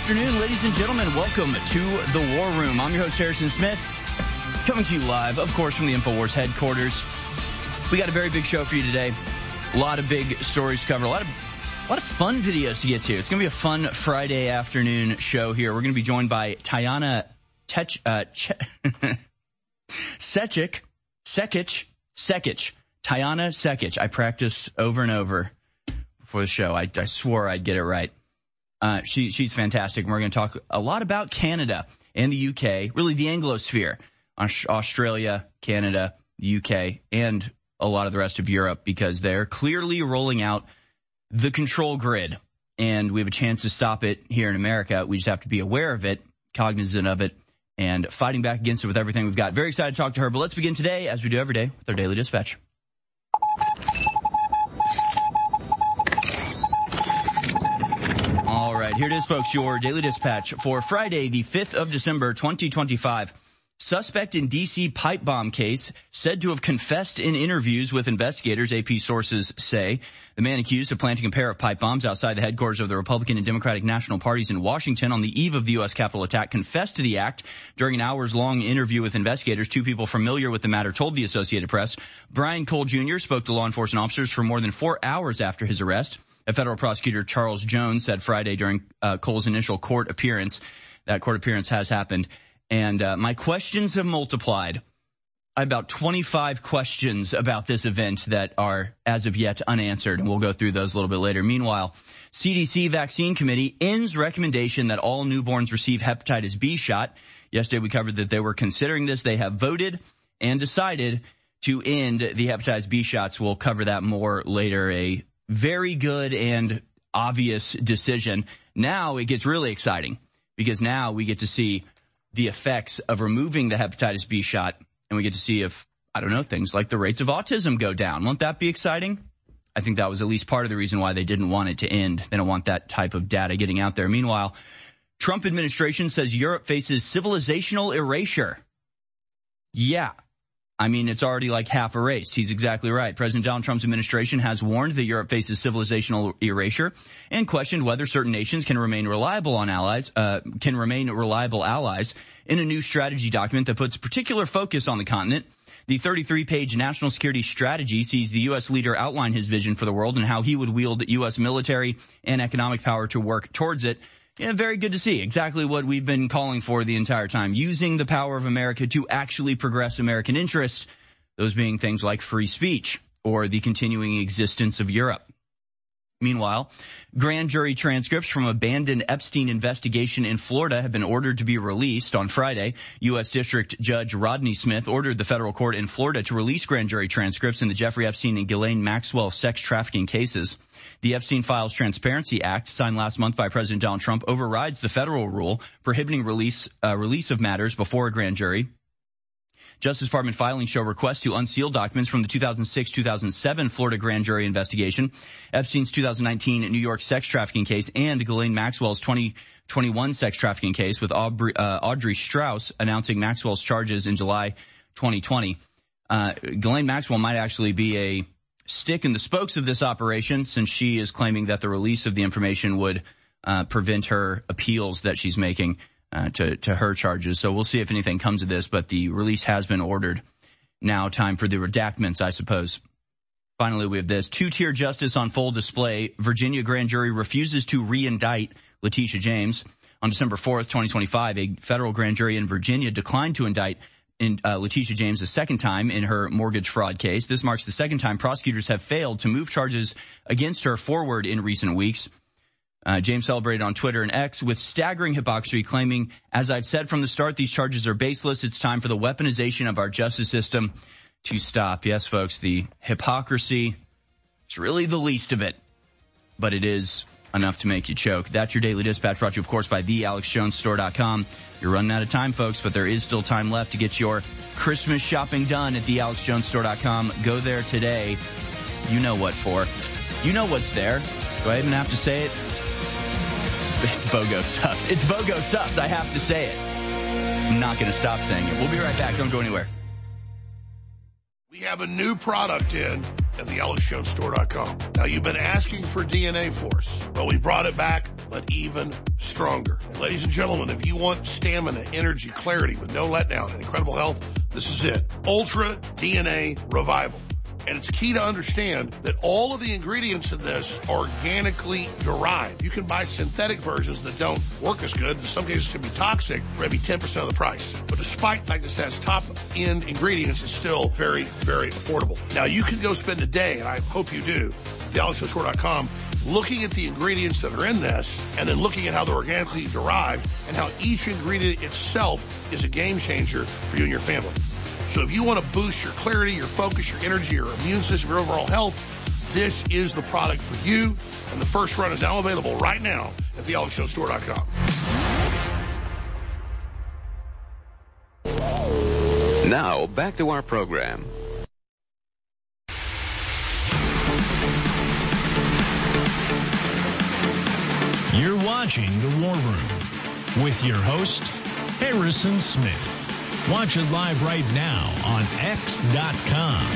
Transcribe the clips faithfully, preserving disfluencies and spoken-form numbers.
afternoon, ladies and gentlemen. Welcome to the War Room. I'm your host, Harrison Smith, coming to you live, of course, from the InfoWars headquarters. We got a very big show for you today. A lot of big stories to cover. A lot of, a lot of fun videos to get to. It's going to be a fun Friday afternoon show here. We're going to be joined by Tajana Tech, uh, che- Sekic, Sekic, Sekic, Tajana Sekic. I practice over and over before the show. I, I swore I'd get it right. Uh, she, she's fantastic. And we're going to talk a lot about Canada and the U K, really the Anglosphere, Australia, Canada, the U K, and a lot of the rest of Europe, because they're clearly rolling out the control grid. And we have a chance to stop it here in America. We just have to be aware of it, cognizant of it, and fighting back against it with everything we've got. Very excited to talk to her. But let's begin today, as we do every day, with our Daily Dispatch. All right, here it is, folks, your Daily Dispatch for Friday, the fifth of December, twenty twenty-five. Suspect in D C pipe bomb case said to have confessed in interviews with investigators, A P sources say. The man accused of planting a pair of pipe bombs outside the headquarters of the Republican and Democratic National Parties in Washington on the eve of the U S Capitol attack confessed to the act during an hours-long interview with investigators. Two people familiar with the matter told the Associated Press. Brian Cole Junior spoke to law enforcement officers for more than four hours after his arrest. A federal prosecutor, Charles Jones, said Friday during uh, Cole's initial court appearance. That court appearance has happened. And uh, my questions have multiplied. I have about twenty-five questions about this event that are, as of yet, unanswered, and we'll go through those a little bit later. Meanwhile, C D C Vaccine Committee ends recommendation that all newborns receive hepatitis B shot. Yesterday, we covered that they were considering this. They have voted and decided to end the hepatitis B shots. We'll cover that more later. A very good and obvious decision. Now it gets really exciting, because now we get to see the effects of removing the hepatitis B shot, and we get to see if, I don't know, things like the rates of autism go down. Won't that be exciting? I think that was at least part of the reason why they didn't want it to end. They don't want that type of data getting out there. Meanwhile, Trump administration says Europe faces civilizational erasure. Yeah. I mean, it's already like half erased. He's exactly right. President Donald Trump's administration has warned that Europe faces civilizational erasure and questioned whether certain nations can remain reliable on allies, uh, can remain reliable allies in a new strategy document that puts particular focus on the continent. The thirty-three page national security strategy sees the U S leader outline his vision for the world and how he would wield U S military and economic power to work towards it. Yeah, very good to see. Exactly what we've been calling for the entire time. Using the power of America to actually progress American interests, those being things like free speech or the continuing existence of Europe. Meanwhile, grand jury transcripts from abandoned Epstein investigation in Florida have been ordered to be released. On Friday, U S District Judge Rodney Smith ordered the federal court in Florida to release grand jury transcripts in the Jeffrey Epstein and Ghislaine Maxwell sex trafficking cases. The Epstein Files Transparency Act, signed last month by President Donald Trump, overrides the federal rule prohibiting release uh, release of matters before a grand jury. Justice Department filings show requests to unseal documents from the two thousand six two thousand seven Florida grand jury investigation, Epstein's two thousand nineteen New York sex trafficking case, and Ghislaine Maxwell's twenty twenty-one sex trafficking case, with Aubrey, uh, Audrey Strauss announcing Maxwell's charges in July twenty twenty. Uh, Ghislaine Maxwell might actually be a stick in the spokes of this operation, since she is claiming that the release of the information would uh, prevent her appeals that she's making uh, to, to her charges. So we'll see if anything comes of this, but the release has been ordered. Now time for the redactments, I suppose. Finally, we have this. Two-tier justice on full display. Virginia grand jury refuses to re-indict Letitia James. On December fourth, twenty twenty-five, a federal grand jury in Virginia declined to indict in uh, Letitia James a second time in her mortgage fraud case. This marks the second time prosecutors have failed to move charges against her forward in recent weeks. Uh, James celebrated on Twitter and X with staggering hypocrisy, claiming, "As I've said from the start, these charges are baseless. It's time for the weaponization of our justice system to stop." Yes, folks, the hypocrisy, it's really the least of it, but it is enough to make you choke. That's your Daily Dispatch, brought to you, of course, by the alex jones store dot com. You're running out of time, folks, but there is still time left to get your Christmas shopping done at the alex jones store dot com. Go there today. You know what for. You know what's there. Do I even have to say it? It's BOGO Subs. It's BOGO Subs. I have to say it. I'm not going to stop saying it. We'll be right back. Don't go anywhere. We have a new product in at the alex jones store dot com. Now, you've been asking for D N A Force. Well, we brought it back, but even stronger. And ladies and gentlemen, if you want stamina, energy, clarity with no letdown and incredible health, this is it. Ultra D N A Revival. And it's key to understand that all of the ingredients in this are organically derived. You can buy synthetic versions that don't work as good. In some cases can be toxic, maybe ten percent of the price. But despite the fact this has top-end ingredients, it's still very, very affordable. Now, you can go spend a day, and I hope you do, at the alex jones store dot com, looking at the ingredients that are in this, and then looking at how they're organically derived, and how each ingredient itself is a game changer for you and your family. So if you want to boost your clarity, your focus, your energy, your immune system, your overall health, this is the product for you. And the first run is now available right now at the alex jones store dot com. Now, back to our program. You're watching The War Room with your host, Harrison Smith. Watch it live right now on X dot com.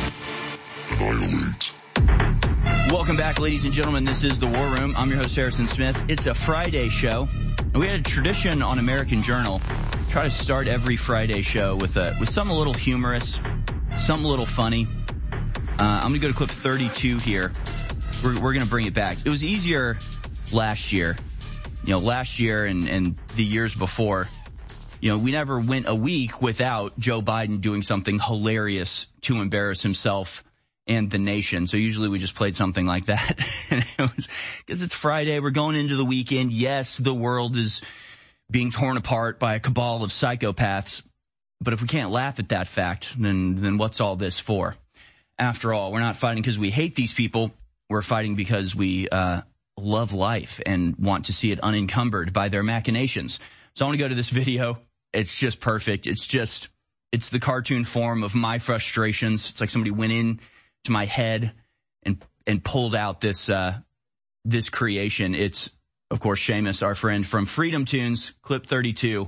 Annihilate. Welcome back, ladies and gentlemen. This is The War Room. I'm your host, Harrison Smith. It's a Friday show. And we had a tradition on American Journal. Try to start every Friday show with a, with something a little humorous, something a little funny. Uh, I'm going to go to clip thirty-two here. We're, we're going to bring it back. It was easier last year. You know, last year and, and the years before. You know, we never went a week without Joe Biden doing something hilarious to embarrass himself and the nation. So usually we just played something like that. And it was because it's Friday. We're going into the weekend. Yes, the world is being torn apart by a cabal of psychopaths. But if we can't laugh at that fact, then, then what's all this for? After all, we're not fighting because we hate these people. We're fighting because we, uh, love life and want to see it unencumbered by their machinations. So I want to go to this video. It's just perfect. It's just, it's the cartoon form of my frustrations. It's like somebody went in to my head and, and pulled out this, uh, this creation. It's, of course, Seamus, our friend from Freedom Tunes, clip thirty-two.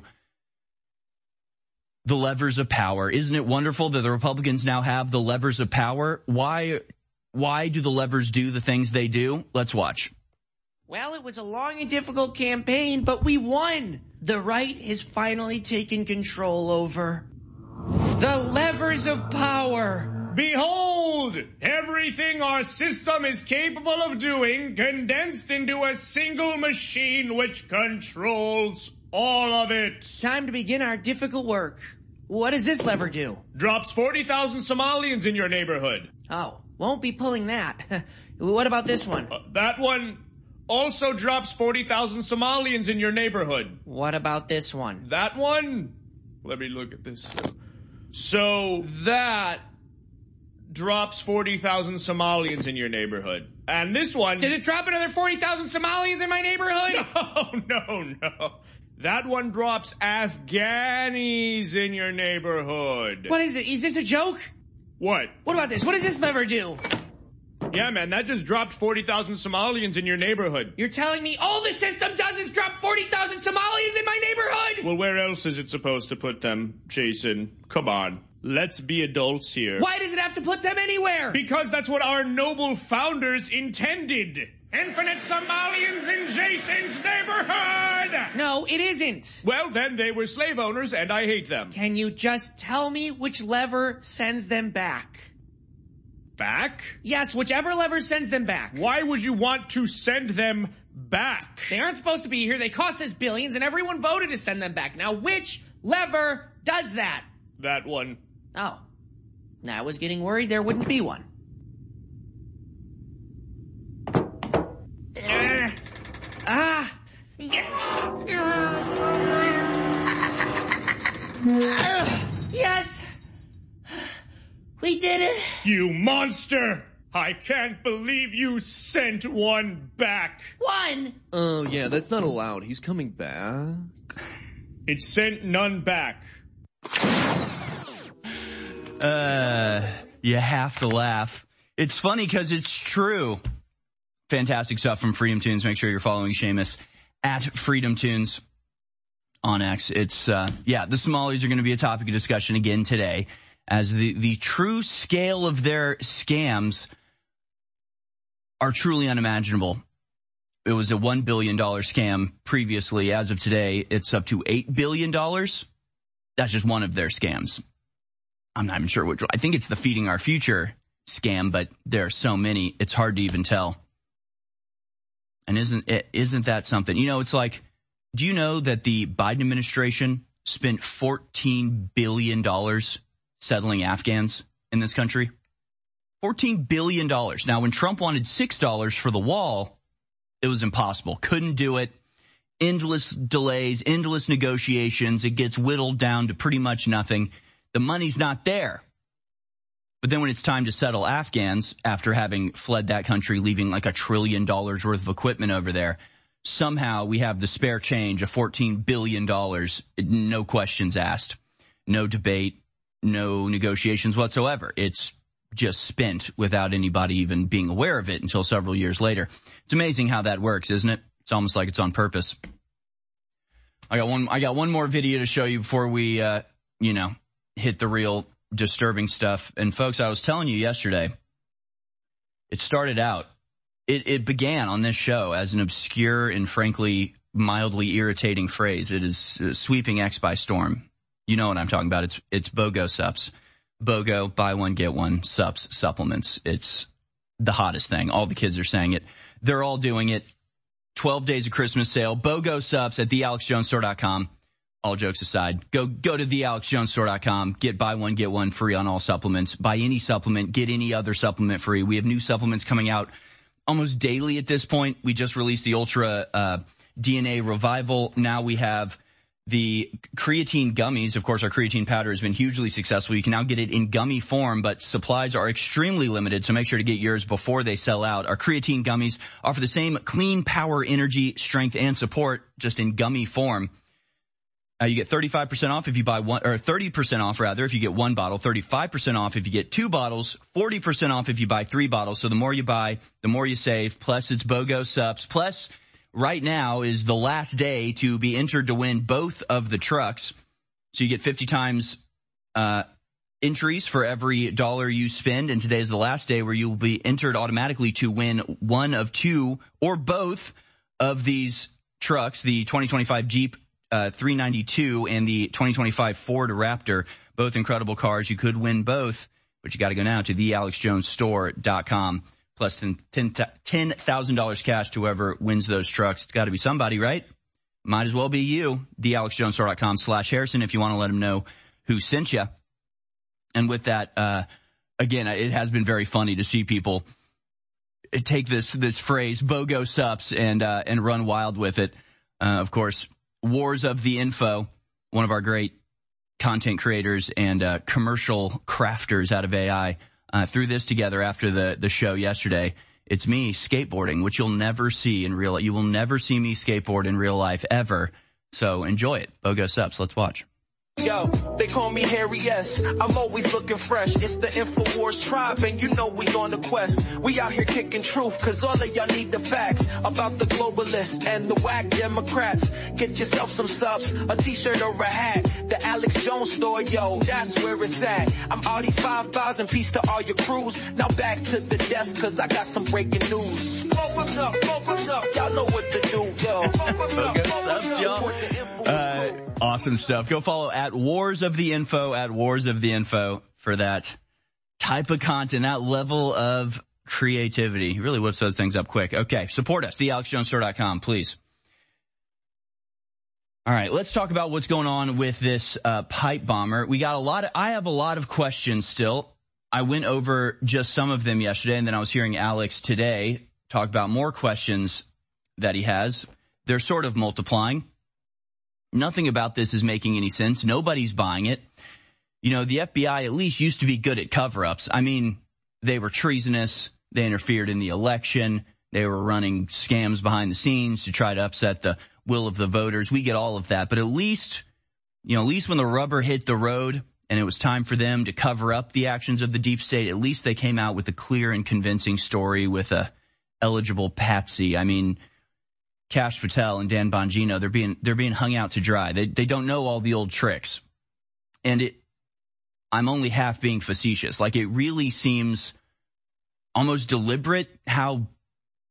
The levers of power. Isn't it wonderful that the Republicans now have the levers of power? Why, why do the levers do the things they do? Let's watch. Well, it was a long and difficult campaign, but we won. The right has finally taken control over the levers of power. Behold, everything our system is capable of doing condensed into a single machine which controls all of it. Time to begin our difficult work. What does this lever do? Drops forty thousand Somalians in your neighborhood. Oh, won't be pulling that. What about this one? Uh, that one also drops forty thousand Somalians in your neighborhood. What about this one? That one? Let me look at this. So that drops forty thousand Somalians in your neighborhood. And this one... Did it drop another forty thousand Somalians in my neighborhood? No, no, no. That one drops Afghanis in your neighborhood. What is it? Is this a joke? What? What about this? What does this lever do? Yeah, man, that just dropped forty thousand Somalians in your neighborhood. You're telling me all the system does is drop forty thousand Somalians in my neighborhood? Well, where else is it supposed to put them, Jason? Come on. Let's be adults here. Why does it have to put them anywhere? Because that's what our noble founders intended. Infinite Somalians in Jason's neighborhood! No, it isn't. Well, then they were slave owners, and I hate them. Can you just tell me which lever sends them back? Back? Yes, whichever lever sends them back. Why would you want to send them back? They aren't supposed to be here. They cost us billions, and everyone voted to send them back. Now, which lever does that? That one. Oh. Now, I was getting worried there wouldn't be one. Uh, ah. Uh, yes. We did it. You monster! I can't believe you sent one back. One? Oh, yeah, that's not allowed. He's coming back. It sent none back. Uh, you have to laugh. It's funny because it's true. Fantastic stuff from Freedom Tunes. Make sure you're following Seamus at Freedom Tunes on X. It's, uh, yeah, the Somalis are going to be a topic of discussion again today as the, the true scale of their scams are truly unimaginable. It was a one billion dollars scam previously. As of today, it's up to eight billion dollars. That's just one of their scams. I'm not even sure which. I think it's the Feeding Our Future scam, but there are so many, it's hard to even tell. And isn't it, isn't that something? You know, it's like, do you know that the Biden administration spent fourteen billion dollars settling Afghans in this country? fourteen billion dollars. Now, when Trump wanted six dollars for the wall, it was impossible. Couldn't do it. Endless delays, endless negotiations. It gets whittled down to pretty much nothing. The money's not there. But then when it's time to settle Afghans, after having fled that country, leaving like a trillion dollars worth of equipment over there, somehow we have the spare change of fourteen billion dollars. No questions asked. No debate. No negotiations whatsoever. It's just spent without anybody even being aware of it until several years later. It's amazing how that works, isn't it? It's almost like it's on purpose. I got one, I got one more video to show you before we, uh, you know, hit the real disturbing stuff. And folks, I was telling you yesterday, it started out, it, it began on this show as an obscure and frankly mildly irritating phrase. It is uh, sweeping X by storm. You know what I'm talking about. It's, it's BOGO Sups. BOGO, buy one, get one, Sups, supplements. It's the hottest thing. All the kids are saying it. They're all doing it. twelve days of Christmas sale. BOGO Sups at the alex jones store dot com. All jokes aside, go go to the alex jones store dot com. Get buy one, get one free on all supplements. Buy any supplement, get any other supplement free. We have new supplements coming out almost daily at this point. We just released the Ultra uh, D N A Revival. Now we have the creatine gummies. Of course, our creatine powder has been hugely successful. You can now get it in gummy form, but supplies are extremely limited, so make sure to get yours before they sell out. Our creatine gummies offer the same clean power, energy, strength, and support just in gummy form. Uh, you get thirty-five percent off if you buy one, or thirty percent off rather if you get one bottle, thirty-five percent off if you get two bottles, forty percent off if you buy three bottles. So the more you buy, the more you save. Plus, it's BOGO Sups. Plus, right now is the last day to be entered to win both of the trucks. So you get fifty times uh entries for every dollar you spend. And today is the last day where you will be entered automatically to win one of two or both of these trucks, the twenty twenty-five Jeep uh three ninety-two and the twenty twenty-five Ford Raptor. Both incredible cars. You could win both, but you got to go now to the alex jones store dot com. Plus ten thousand dollars cash to whoever wins those trucks. It's got to be somebody, right? Might as well be you. the alex jones store dot com slash Harrison if you want to let them know who sent you. And with that, uh, again, it has been very funny to see people take this this phrase, BOGO Sups, and, uh, and run wild with it. Uh, of course, Wars of the Info, one of our great content creators and uh, commercial crafters out of A I, Uh, threw this together after the, the show yesterday. It's me skateboarding, which you'll never see in real life. You will never see me skateboard in real life ever. So enjoy it. BOGO Sups. Let's watch. Yo, they call me Harry S. I'm always looking fresh. It's the InfoWars tribe, and you know we on the quest. We out here kicking truth, cause all of y'all need the facts about the globalists and the whack Democrats. Get yourself some subs, a t-shirt or a hat. The Alex Jones store, yo, that's where it's at. I'm Audi five thousand, peace to all your crews. Now back to the desk, cause I got some breaking news. Focus up, focus up, y'all know what to do, yo. Focus up, focus up, y'all. Uh, awesome stuff. Go follow at Wars of the Info, at Wars of the Info for that type of content, that level of creativity. Really whips those things up quick. Okay, support us, the alex jones store dot com, please. All right, let's talk about what's going on with this uh, pipe bomber. We got a lot of, I have a lot of questions still. I went over just some of them yesterday, and then I was hearing Alex today talk about more questions that he has. They're sort of multiplying. Nothing about this is making any sense. Nobody's buying it. You know, the F B I at least used to be good at cover-ups. I mean, they were treasonous. They interfered in the election. They were running scams behind the scenes to try to upset the will of the voters. We get all of that. But at least, you know, at least when the rubber hit the road and it was time for them to cover up the actions of the deep state, at least they came out with a clear and convincing story with a eligible patsy. I mean, Kash Patel and Dan Bongino, they're being they're being hung out to dry. They they don't know all the old tricks. And it I'm only half being facetious. Like, it really seems almost deliberate how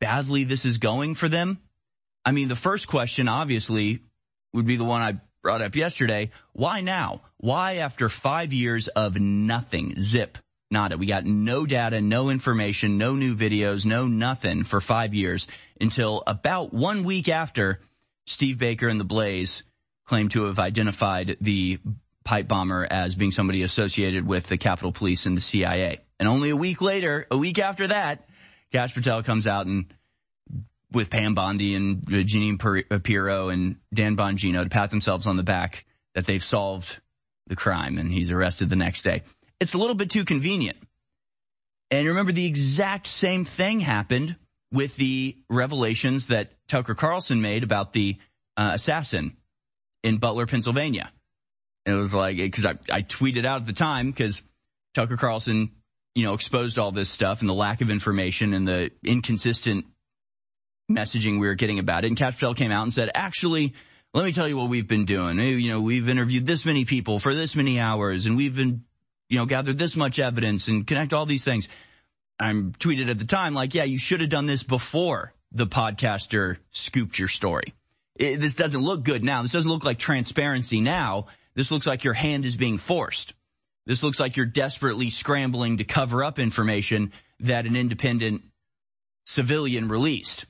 badly this is going for them? I mean, the first question, obviously, would be the one I brought up yesterday. Why now? Why after five years of nothing? Zip. Nada. We got no data, no information, no new videos, no nothing for five years until about one week after Steve Baker and the Blaze claimed to have identified the pipe bomber as being somebody associated with the Capitol Police and the C I A. And only a week later, a week after that, Kash Patel comes out and with Pam Bondi and Jeanine Pirro and Dan Bongino to pat themselves on the back that they've solved the crime, and he's arrested the next day. It's a little bit too convenient. And remember, the exact same thing happened with the revelations that Tucker Carlson made about the uh, assassin in Butler, Pennsylvania. It was like, because I, I tweeted out at the time, because Tucker Carlson, you know, exposed all this stuff and the lack of information and the inconsistent messaging we were getting about it. And Kash Patel came out and said, actually, let me tell you what we've been doing. You know, we've interviewed this many people for this many hours, and we've been, you know, gathered this much evidence and connect all these things. I'm tweeted at the time like, yeah, you should have done this before the podcaster scooped your story. It, this doesn't look good now. This doesn't look like transparency now. This looks like your hand is being forced. This looks like you're desperately scrambling to cover up information that an independent civilian released.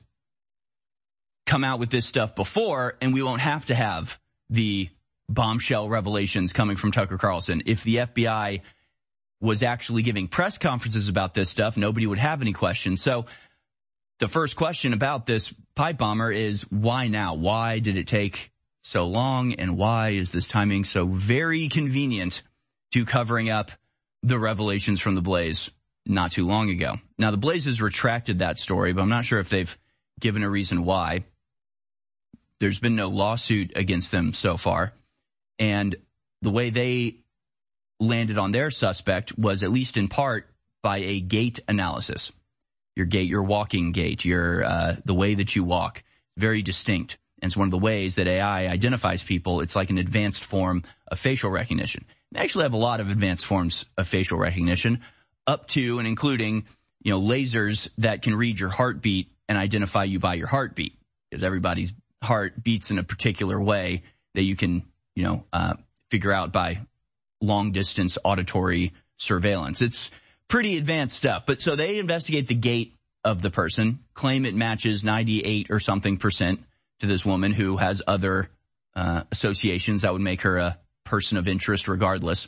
Come out with this stuff before, and we won't have to have the bombshell revelations coming from Tucker Carlson. If the F B I was actually giving press conferences about this stuff, nobody would have any questions. So the first question about this pipe bomber is, why now? Why did it take so long, and why is this timing so very convenient to covering up the revelations from the Blaze not too long ago? Now, the Blaze has retracted that story, but I'm not sure if they've given a reason why. There's been no lawsuit against them so far. And the way they landed on their suspect was, at least in part, by a gait analysis. Your gait, your walking gait, your uh, the way that you walk, very distinct. And it's one of the ways that A I identifies people. It's like an advanced form of facial recognition. They actually have a lot of advanced forms of facial recognition, up to and including, you know, lasers that can read your heartbeat and identify you by your heartbeat, because everybody's heart beats in a particular way that you can, you know, uh, figure out by long distance auditory surveillance. It's pretty advanced stuff. But so they investigate the gait of the person, claim it matches ninety-eight or something percent to this woman who has other uh, associations that would make her a person of interest regardless.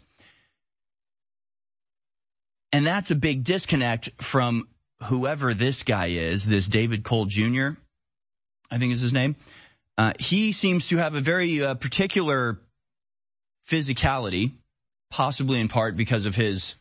And that's a big disconnect from whoever this guy is, this David Cole Junior, I think is his name. Uh, he seems to have a very uh, particular physicality, possibly in part because of his,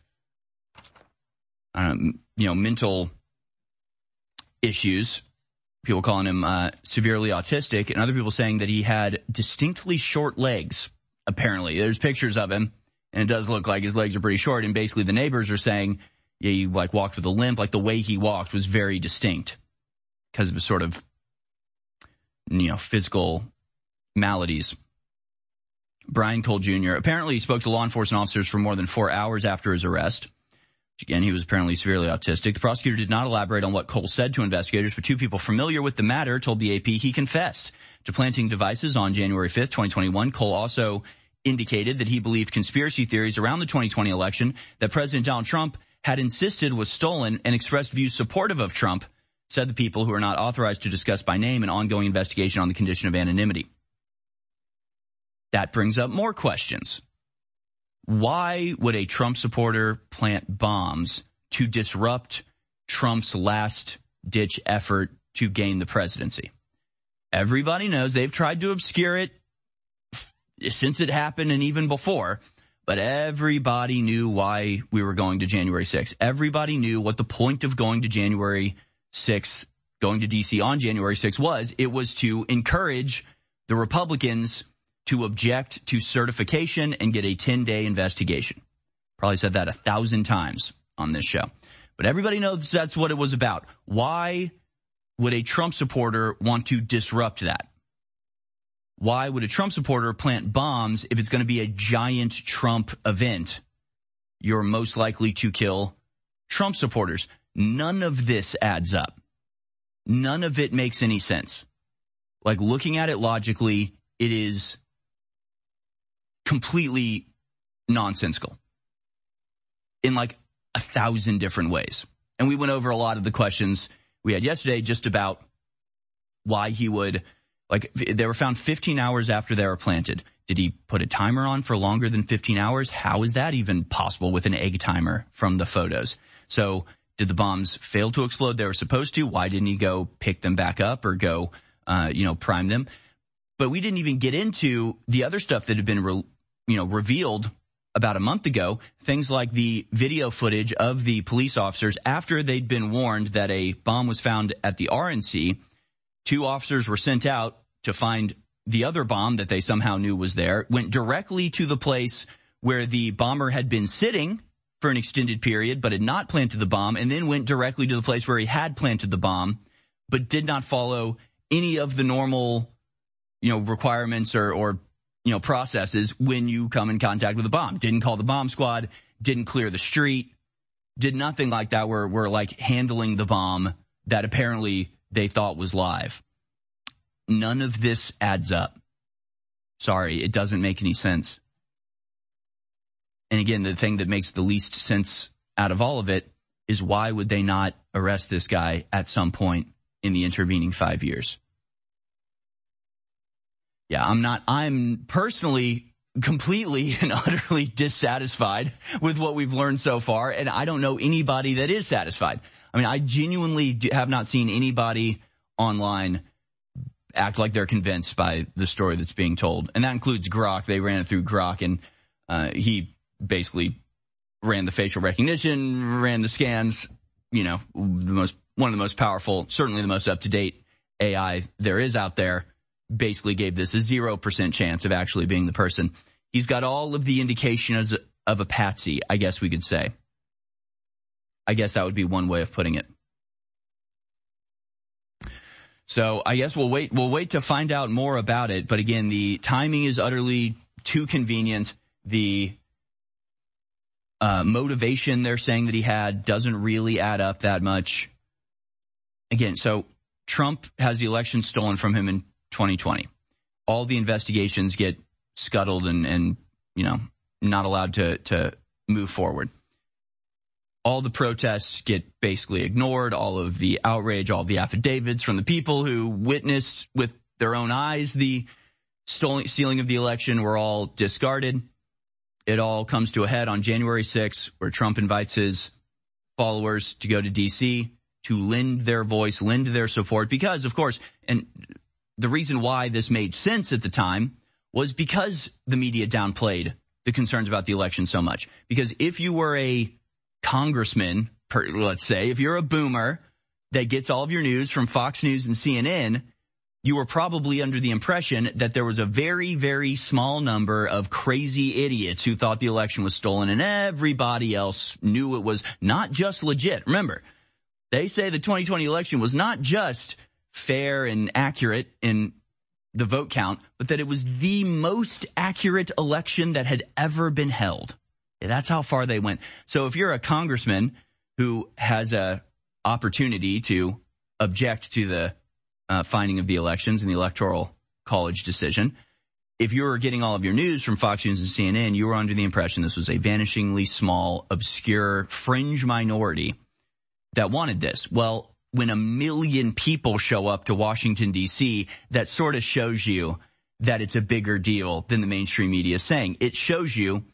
um, you know, mental issues. People calling him uh, severely autistic, and other people saying that he had distinctly short legs, apparently. There's pictures of him, and it does look like his legs are pretty short, and basically the neighbors are saying, yeah, he like walked with a limp, like the way he walked was very distinct because of his sort of, you know, physical maladies. Brian Cole Junior apparently spoke to law enforcement officers for more than four hours after his arrest. Again, he was apparently severely autistic. The prosecutor did not elaborate on what Cole said to investigators, but two people familiar with the matter told the A P he confessed to planting devices on January fifth, twenty twenty-one. Cole also indicated that he believed conspiracy theories around the twenty twenty election that President Donald Trump had insisted was stolen, and expressed views supportive of Trump, said the people who are not authorized to discuss by name an ongoing investigation on the condition of anonymity. That brings up more questions. Why would a Trump supporter plant bombs to disrupt Trump's last-ditch effort to gain the presidency? Everybody knows they've tried to obscure it since it happened and even before, but everybody knew why we were going to January sixth. Everybody knew what the point of going to January sixth, going to D C on January sixth was. It was to encourage the Republicans to object to certification and get a ten-day investigation. Probably said that a thousand times on this show. But everybody knows that's what it was about. Why would a Trump supporter want to disrupt that? Why would a Trump supporter plant bombs if it's going to be a giant Trump event? You're most likely to kill Trump supporters. None of this adds up. None of it makes any sense. Like, looking at it logically, it is completely nonsensical in like a thousand different ways. And we went over a lot of the questions we had yesterday just about why he would, like, they were found fifteen hours after they were planted. Did he put a timer on for longer than fifteen hours? How is that even possible with an egg timer from the photos? So did the bombs fail to explode? They were supposed to. Why didn't he go pick them back up or go, uh, you know, prime them? But we didn't even get into the other stuff that had been, re- you know, revealed about a month ago. Things like the video footage of the police officers after they'd been warned that a bomb was found at the R N C. Two officers were sent out to find the other bomb that they somehow knew was there, went directly to the place where the bomber had been sitting for an extended period but had not planted the bomb, and then went directly to the place where he had planted the bomb but did not follow any of the normal, you know, requirements or, or you know, processes when you come in contact with a bomb. Didn't call the bomb squad, didn't clear the street, did nothing like that where we're like handling the bomb that apparently they thought was live. None of this adds up. Sorry, it doesn't make any sense. And again, the thing that makes the least sense out of all of it is why would they not arrest this guy at some point in the intervening five years? Yeah, I'm not, I'm personally completely and utterly dissatisfied with what we've learned so far, and I don't know anybody that is satisfied. I mean, I genuinely have not seen anybody online act like they're convinced by the story that's being told. And that includes Grok. They ran it through Grok, and uh, he basically ran the facial recognition, ran the scans, you know, the most, one of the most powerful, certainly the most up-to-date A I there is out there, basically gave this a zero percent chance of actually being the person. He's got all of the indications of a patsy, I guess we could say. I guess that would be one way of putting it. So I guess we'll wait, we'll wait to find out more about it. But again, the timing is utterly too convenient. The uh, motivation they're saying that he had doesn't really add up that much. Again, so Trump has the election stolen from him in twenty twenty. All the investigations get scuttled and, and you know, not allowed to, to move forward. All the protests get basically ignored. All of the outrage, all the affidavits from the people who witnessed with their own eyes the stolen, stealing of the election were all discarded. It all comes to a head on January sixth, where Trump invites his followers to go to D C to lend their voice, lend their support, because, of course, and the reason why this made sense at the time was because the media downplayed the concerns about the election so much. Because if you were a congressman, per, let's say, if you're a boomer that gets all of your news from Fox News and C N N, you were probably under the impression that there was a very, very small number of crazy idiots who thought the election was stolen, and everybody else knew it was not just legit. Remember, they say the twenty twenty election was not just fair and accurate in the vote count, but that it was the most accurate election that had ever been held. That's how far they went. So if you're a congressman who has a opportunity to object to the uh, finding of the elections and the Electoral College decision, if you were getting all of your news from Fox News and C N N, you were under the impression this was a vanishingly small, obscure, fringe minority that wanted this. Well, when a million people show up to Washington, D C, that sort of shows you that it's a bigger deal than the mainstream media is saying. It shows you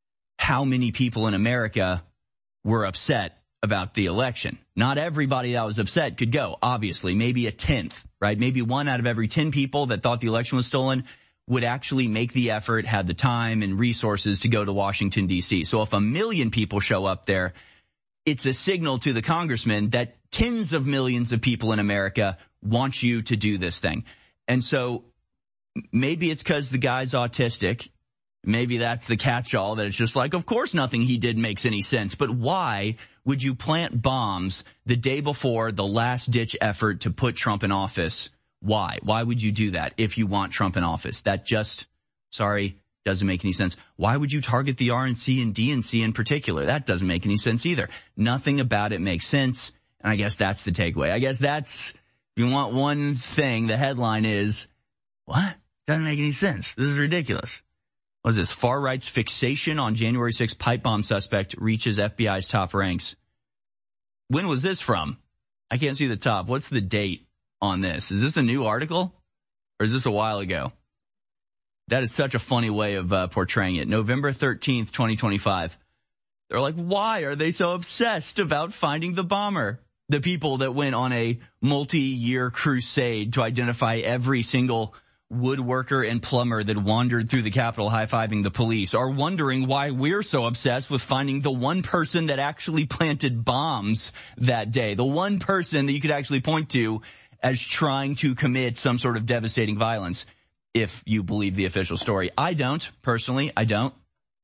how many people in America were upset about the election. Not everybody that was upset could go, obviously. Maybe a tenth, right? Maybe one out of every ten people that thought the election was stolen would actually make the effort, had the time and resources to go to Washington, D C. So if a million people show up there, it's a signal to the congressman that tens of millions of people in America want you to do this thing. And so maybe it's because the guy's autistic. Maybe that's the catch-all, that it's just like, of course nothing he did makes any sense. But why would you plant bombs the day before the last-ditch effort to put Trump in office? Why? Why would you do that if you want Trump in office? That just, sorry, doesn't make any sense. Why would you target the R N C and D N C in particular? That doesn't make any sense either. Nothing about it makes sense, and I guess that's the takeaway. I guess that's If you want one thing, the headline is, what? Doesn't make any sense. This is ridiculous. What is this? Far right's fixation on January sixth pipe bomb suspect reaches F B I's top ranks. When was this from? I can't see the top. What's the date on this? Is this a new article? Or is this a while ago? That is such a funny way of uh, portraying it. November thirteenth, twenty twenty-five. They're like, why are they so obsessed about finding the bomber? The people that went on a multi-year crusade to identify every single woodworker and plumber that wandered through the Capitol high-fiving the police are wondering why we're so obsessed with finding the one person that actually planted bombs that day. The one person that you could actually point to as trying to commit some sort of devastating violence, if you believe the official story. I don't. Personally, I don't.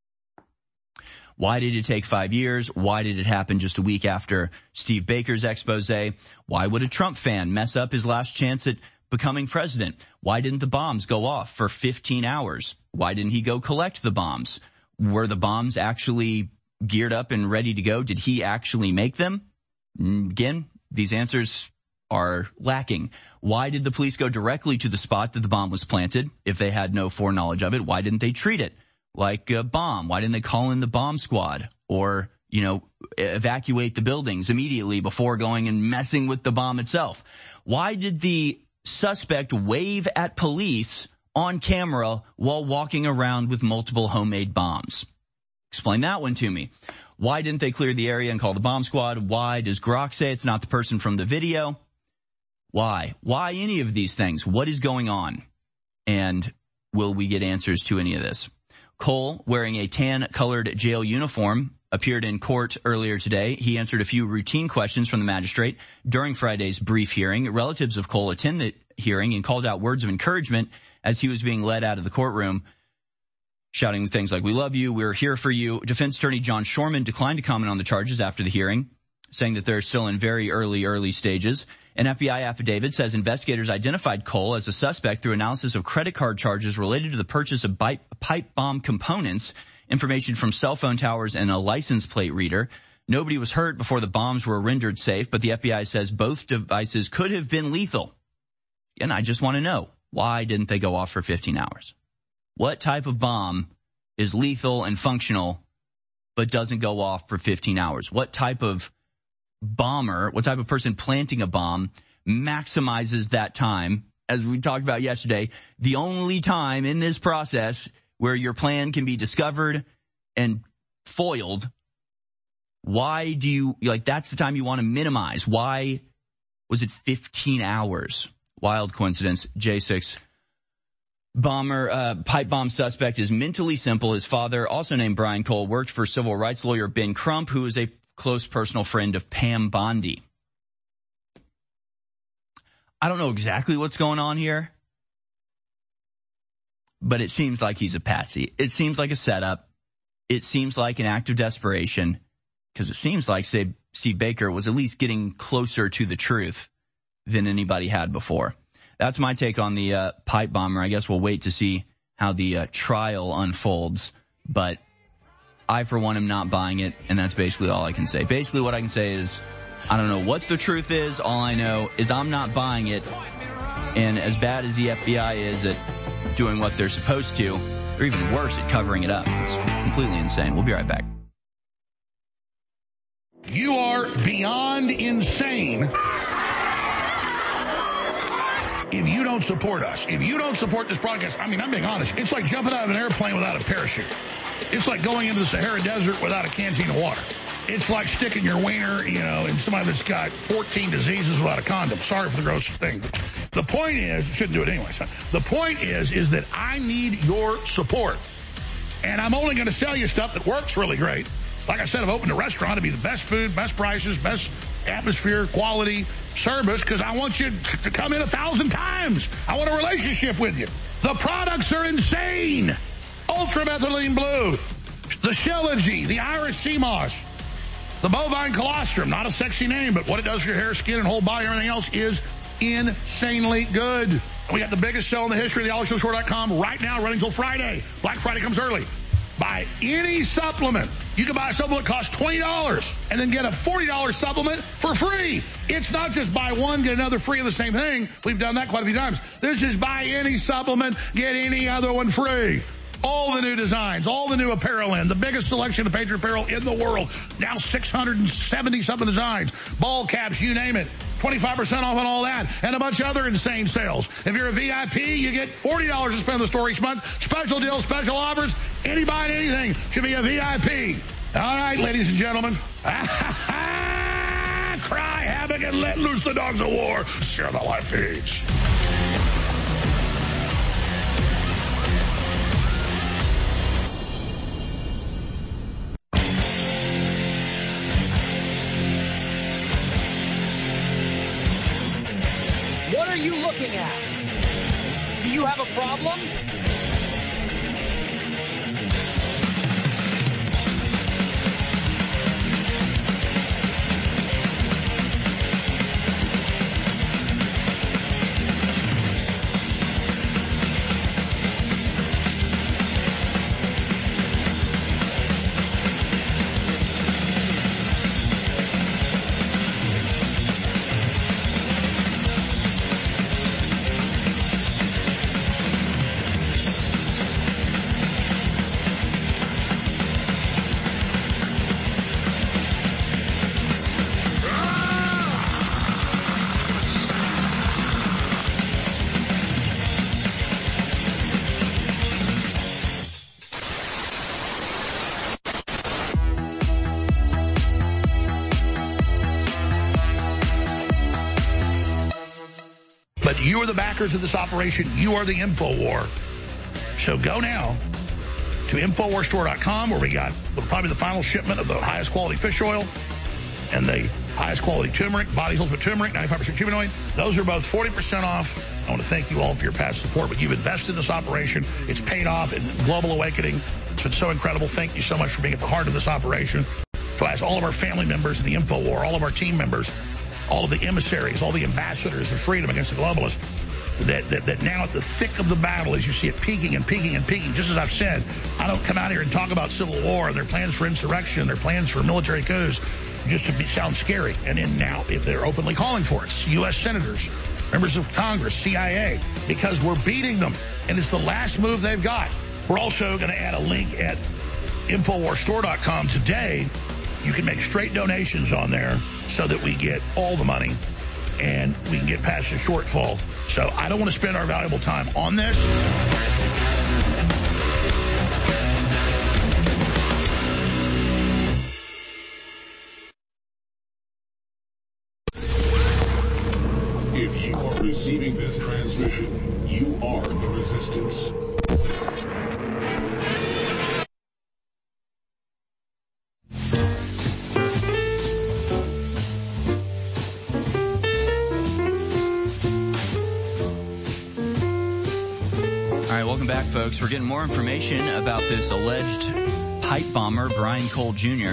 Why did it take five years? Why did it happen just a week after Steve Baker's expose? Why would a Trump fan mess up his last chance at becoming president? Why didn't the bombs go off for fifteen hours? Why didn't he go collect the bombs? Were the bombs actually geared up and ready to go? Did he actually make them? Again, these answers are lacking. Why did the police go directly to the spot that the bomb was planted if they had no foreknowledge of it? Why didn't they treat it like a bomb? Why didn't they call in the bomb squad or, you know, evacuate the buildings immediately before going and messing with the bomb itself? Why did the suspect wave at police on camera while walking around with multiple homemade bombs? Explain that one to me. Why didn't they clear the area and call the bomb squad? Why does Grok say it's not the person from the video? Why? Why any of these things? What is going on? And will we get answers to any of this? Cole, wearing a tan-colored jail uniform, appeared in court earlier today. He answered a few routine questions from the magistrate during Friday's brief hearing. Relatives of Cole attended the hearing and called out words of encouragement as he was being led out of the courtroom, shouting things like, "We love you, we're here for you." Defense attorney John Shorman declined to comment on the charges after the hearing, saying that they're still in very early, early stages. An F B I affidavit says investigators identified Cole as a suspect through analysis of credit card charges related to the purchase of pipe bomb components, information from cell phone towers, and a license plate reader. Nobody was hurt before the bombs were rendered safe, but the F B I says both devices could have been lethal. And I just want to know, why didn't they go off for fifteen hours? What type of bomb is lethal and functional but doesn't go off for fifteen hours? What type of bomber, what type of person planting a bomb maximizes that time? As we talked about yesterday, the only time in this process where your plan can be discovered and foiled, why do you, like, that's the time you want to minimize. Why was it fifteen hours? Wild coincidence. J six bomber, uh, pipe bomb suspect is mentally simple. His father, also named Brian Cole, worked for civil rights lawyer Ben Crump, who is a close personal friend of Pam Bondi. I don't know exactly what's going on here, but it seems like he's a patsy. It seems like a setup. It seems like an act of desperation, because it seems like, say, Steve Baker was at least getting closer to the truth than anybody had before. That's my take on the uh, pipe bomber. I guess we'll wait to see how the uh, trial unfolds, but I, for one, am not buying it, and that's basically all I can say. Basically, what I can say is, I don't know what the truth is. All I know is I'm not buying it, and as bad as the F B I is at doing what they're supposed to, they're even worse at covering it up. It's completely insane. We'll be right back. You are beyond insane if you don't support us. If you don't support this broadcast, I mean, I'm being honest. It's like jumping out of an airplane without a parachute. It's like going into the Sahara Desert without a canteen of water. It's like sticking your wiener, you know, in somebody that's got fourteen diseases without a condom. Sorry for the gross thing. But the point is, shouldn't do it anyway. So the point is, is that I need your support. And I'm only going to sell you stuff that works really great. Like I said, I've opened a restaurant to be the best food, best prices, best atmosphere, quality, service, because I want you to come in a thousand times. I want a relationship with you. The products are insane. Ultramethylene blue, the Shilajit, the Iris sea moss, the bovine colostrum, not a sexy name, but what it does for your hair, skin, and whole body, everything else is insanely good. And we got the biggest sale in the history of the alex show store dot com right now, running until Friday. Black Friday comes early. Buy any supplement. You can buy a supplement that costs twenty dollars and then get a forty dollars supplement for free. It's not just buy one, get another free of the same thing. We've done that quite a few times. This is buy any supplement, get any other one free. All the new designs, all the new apparel in, the biggest selection of Patriot apparel in the world. Now six hundred seventy something designs, ball caps, you name it. twenty-five percent off on all that and a bunch of other insane sales. If you're a V I P, you get forty dollars to spend in the store each month. Special deals, special offers. Anybody, anything should be a V I P. All right, ladies and gentlemen. Cry havoc and let loose the dogs of war. Share the live feeds. What are you looking at? Do you have a problem? But you are the backers of this operation. You are the InfoWar. So go now to Infowar Store dot com, where we got probably the final shipment of the highest quality fish oil and the highest quality turmeric, Body's Ultimate Turmeric, ninety-five percent humanoid. Those are both forty percent off. I want to thank you all for your past support, but you've invested in this operation. It's paid off in Global Awakening. It's been so incredible. Thank you so much for being at the heart of this operation. So as all of our family members in the InfoWar, all of our team members, all of the emissaries, all the ambassadors of freedom against the globalists, that, that, that now at the thick of the battle, as you see it peaking and peaking and peaking, just as I've said, I don't come out here and talk about civil war, their plans for insurrection, their plans for military coups, just to be, sound scary. And then now, if they're openly calling for it, U S senators, members of Congress, C I A, because we're beating them, and it's the last move they've got. We're also going to add a link at Infowar Store dot com today. You can make straight donations on there so that we get all the money and we can get past the shortfall. So I don't want to spend our valuable time on this. If you are receiving this transmission, you are the resistance. Welcome back, folks. We're getting more information about this alleged pipe bomber, Brian Cole Junior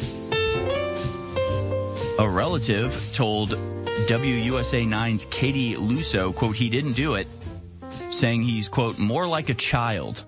A relative told W U S A nine's Katie Lusso, quote, he didn't do it, saying he's, quote, more like a child.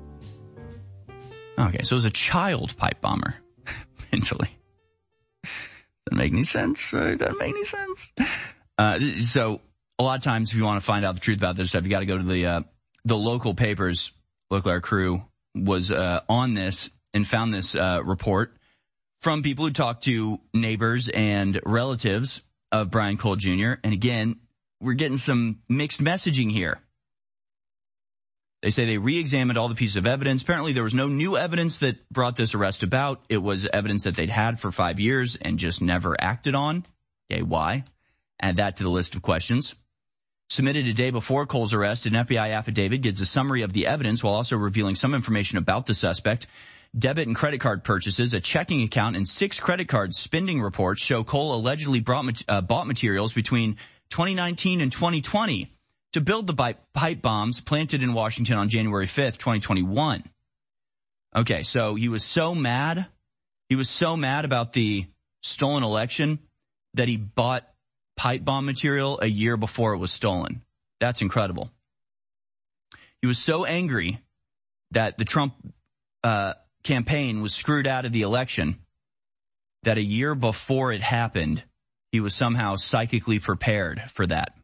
Okay, so it was a child pipe bomber, mentally. Doesn't make any sense, right? Doesn't make any sense. Uh, so a lot of times if you want to find out the truth about this stuff, you got to go to the, uh, The local papers. Look, our crew was uh, on this and found this uh, report from people who talked to neighbors and relatives of Brian Cole Junior And again, we're getting some mixed messaging here. They say they re-examined all the pieces of evidence. Apparently, there was no new evidence that brought this arrest about. It was evidence that they'd had for five years and just never acted on. Okay, why? Add that to the list of questions. Submitted a day before Cole's arrest, an F B I affidavit gives a summary of the evidence while also revealing some information about the suspect. Debit and credit card purchases, a checking account, and six credit card spending reports show Cole allegedly brought, uh, bought materials between twenty nineteen and twenty twenty to build the pipe bombs planted in Washington on January fifth, twenty twenty-one. Okay, so he was so mad. He was so mad about the stolen election that he bought pipe bomb material a year before it was stolen. That's incredible. He was so angry that the Trump uh, campaign was screwed out of the election, that a year before it happened, he was somehow psychically prepared for that.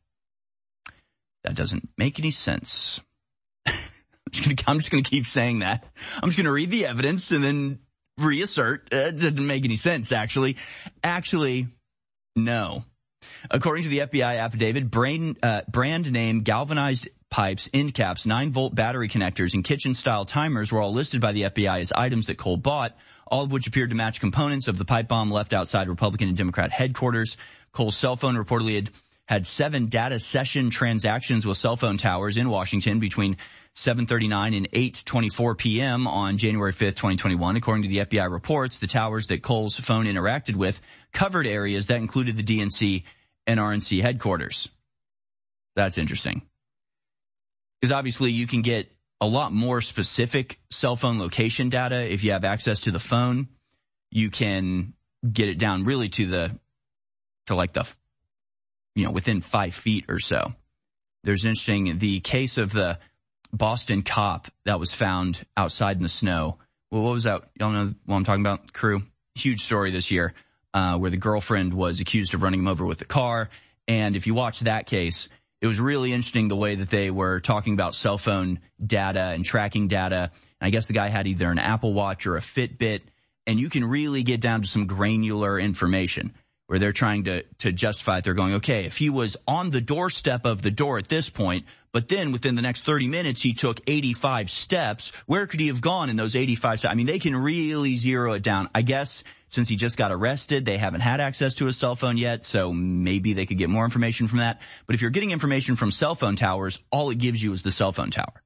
That doesn't make any sense. I'm just going to keep saying that. I'm just going to read the evidence and then reassert. It doesn't make any sense, actually. Actually, no. According to the F B I affidavit, brand, uh, brand name galvanized pipes, end caps, nine volt battery connectors, and kitchen-style timers were all listed by the F B I as items that Cole bought, all of which appeared to match components of the pipe bomb left outside Republican and Democrat headquarters. Cole's cell phone reportedly had, had seven data session transactions with cell phone towers in Washington between seven thirty-nine and eight twenty-four p.m. on January fifth, twenty twenty-one. According to the F B I reports, the towers that Cole's phone interacted with covered areas that included the D N C and R N C headquarters. That's interesting. Because obviously you can get a lot more specific cell phone location data if you have access to the phone. You can get it down really to the, to like the, you know, within five feet or so. There's interesting, the case of the Boston cop that was found outside in the snow. Well, what was that? Y'all know what I'm talking about? Crew. Huge story this year, uh, where the girlfriend was accused of running him over with a car. And if you watch that case, it was really interesting the way that they were talking about cell phone data and tracking data. And I guess the guy had either an Apple Watch or a Fitbit. And you can really get down to some granular information where they're trying to, to justify it. They're going, okay, if he was on the doorstep of the door at this point, but then within the next thirty minutes, he took eighty-five steps, where could he have gone in those eighty-five steps? I mean, they can really zero it down. I guess since he just got arrested, they haven't had access to his cell phone yet, so maybe they could get more information from that. But if you're getting information from cell phone towers, all it gives you is the cell phone tower.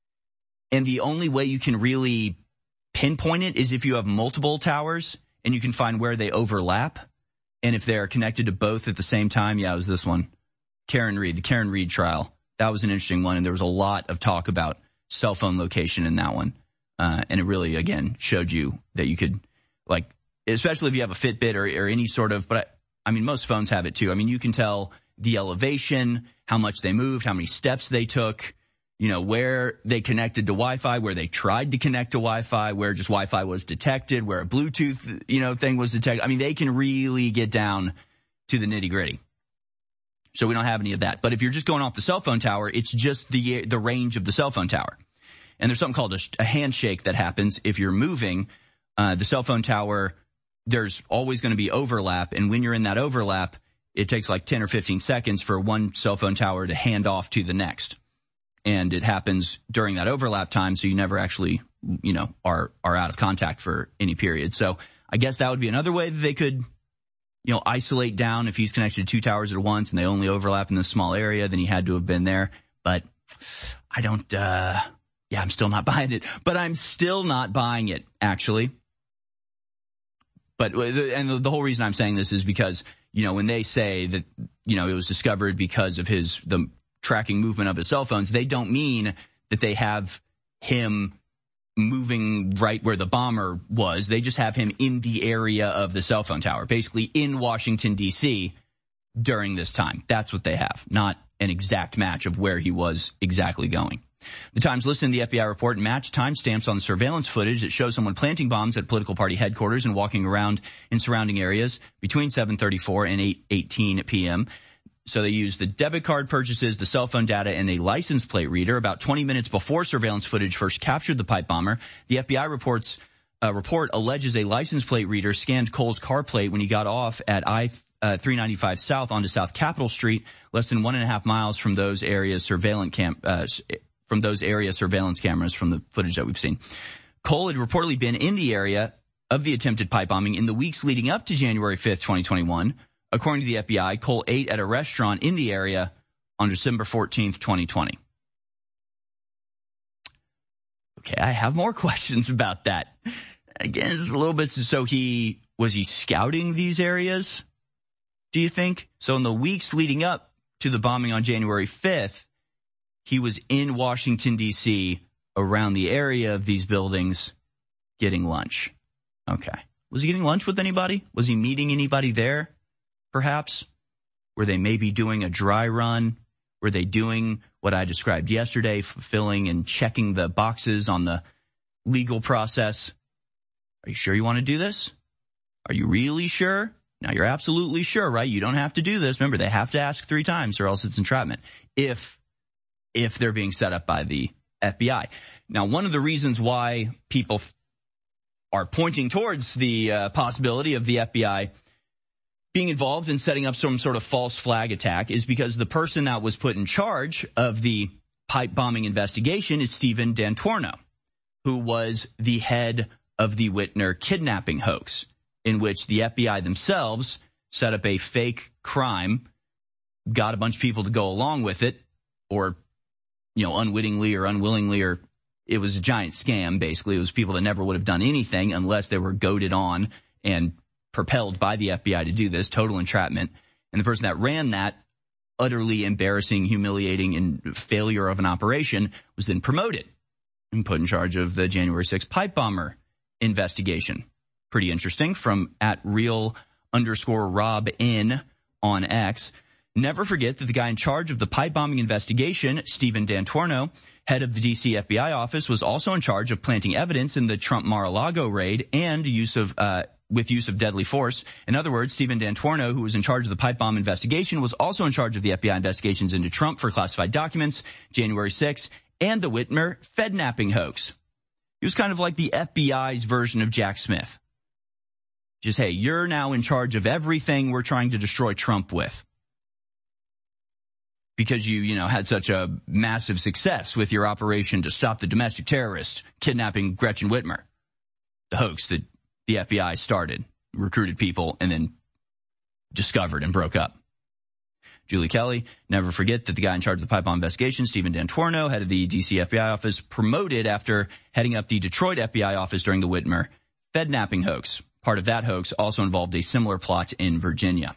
And the only way you can really pinpoint it is if you have multiple towers and you can find where they overlap. And if they're connected to both at the same time, yeah, it was this one. Karen Reed, the Karen Reed trial. That was an interesting one, and there was a lot of talk about cell phone location in that one. Uh, and it really, again, showed you that you could, like, especially if you have a Fitbit or, or any sort of, but I, I mean, most phones have it too. I mean, you can tell the elevation, how much they moved, how many steps they took, you know, where they connected to Wi-Fi, where they tried to connect to Wi-Fi, where just Wi-Fi was detected, where a Bluetooth, you know, thing was detected. I mean, they can really get down to the nitty-gritty. So we don't have any of that. But if you're just going off the cell phone tower, it's just the the range of the cell phone tower. And there's something called a, a handshake that happens if you're moving. Uh, the cell phone tower, there's always going to be overlap. And when you're in that overlap, it takes like ten or fifteen seconds for one cell phone tower to hand off to the next. And it happens during that overlap time, so you never actually, you know, are are out of contact for any period. So I guess that would be another way that they could, you know, isolate down if he's connected to two towers at once and they only overlap in this small area, then he had to have been there. But I don't, uh, yeah, I'm still not buying it. But I'm still not buying it, actually. But, and the whole reason I'm saying this is because, you know, when they say that, you know, it was discovered because of his, the tracking movement of his cell phones, they don't mean that they have him moving right where the bomber was. They just have him in the area of the cell phone tower, basically in Washington, D C during this time. That's what they have, not an exact match of where he was exactly going. The Times listed in the F B I report matched timestamps on the surveillance footage that shows someone planting bombs at political party headquarters and walking around in surrounding areas between seven thirty-four and eight eighteen p.m. So they used the debit card purchases, the cell phone data, and a license plate reader. About twenty minutes before surveillance footage first captured the pipe bomber, the F B I reports uh, report alleges a license plate reader scanned Cole's car plate when he got off at I three ninety-five South onto South Capitol Street, less than one and a half miles from those areas surveillance cam uh, from those area surveillance cameras from the footage that we've seen. Cole had reportedly been in the area of the attempted pipe bombing in the weeks leading up to January fifth, twenty twenty-one. According to the F B I, Cole ate at a restaurant in the area on December fourteenth, twenty twenty. Okay, I have more questions about that. Again, it's a little bit, so he, was he scouting these areas, do you think? So in the weeks leading up to the bombing on January fifth, he was in Washington, D C, around the area of these buildings, getting lunch. Okay. Was he getting lunch with anybody? Was he meeting anybody there? Perhaps? Were they maybe doing a dry run? Were they doing what I described yesterday, fulfilling and checking the boxes on the legal process? Are you sure you want to do this? Are you really sure? Now, you're absolutely sure, right? You don't have to do this. Remember, they have to ask three times or else it's entrapment if if they're being set up by the F B I. Now, one of the reasons why people are pointing towards the uh, possibility of the F B I being involved in setting up some sort of false flag attack is because the person that was put in charge of the pipe bombing investigation is Stephen D'Antuono, who was the head of the Whitmer kidnapping hoax, in which the F B I themselves set up a fake crime, got a bunch of people to go along with it, or, you know, unwittingly or unwillingly, or it was a giant scam, basically. It was people that never would have done anything unless they were goaded on and propelled by the F B I to do this, total entrapment. And the person that ran that utterly embarrassing, humiliating, and failure of an operation was then promoted and put in charge of the January sixth pipe bomber investigation. Pretty interesting. From at real underscore Rob N on X. Never forget that the guy in charge of the pipe bombing investigation, Stephen D'Antuono, head of the D C F B I office, was also in charge of planting evidence in the Trump Mar-a-Lago raid and use of uh with use of deadly force. In other words, Stephen D'Antuono, who was in charge of the pipe bomb investigation, was also in charge of the F B I investigations into Trump for classified documents, January sixth, and the Whitmer Fednapping hoax. He was kind of like the F B I's version of Jack Smith. Just, hey, you're now in charge of everything we're trying to destroy Trump with. Because you, you know, had such a massive success with your operation to stop the domestic terrorist kidnapping Gretchen Whitmer. The hoax that the F B I started, recruited people, and then discovered and broke up. Julie Kelly, never forget that the guy in charge of the pipe bomb investigation, Stephen D'Antuono, head of the D C F B I office, promoted after heading up the Detroit F B I office during the Whitmer Fednapping hoax. Part of that hoax also involved a similar plot in Virginia.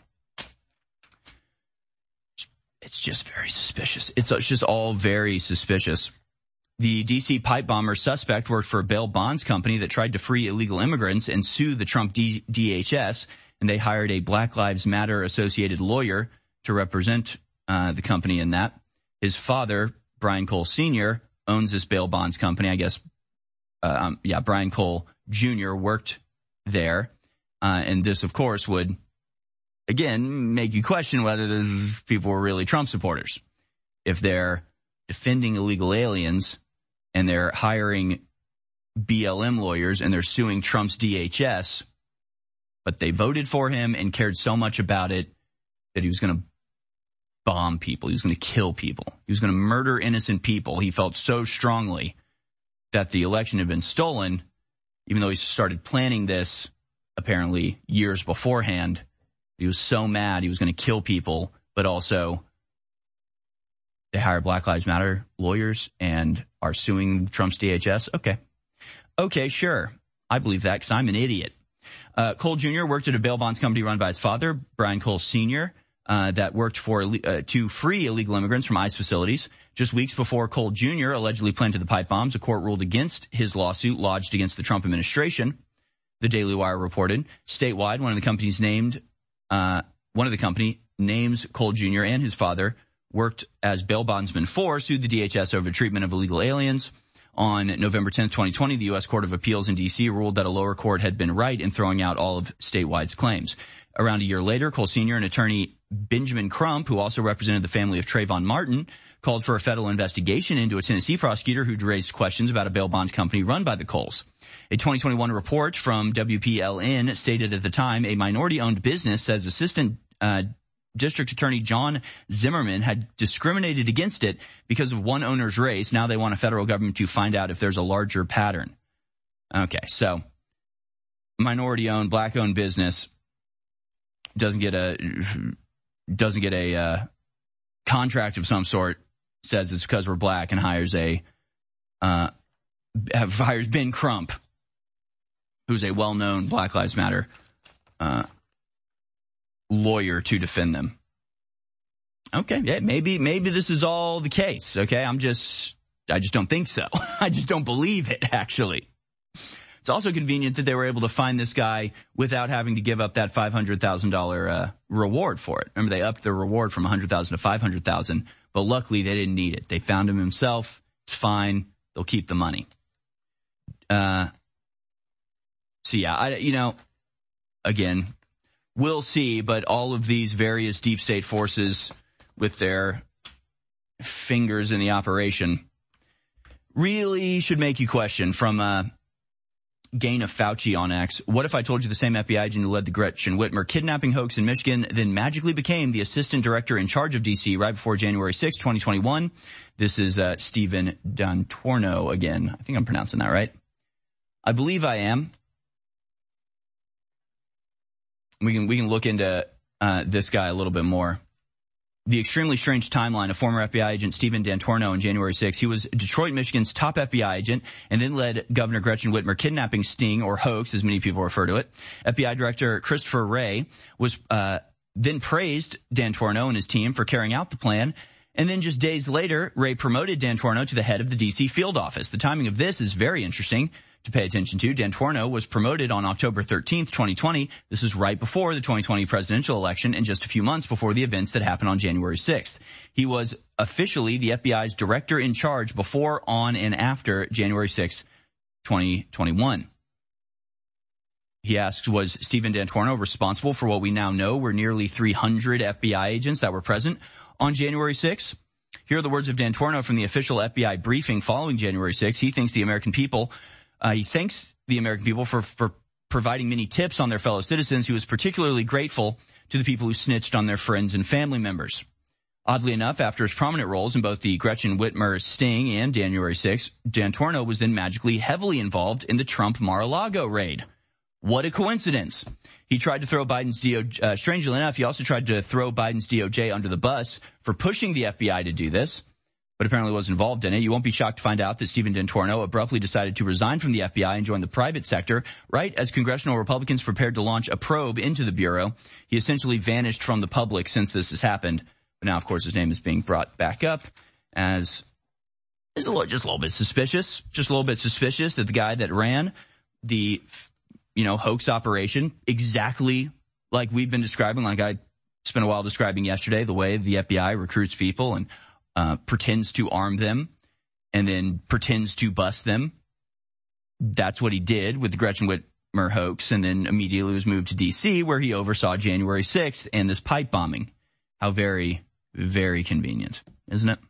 It's just very suspicious. It's just all very suspicious. The D C pipe bomber suspect worked for a bail bonds company that tried to free illegal immigrants and sue the Trump D- DHS, and they hired a Black Lives Matter associated lawyer to represent uh, the company in that. His father, Brian Cole Senior, owns this bail bonds company. I guess, uh, um, yeah, Brian Cole Junior worked there, uh, and this, of course, would, again, make you question whether those people were really Trump supporters. If they're defending illegal aliens and they're hiring B L M lawyers and they're suing Trump's D H S, but they voted for him and cared so much about it that he was going to bomb people. He was going to kill people. He was going to murder innocent people. He felt so strongly that the election had been stolen, even though he started planning this apparently years beforehand. He was so mad he was going to kill people, but also they hire Black Lives Matter lawyers and are suing Trump's D H S. Okay. Okay, sure. I believe that because I'm an idiot. Uh, Cole Junior worked at a bail bonds company run by his father, Brian Cole Senior, uh, that worked for uh, to free illegal immigrants from ICE facilities. Just weeks before Cole Junior allegedly planted the pipe bombs, a court ruled against his lawsuit lodged against the Trump administration. The Daily Wire reported statewide, one of the companies named, uh, one of the company names Cole Junior and his father worked as bail bondsman for, sued the D H S over treatment of illegal aliens. On November tenth, twenty twenty, the U S Court of Appeals in D C ruled that a lower court had been right in throwing out all of statewide's claims. Around a year later, Cole Senior and attorney Benjamin Crump, who also represented the family of Trayvon Martin, called for a federal investigation into a Tennessee prosecutor who'd raised questions about a bail bond company run by the Coles. A twenty twenty-one report from W P L N stated at the time a minority-owned business says assistant uh District Attorney John Zimmerman had discriminated against it because of one owner's race. Now they want a federal government to find out if there's a larger pattern. Okay, so minority-owned, black-owned business doesn't get a doesn't get a uh, contract of some sort. Says it's because we're black and hires a uh, have, hires Ben Crump, who's a well-known Black Lives Matter Uh, lawyer to defend them. Okay, yeah, maybe maybe this is all the case. Okay, I'm just I just don't think so. I just don't believe it, actually. It's also convenient that they were able to find this guy without having to give up that five hundred thousand dollars uh, reward for it. Remember, they upped the reward from one hundred thousand dollars to five hundred thousand dollars, but luckily they didn't need it. They found him himself. It's fine. They'll keep the money. Uh, So, yeah, I, you know, again, we'll see, but all of these various deep state forces with their fingers in the operation really should make you question. From uh, Gain of Fauci on X, what if I told you the same F B I agent who led the Gretchen Whitmer kidnapping hoax in Michigan then magically became the assistant director in charge of D C right before January sixth, twenty twenty-one? This is uh, Stephen D'Antuono again. I think I'm pronouncing that right. I believe I am. We can we can look into uh, this guy a little bit more. The extremely strange timeline of former F B I agent Stephen D'Antuono on January sixth. He was Detroit, Michigan's top F B I agent and then led Governor Gretchen Whitmer kidnapping sting, or hoax, as many people refer to it. F B I Director Christopher Wray was uh, then praised D'Antuono and his team for carrying out the plan. And then just days later, Wray promoted D'Antuono to the head of the D C field office. The timing of this is very interesting to pay attention to. D'Antuono was promoted on October thirteenth, twenty twenty. This is right before the twenty twenty presidential election and just a few months before the events that happened on January sixth. He was officially the F B I's director in charge before, on, and after January sixth, twenty twenty-one. He asks, was Stephen D'Antuono responsible for what we now know were nearly three hundred F B I agents that were present on January sixth? Here are the words of D'Antuono from the official F B I briefing following January sixth. He thinks the American people Uh, he thanks the American people for, for providing many tips on their fellow citizens. He was particularly grateful to the people who snitched on their friends and family members. Oddly enough, after his prominent roles in both the Gretchen Whitmer sting and January sixth, D'Antuono was then magically heavily involved in the Trump Mar-a-Lago raid. What a coincidence. He tried to throw Biden's D O J, uh, strangely enough, he also tried to throw Biden's D O J under the bus for pushing the F B I to do this, but apparently was involved in it. You won't be shocked to find out that Stephen D'Antuono abruptly decided to resign from the F B I and join the private sector right as congressional Republicans prepared to launch a probe into the Bureau. He essentially vanished from the public since this has happened. But now, of course, his name is being brought back up as is a little, just a little bit suspicious, just a little bit suspicious that the guy that ran the, you know, hoax operation, exactly like we've been describing, like I spent a while describing yesterday, the way the F B I recruits people and Uh, pretends to arm them and then pretends to bust them. That's what he did with the Gretchen Whitmer hoax, and then immediately was moved to D C where he oversaw January sixth and this pipe bombing. How very, very convenient, isn't it?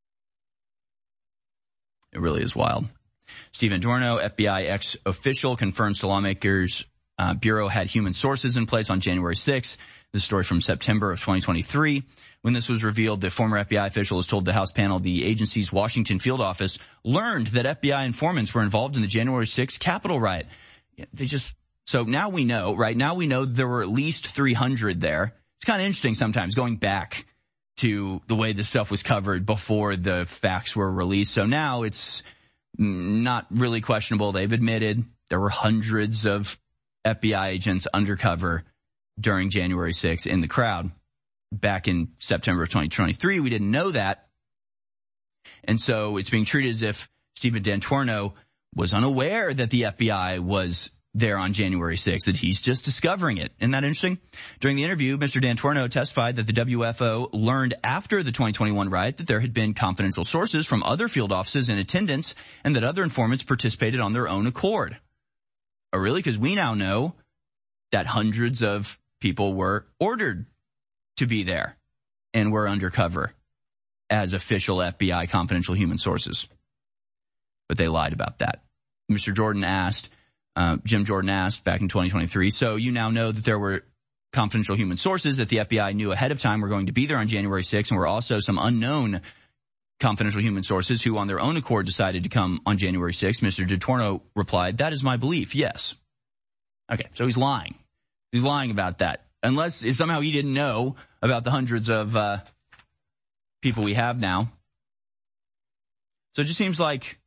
It really is wild. Stephen D'Antuono, F B I ex-official, confirms to lawmakers uh, Bureau had human sources in place on January sixth. This story from September of twenty twenty-three. When this was revealed, the former F B I official has told the House panel the agency's Washington field office learned that F B I informants were involved in the January sixth Capitol riot. They just, so now we know, right? Now we know there were at least three hundred there. It's kind of interesting sometimes going back to the way this stuff was covered before the facts were released. So now it's not really questionable. They've admitted there were hundreds of F B I agents undercover during January sixth in the crowd. Back in September of twenty twenty-three, we didn't know that. And so it's being treated as if Stephen D'Antuono was unaware that the F B I was there on January sixth, that he's just discovering it. Isn't that interesting? During the interview, Mister D'Antuono testified that the W F O learned after the twenty twenty-one riot that there had been confidential sources from other field offices in attendance and that other informants participated on their own accord. Oh, really? Because we now know that hundreds of people were ordered to be there and were undercover as official F B I confidential human sources. But they lied about that. Mister Jordan asked, uh, Jim Jordan asked back in twenty twenty-three, so you now know that there were confidential human sources that the F B I knew ahead of time were going to be there on January sixth, and were also some unknown confidential human sources who on their own accord decided to come on January sixth. Mister D'Antuono replied, that is my belief, yes. Okay, so he's lying. He's lying about that. Unless somehow he didn't know about the hundreds of uh, people we have now. So it just seems like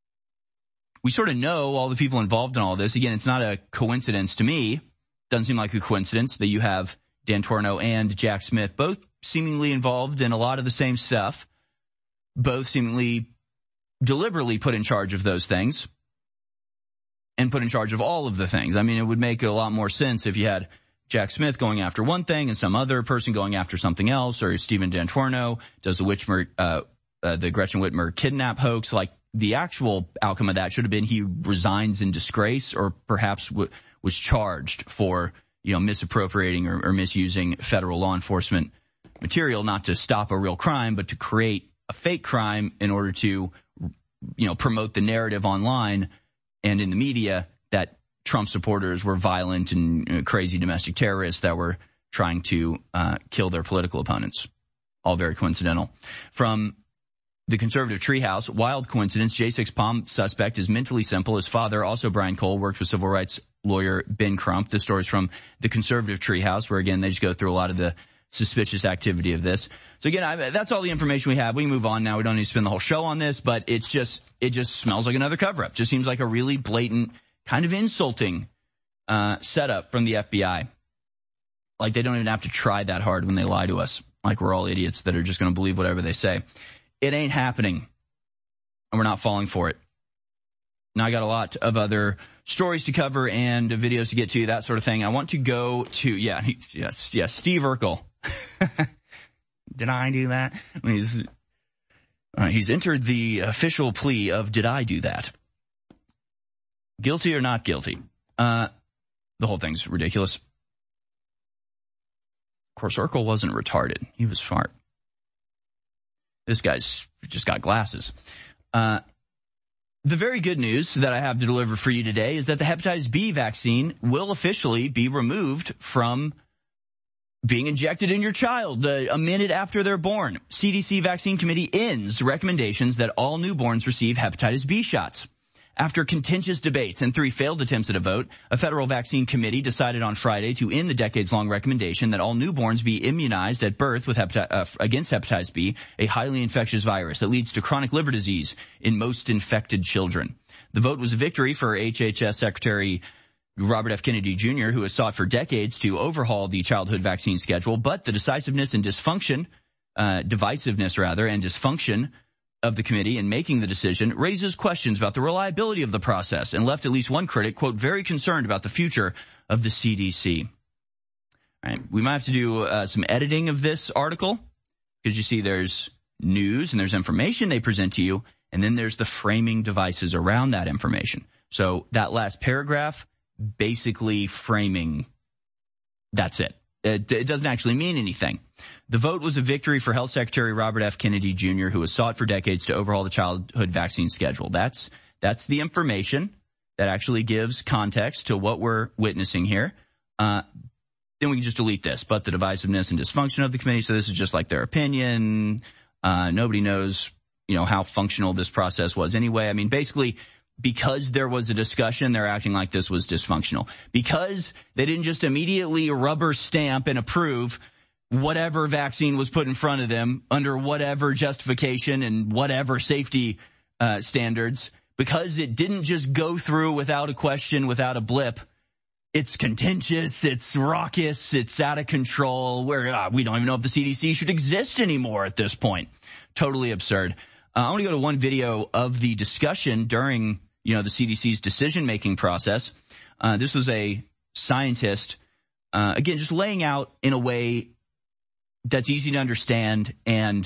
we sort of know all the people involved in all this. Again, it's not a coincidence to me. Doesn't seem like a coincidence that you have D'Antuono and Jack Smith both seemingly involved in a lot of the same stuff, both seemingly deliberately put in charge of those things and put in charge of all of the things. I mean, it would make a lot more sense if you had Jack Smith going after one thing and some other person going after something else, or Stephen D'Antuono does the Whitmer, uh, uh, the Gretchen Whitmer kidnap hoax. Like, the actual outcome of that should have been he resigns in disgrace, or perhaps w- was charged for, you know, misappropriating or, or misusing federal law enforcement material, not to stop a real crime, but to create a fake crime in order to, you know, promote the narrative online and in the media that Trump supporters were violent and uh, crazy domestic terrorists that were trying to uh, kill their political opponents. All very coincidental. From the conservative treehouse, wild coincidence, J six Palm suspect is mentally simple. His father, also Brian Cole, worked with civil rights lawyer Ben Crump. This story is from the conservative treehouse, where, again, they just go through a lot of the suspicious activity of this. So, again, I, that's all the information we have. We can move on now. We don't need to spend the whole show on this, but it's just, it just smells like another cover-up. Just seems like a really blatant, kind of insulting uh setup from the F B I. Like they don't even have to try that hard when they lie to us. Like we're all idiots that are just going to believe whatever they say. It ain't happening, and we're not falling for it. Now, I got a lot of other stories to cover and videos to get to, that sort of thing. I want to go to, yeah, he, yes, yes, Steve Urkel. Did I do that? I mean, he's, uh, he's entered the official plea of, did I do that? Guilty or not guilty? Uh, the whole thing's ridiculous. Of course, Urkel wasn't retarded. He was smart. This guy's just got glasses. Uh, the very good news that I have to deliver for you today is that the hepatitis B vaccine will officially be removed from being injected in your child uh, a minute after they're born. C D C Vaccine Committee ends recommendations that all newborns receive hepatitis B shots. After contentious debates and three failed attempts at a vote, a federal vaccine committee decided on Friday to end the decades-long recommendation that all newborns be immunized at birth with hepati- uh, against hepatitis B, a highly infectious virus that leads to chronic liver disease in most infected children. The vote was a victory for H H S Secretary Robert F. Kennedy Junior, who has sought for decades to overhaul the childhood vaccine schedule, but the decisiveness and dysfunction, uh, divisiveness rather, and dysfunction of the committee in making the decision raises questions about the reliability of the process and left at least one critic, quote, very concerned about the future of the C D C. All right, we might have to do uh, some editing of this article, because you see there's news and there's information they present to you, and then there's the framing devices around that information. So that last paragraph, basically framing, that's it. It, it doesn't actually mean anything. The vote was a victory for Health Secretary Robert F. Kennedy Junior, who has sought for decades to overhaul the childhood vaccine schedule. That's that's the information that actually gives context to what we're witnessing here. Uh, then we can just delete this. But the divisiveness and dysfunction of the committee, so this is just like their opinion. Uh, nobody knows, you know, how functional this process was anyway. I mean, basically, because there was a discussion, they're acting like this was dysfunctional. Because they didn't just immediately rubber stamp and approve whatever vaccine was put in front of them under whatever justification and whatever safety uh, standards, because it didn't just go through without a question, without a blip. It's contentious, it's raucous, it's out of control. Where uh, we don't even know if the C D C should exist anymore at this point. Totally absurd. Uh, I want to go to one video of the discussion during, you know, the C D C's decision-making process. Uh, this was a scientist, uh, again, just laying out in a way that's easy to understand, and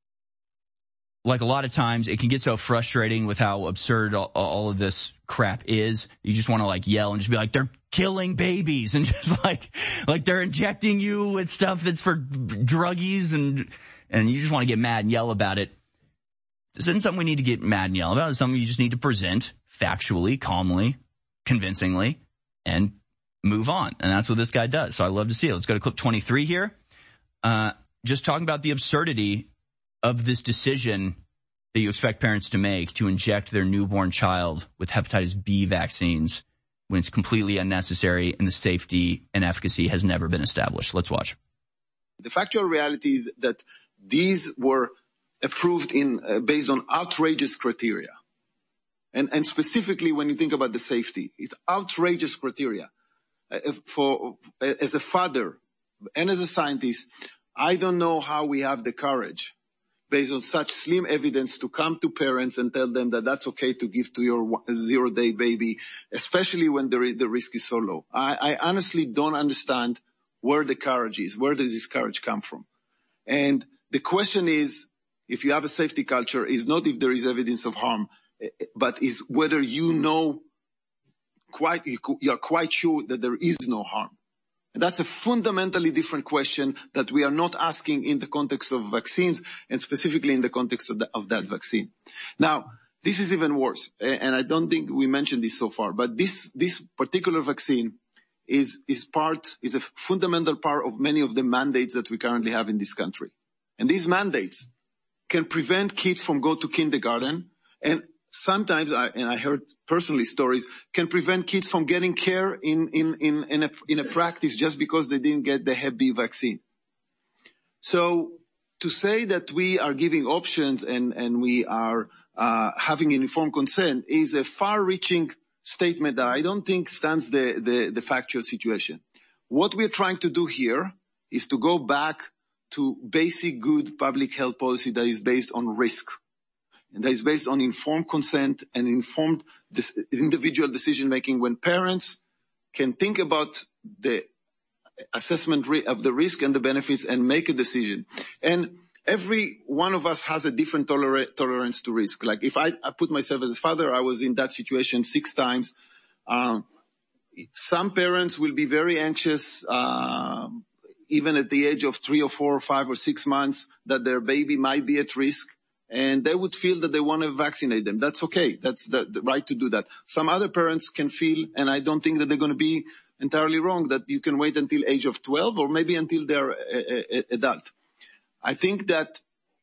like a lot of times it can get so frustrating with how absurd all, all of this crap is. You just want to like yell and just be like, they're killing babies, and just like, like they're injecting you with stuff that's for druggies, and, and you just want to get mad and yell about it. This isn't something we need to get mad and yell about. It's something you just need to present factually, calmly, convincingly, and move on. And that's what this guy does. So I love to see it. Let's go to clip twenty-three here. Uh, just talking about the absurdity of this decision that you expect parents to make to inject their newborn child with hepatitis B vaccines when it's completely unnecessary and the safety and efficacy has never been established. Let's watch. The factual reality is that these were approved in uh, based on outrageous criteria. And, and specifically when you think about the safety, it's outrageous criteria. Uh, for, uh, as a father and as a scientist, I don't know how we have the courage, based on such slim evidence, to come to parents and tell them that that's okay to give to your zero-day baby, especially when the, the risk is so low. I, I honestly don't understand where the courage is. Where does this courage come from? And the question is, if you have a safety culture, is not if there is evidence of harm. but is whether you know quite, you are quite sure that there is no harm. And that's a fundamentally different question that we are not asking in the context of vaccines, and specifically in the context of, the, of that vaccine. Now, this is even worse, and I don't think we mentioned this so far, but this, this particular vaccine is, is part, is a fundamental part of many of the mandates that we currently have in this country. And these mandates can prevent kids from going to kindergarten, and sometimes, I, and I heard personally stories, can prevent kids from getting care in, in, in, in, a, in a practice just because they didn't get the Hep B vaccine. So to say that we are giving options and, and we are uh, having an informed consent is a far-reaching statement that I don't think stands the, the, the factual situation. What we're trying to do here is to go back to basic good public health policy that is based on risk. And that is based on informed consent and informed dis- individual decision-making when parents can think about the assessment re- of the risk and the benefits and make a decision. And every one of us has a different toler- tolerance to risk. Like if I, I put myself as a father, I was in that situation six times. Um, some parents will be very anxious, uh, even at the age of three or four or five or six months, that their baby might be at risk. And they would feel that they want to vaccinate them. That's okay. That's the, the right to do that. Some other parents can feel, and I don't think that they're going to be entirely wrong, that you can wait until age of twelve or maybe until they're a, a, adult. I think that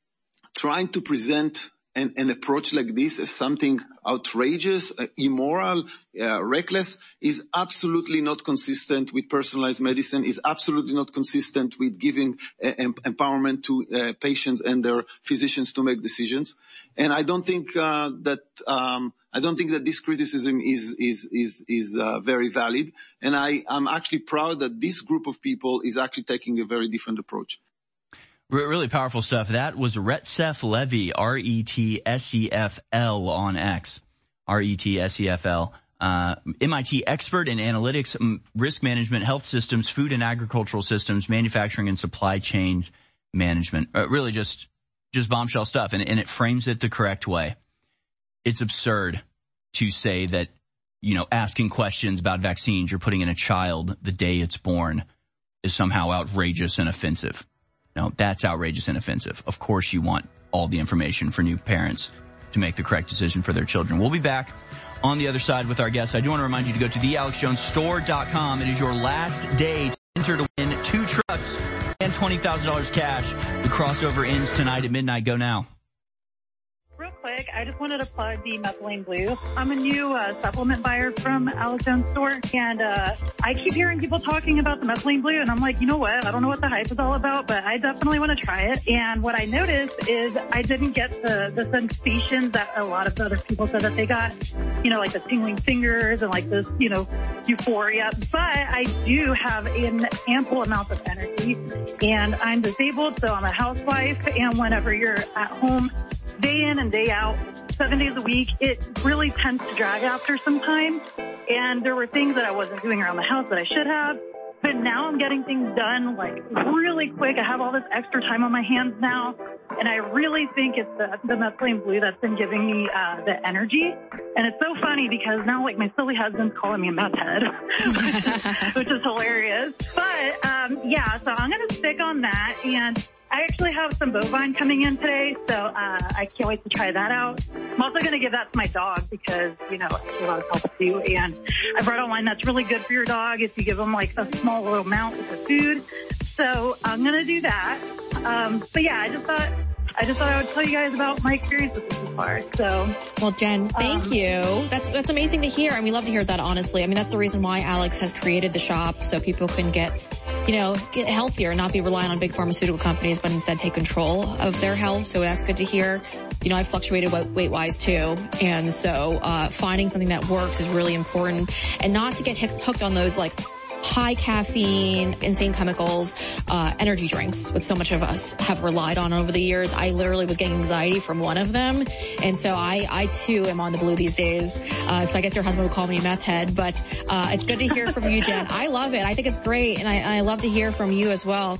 trying to present an, an approach like this as something outrageous, uh, immoral, uh, reckless is absolutely not consistent with personalized medicine, is absolutely not consistent with giving uh, em- empowerment to uh, patients and their physicians to make decisions. And I don't think uh, that um, I don't think that this criticism is is is is uh, very valid. And I am actually proud that this group of people is actually taking a very different approach. Really powerful stuff. That was Retsef Levy, R E T S E F L on X. R E T S E F L. Uh, M I T expert in analytics, risk management, health systems, food and agricultural systems, manufacturing and supply chain management. Uh, really just, just bombshell stuff. And, and it frames it the correct way. It's absurd to say that, you know, asking questions about vaccines you're putting in a child the day it's born is somehow outrageous and offensive. No, that's outrageous and offensive. Of course you want all the information for new parents to make the correct decision for their children. We'll be back on the other side with our guests. I do want to remind you to go to the alex jones store dot com. It is your last day to enter to win two trucks and twenty thousand dollars cash. The crossover ends tonight at midnight. Go now. Real quick, I just wanted to plug the Methylene Blue. I'm a new uh, supplement buyer from Alex Jones Store, and uh, I keep hearing people talking about the Methylene Blue, and I'm like, you know what? I don't know what the hype is all about, but I definitely want to try it. And what I noticed is I didn't get the, the sensation that a lot of other people said that they got, you know, like the tingling fingers and like this, you know, euphoria. But I do have an ample amount of energy, and I'm disabled, so I'm a housewife, and whenever you're at home, day in and day out, seven days a week, it really tends to drag after some time. And there were things that I wasn't doing around the house that I should have. But now I'm getting things done like really quick. I have all this extra time on my hands now. And I really think it's the, the Methylene Blue that's been giving me uh, the energy. And it's so funny because now like my silly husband's calling me a meth head, which is hilarious. But um, yeah, so I'm going to stick on that. And I actually have some bovine coming in today, so uh, I can't wait to try that out. I'm also going to give that to my dog because, you know, it's a lot of help too. And I brought online that's really good for your dog if you give them like a small little amount with the food. So I'm going to do that. Um, but yeah, I just thought... I just thought I would tell you guys about my experience with this so far. So, well, Jen, thank um, you. That's that's amazing to hear, and we love to hear that. Honestly, I mean, that's the reason why Alex has created the shop so people can get, you know, get healthier and not be relying on big pharmaceutical companies, but instead take control of their health. So that's good to hear. You know, I fluctuated weight wise too, and so uh finding something that works is really important, and not to get hooked on those like high caffeine, insane chemicals, uh, energy drinks, which so much of us have relied on over the years. I literally was getting anxiety from one of them. And so I, I too am on the blue these days. Uh, so I guess your husband would call me a meth head, but, uh, it's good to hear from you, Jen. I love it. I think it's great. And I, I love to hear from you as well.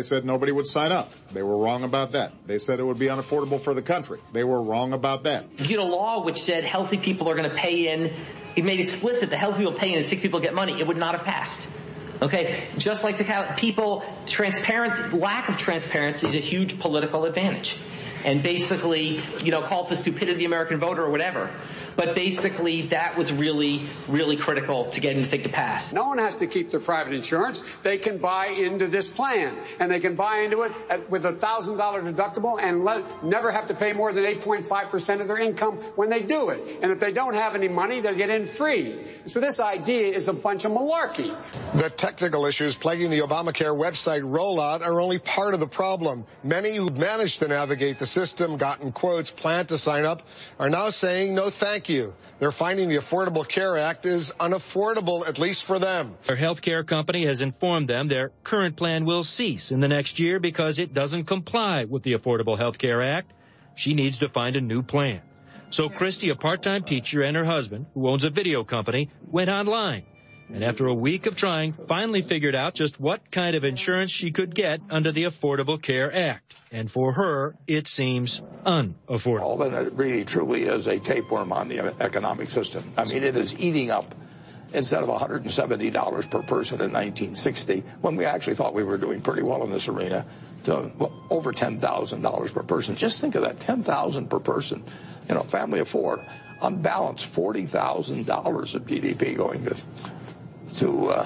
They said nobody would sign up. They were wrong about that. They said it would be unaffordable for the country. They were wrong about that. You get a law which said healthy people are going to pay in. It made explicit that healthy people pay in and sick people get money. It would not have passed. Okay, just like the people, transparent, lack of transparency is a huge political advantage. And basically, you know, call it the stupidity of the American voter or whatever. But basically, that was really, really critical to getting the thing to pass. No one has to keep their private insurance. They can buy into this plan. And they can buy into it at, with a one thousand dollars deductible and let, never have to pay more than eight point five percent of their income when they do it. And if they don't have any money, they'll get in free. So this idea is a bunch of malarkey. The technical issues plaguing the Obamacare website rollout are only part of the problem. Many who managed to navigate the system, gotten quotes, planned to sign up, are now saying no thank you. They're finding the Affordable Care Act is unaffordable, at least for them. Their health care company has informed them their current plan will cease in the next year because it doesn't comply with the Affordable Health Care Act. She needs to find a new plan. So Christy, a part-time teacher, and her husband, who owns a video company, went online. And after a week of trying, finally figured out just what kind of insurance she could get under the Affordable Care Act. And for her, it seems unaffordable. Well, then it really truly is a tapeworm on the economic system. I mean, it is eating up, instead of one hundred seventy dollars per person in nineteen sixty, when we actually thought we were doing pretty well in this arena, to well, over ten thousand dollars per person. Just think of that, ten thousand dollars per person. You know, family of four, on balance, forty thousand dollars of G D P going to to uh,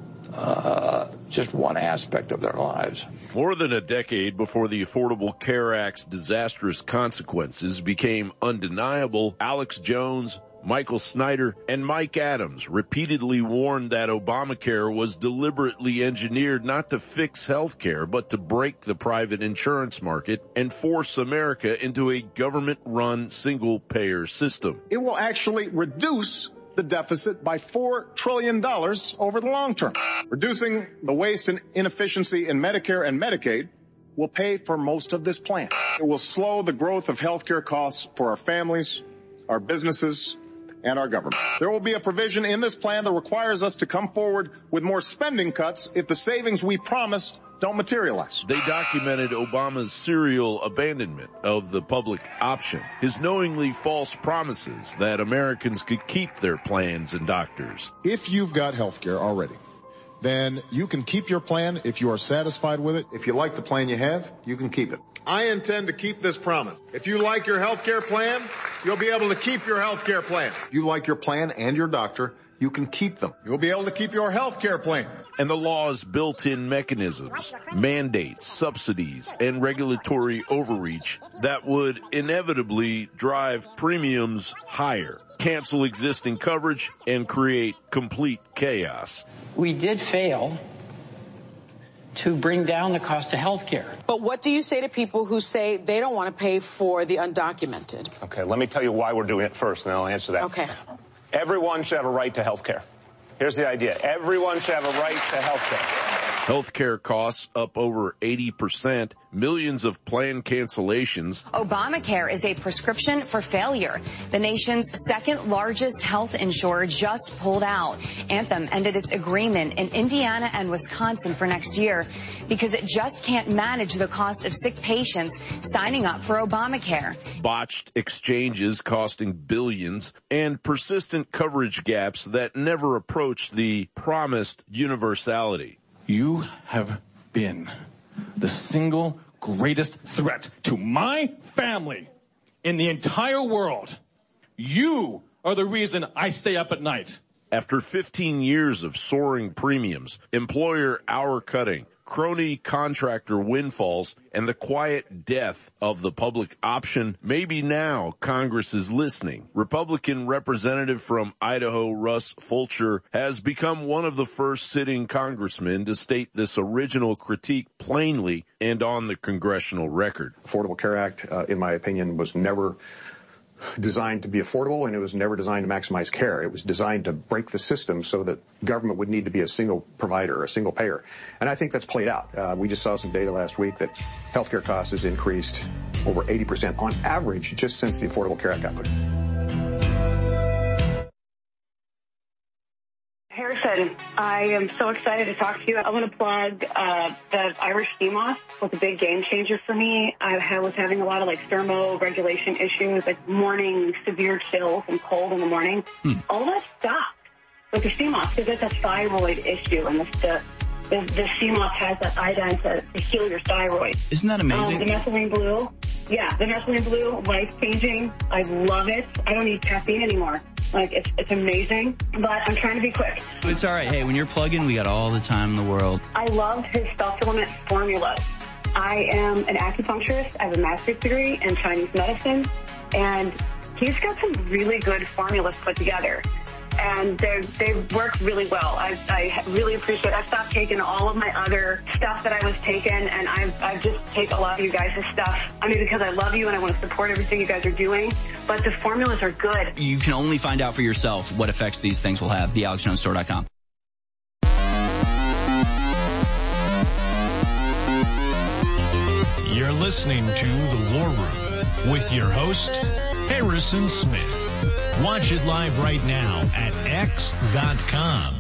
uh, just one aspect of their lives. More than a decade before the Affordable Care Act's disastrous consequences became undeniable, Alex Jones, Michael Snyder, and Mike Adams repeatedly warned that Obamacare was deliberately engineered not to fix health care, but to break the private insurance market and force America into a government-run single-payer system. It will actually reduce the deficit by four trillion dollars over the long term. Reducing the waste and inefficiency in Medicare and Medicaid will pay for most of this plan. It will slow the growth of healthcare costs for our families, our businesses, and our government. There will be a provision in this plan that requires us to come forward with more spending cuts if the savings we promised don't materialize. They documented Obama's serial abandonment of the public option, his knowingly false promises that Americans could keep their plans and doctors. If you've got health care already, then you can keep your plan if you are satisfied with it. If you like the plan you have, you can keep it. I intend to keep this promise. If you like your health care plan, you'll be able to keep your health care plan. If you like your plan and your doctor, you can keep them. You'll be able to keep your health care plan. And the law's built-in mechanisms, mandates, subsidies, and regulatory overreach that would inevitably drive premiums higher, cancel existing coverage, and create complete chaos. We did fail to bring down the cost of health care. But what do you say to people who say they don't want to pay for the undocumented? Okay, let me tell you why we're doing it first, and then I'll answer that. Okay. Everyone should have a right to health care. Here's the idea. Everyone should have a right to health care. Healthcare costs up over eighty percent, millions of plan cancellations. Obamacare is a prescription for failure. The nation's second largest health insurer just pulled out. Anthem ended its agreement in Indiana and Wisconsin for next year because it just can't manage the cost of sick patients signing up for Obamacare. Botched exchanges costing billions and persistent coverage gaps that never approach the promised universality. You have been the single greatest threat to my family in the entire world. You are the reason I stay up at night. After fifteen years of soaring premiums, employer hour cutting, crony contractor windfalls, and the quiet death of the public option, maybe now Congress is listening. Republican Representative from Idaho, Russ Fulcher, has become one of the first sitting congressmen to state this original critique plainly and on the congressional record. Affordable Care Act, uh, in my opinion, was never designed to be affordable, and it was never designed to maximize care. It was designed to break the system so that government would need to be a single provider, a single payer. And I think that's played out. Uh, we just saw some data last week that healthcare costs has increased over eighty percent on average just since the Affordable Care Act got put in. Harris Good. I am so excited to talk to you. I want to plug uh, the Irish sea moss was a big game changer for me. I was having a lot of like thermoregulation issues, like morning severe chills and cold in the morning. Hmm. All that stopped with the sea moss because it's a thyroid issue, and the the, the sea moss has that iodine to, to heal your thyroid. Isn't that amazing? Um, the methylene blue, yeah, the methylene blue, life changing. I love it. I don't need caffeine anymore. Like, it's, it's amazing, but I'm trying to be quick. It's all right. Hey, when you're plugging, we got all the time in the world. I love his supplement formulas. I am an acupuncturist. I have a master's degree in Chinese medicine, and he's got some really good formulas put together. And they they work really well. I, I really appreciate it. I've stopped taking all of my other stuff that I was taking, and I've, I've just taken a lot of you guys' stuff. I mean, because I love you and I want to support everything you guys are doing, but the formulas are good. You can only find out for yourself what effects these things will have. the alex jones store dot com. You're listening to The War Room with your host, Harrison Smith. Watch it live right now at x dot com.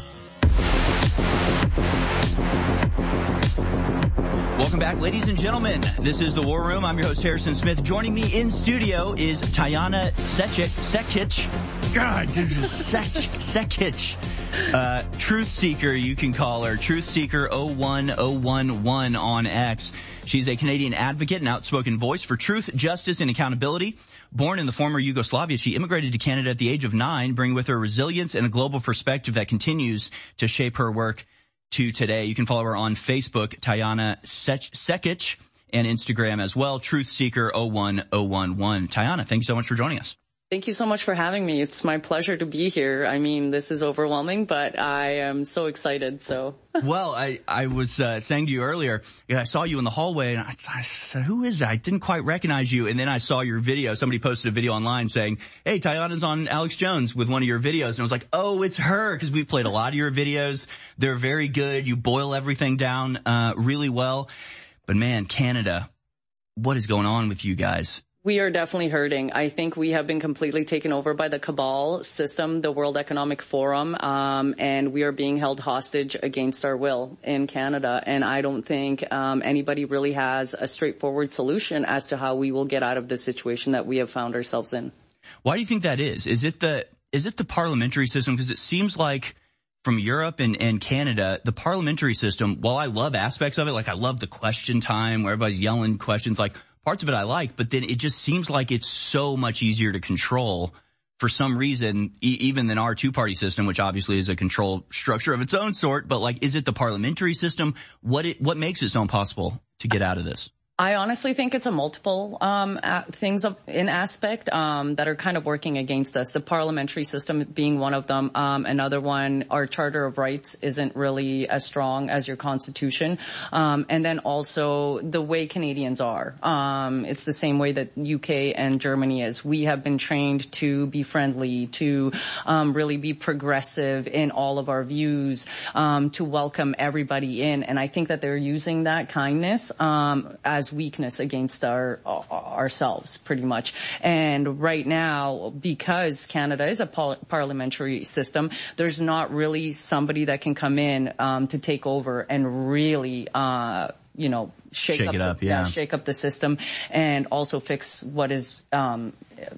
Welcome back, ladies and gentlemen. This is The War Room. I'm your host, Harrison Smith. Joining me in studio is Tayana Secich. Secich. God, Secich. Secich. Uh, Truth Seeker, you can call her. Truth Seeker oh one oh one one on X. She's a Canadian advocate and outspoken voice for truth, justice, and accountability. Born in the former Yugoslavia, she immigrated to Canada at the age of nine, bringing with her resilience and a global perspective that continues to shape her work to today. You can follow her on Facebook, Tayana Secich, and Instagram as well, Truth Seeker oh one oh one one. Tayana, thank you so much for joining us. Thank you so much for having me. It's my pleasure to be here. I mean, this is overwhelming, but I am so excited, so. Well, I, I was uh, saying to you earlier, I saw you in the hallway, and I, I said, who is that? I didn't quite recognize you, and then I saw your video. Somebody posted a video online saying, hey, Tayana's on Alex Jones with one of your videos, and I was like, oh, it's her, because we played a lot of your videos. They're very good. You boil everything down uh really well. But man, Canada, what is going on with you guys? We are definitely hurting. I think we have been completely taken over by the cabal system, the World Economic Forum, um, and we are being held hostage against our will in Canada. And I don't think um, anybody really has a straightforward solution as to how we will get out of this situation that we have found ourselves in. Why do you think that is? Is it the is it the parliamentary system? Because it seems like from Europe and, and Canada, the parliamentary system, while I love aspects of it, like I love the question time where everybody's yelling questions, like parts of it I like, but then it just seems like it's so much easier to control for some reason, e- even than our two-party system, which obviously is a control structure of its own sort. But like, is it the parliamentary system? What it, what makes it so impossible to get out of this? I honestly think it's a multiple um, things of, in aspect um, that are kind of working against us. The parliamentary system being one of them. Um, another one, our Charter of Rights isn't really as strong as your Constitution. Um, and then also the way Canadians are. Um, it's the same way that U K and Germany is. We have been trained to be friendly, to um, really be progressive in all of our views, um, to welcome everybody in. And I think that they're using that kindness um, as weakness against our uh, ourselves pretty much. And right now, because Canada is a par- parliamentary system, there's not really somebody that can come in um, to take over and really uh you know shake, shake up, it up the, yeah. yeah shake up the system and also fix what is um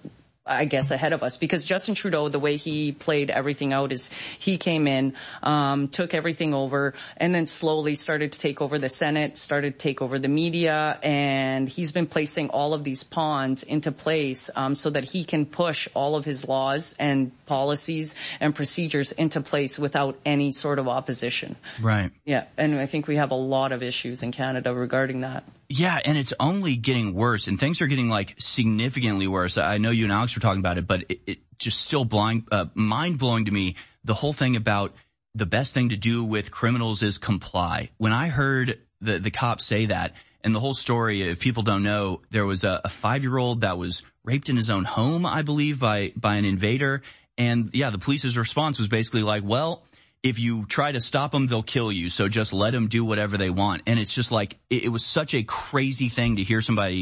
I guess ahead of us, because Justin Trudeau, the way he played everything out is he came in, um, took everything over, and then slowly started to take over the Senate, started to take over the media, and he's been placing all of these pawns into place um, so that he can push all of his laws and policies and procedures into place without any sort of opposition. Right. Yeah, and I think we have a lot of issues in Canada regarding that. Yeah, and it's only getting worse, and things are getting like significantly worse. I know you and Alex were talking about it, but it, it just still blind, uh, mind-blowing to me, the whole thing about the best thing to do with criminals is comply. When I heard the, the cops say that, and the whole story, if people don't know, there was a, a five-year-old that was raped in his own home, I believe, by, by an invader. And yeah, the police's response was basically like, well, if you try to stop them, they'll kill you. So just let them do whatever they want. And it's just like, it, it was such a crazy thing to hear somebody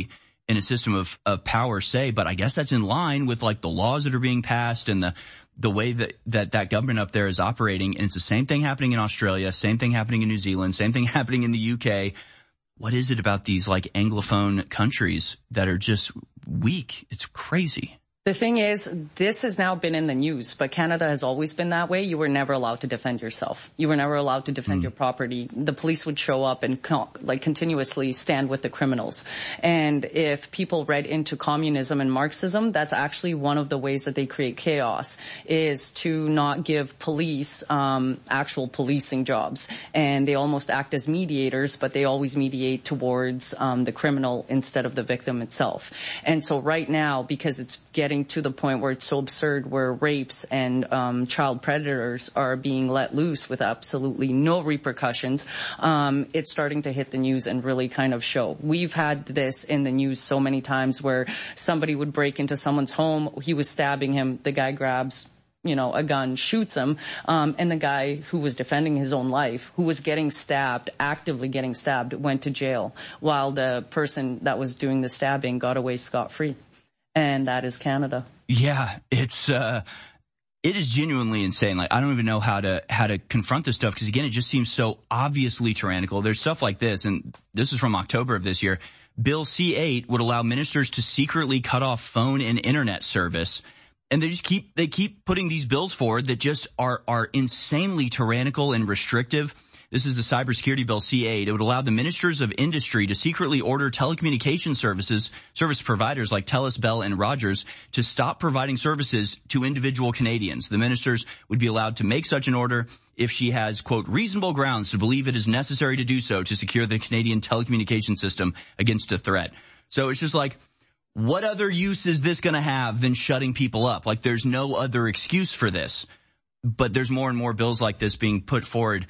in a system of, of power say, but I guess that's in line with like the laws that are being passed and the, the way that, that that government up there is operating. And it's the same thing happening in Australia, same thing happening in New Zealand, same thing happening in the U K. What is it about these like Anglophone countries that are just weak? It's crazy. The thing is, this has now been in the news, but Canada has always been that way. You were never allowed to defend yourself. You were never allowed to defend mm. your property. The police would show up and co- like continuously stand with the criminals. And if people read into communism and Marxism, that's actually one of the ways that they create chaos, is to not give police um actual policing jobs. And they almost act as mediators, but they always mediate towards um the criminal instead of the victim itself. And so right now, because it's getting to the point where it's so absurd, where rapes and um child predators are being let loose with absolutely no repercussions, um it's starting to hit the news and really kind of show. We've had this in the news so many times where somebody would break into someone's home, he was stabbing him, the guy grabs you know, a gun, shoots him, um, and the guy who was defending his own life, who was getting stabbed, actively getting stabbed, went to jail, while the person that was doing the stabbing got away scot-free. And that is Canada. Yeah, it's, uh, it is genuinely insane. Like, I don't even know how to, how to confront this stuff, because again, it just seems so obviously tyrannical. There's stuff like this, and this is from October of this year. Bill C eight would allow ministers to secretly cut off phone and internet service. And they just keep, they keep putting these bills forward that just are, are insanely tyrannical and restrictive. This is the cybersecurity bill C eight. It would allow the ministers of industry to secretly order telecommunication services, service providers like TELUS, Bell, and Rogers to stop providing services to individual Canadians. The ministers would be allowed to make such an order if she has, quote, reasonable grounds to believe it is necessary to do so to secure the Canadian telecommunication system against a threat. So it's just like, what other use is this going to have than shutting people up? Like, there's no other excuse for this. But there's more and more bills like this being put forward.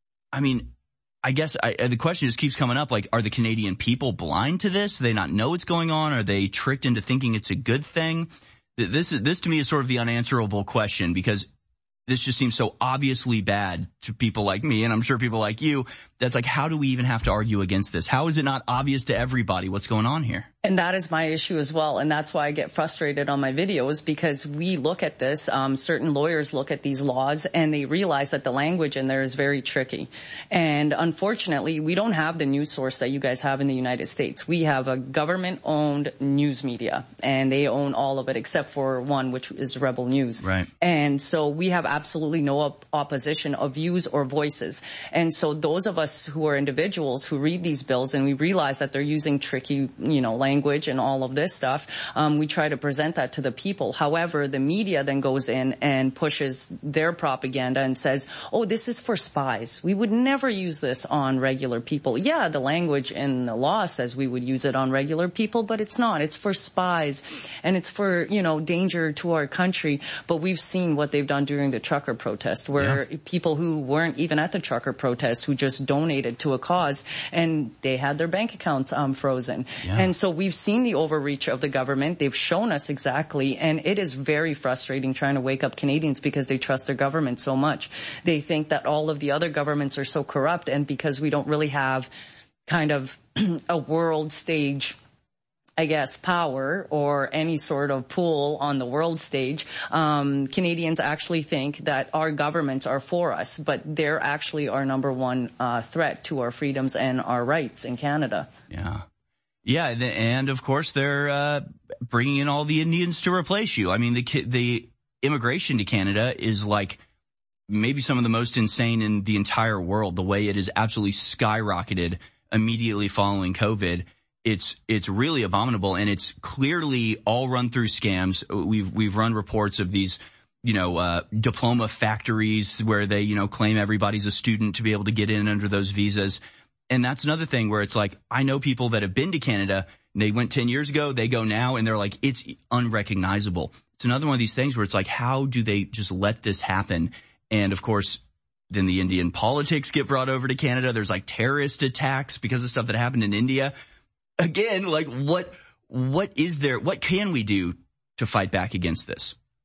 I mean, I guess I, the question just keeps coming up, like, are the Canadian people blind to this? Do they not know what's going on? Are they tricked into thinking it's a good thing? This is, this to me is sort of the unanswerable question, because this just seems so obviously bad to people like me, and I'm sure people like you. That's like, how do we even have to argue against this? How is it not obvious to everybody what's going on here? And that is my issue as well. And that's why I get frustrated on my videos, because we look at this, um, certain lawyers look at these laws and they realize that the language in there is very tricky. And unfortunately, we don't have the news source that you guys have in the United States. We have a government-owned news media, and they own all of it except for one, which is Rebel News. Right. And so we have absolutely no op- opposition of views or voices. And so those of us who are individuals who read these bills and we realize that they're using tricky, you know, language and all of this stuff, um, we try to present that to the people. However, the media then goes in and pushes their propaganda and says, oh, this is for spies. We would never use this on regular people. Yeah, the language in the law says we would use it on regular people, but it's not. It's for spies, and it's for, you know, danger to our country. But we've seen what they've done during the trucker protest, where yeah. people who weren't even at the trucker protest, who just donated to a cause, and they had their bank accounts um, frozen. Yeah. And so we've seen the overreach of the government. They've shown us exactly, and it is very frustrating trying to wake up Canadians because they trust their government so much. They think that all of the other governments are so corrupt, and because we don't really have kind of a world stage, I guess, power or any sort of pull on the world stage, um, Canadians actually think that our governments are for us, but they're actually our number one uh, threat to our freedoms and our rights in Canada. Yeah. Yeah, and of course they're uh, bringing in all the Indians to replace you. I mean, the the immigration to Canada is like maybe some of the most insane in the entire world, the way it is absolutely skyrocketed immediately following COVID. It's it's really abominable, and it's clearly all run through scams. We've we've run reports of these, you know, uh, diploma factories where they, you know, claim everybody's a student to be able to get in under those visas. And that's another thing where it's like, I know people that have been to Canada, they went ten years ago, they go now, and they're like, it's unrecognizable. It's another one of these things where it's like, how do they just let this happen? And of course, then the Indian politics get brought over to Canada. There's like terrorist attacks because of stuff that happened in India. Again, like what, what is there, what can we do to fight back against this?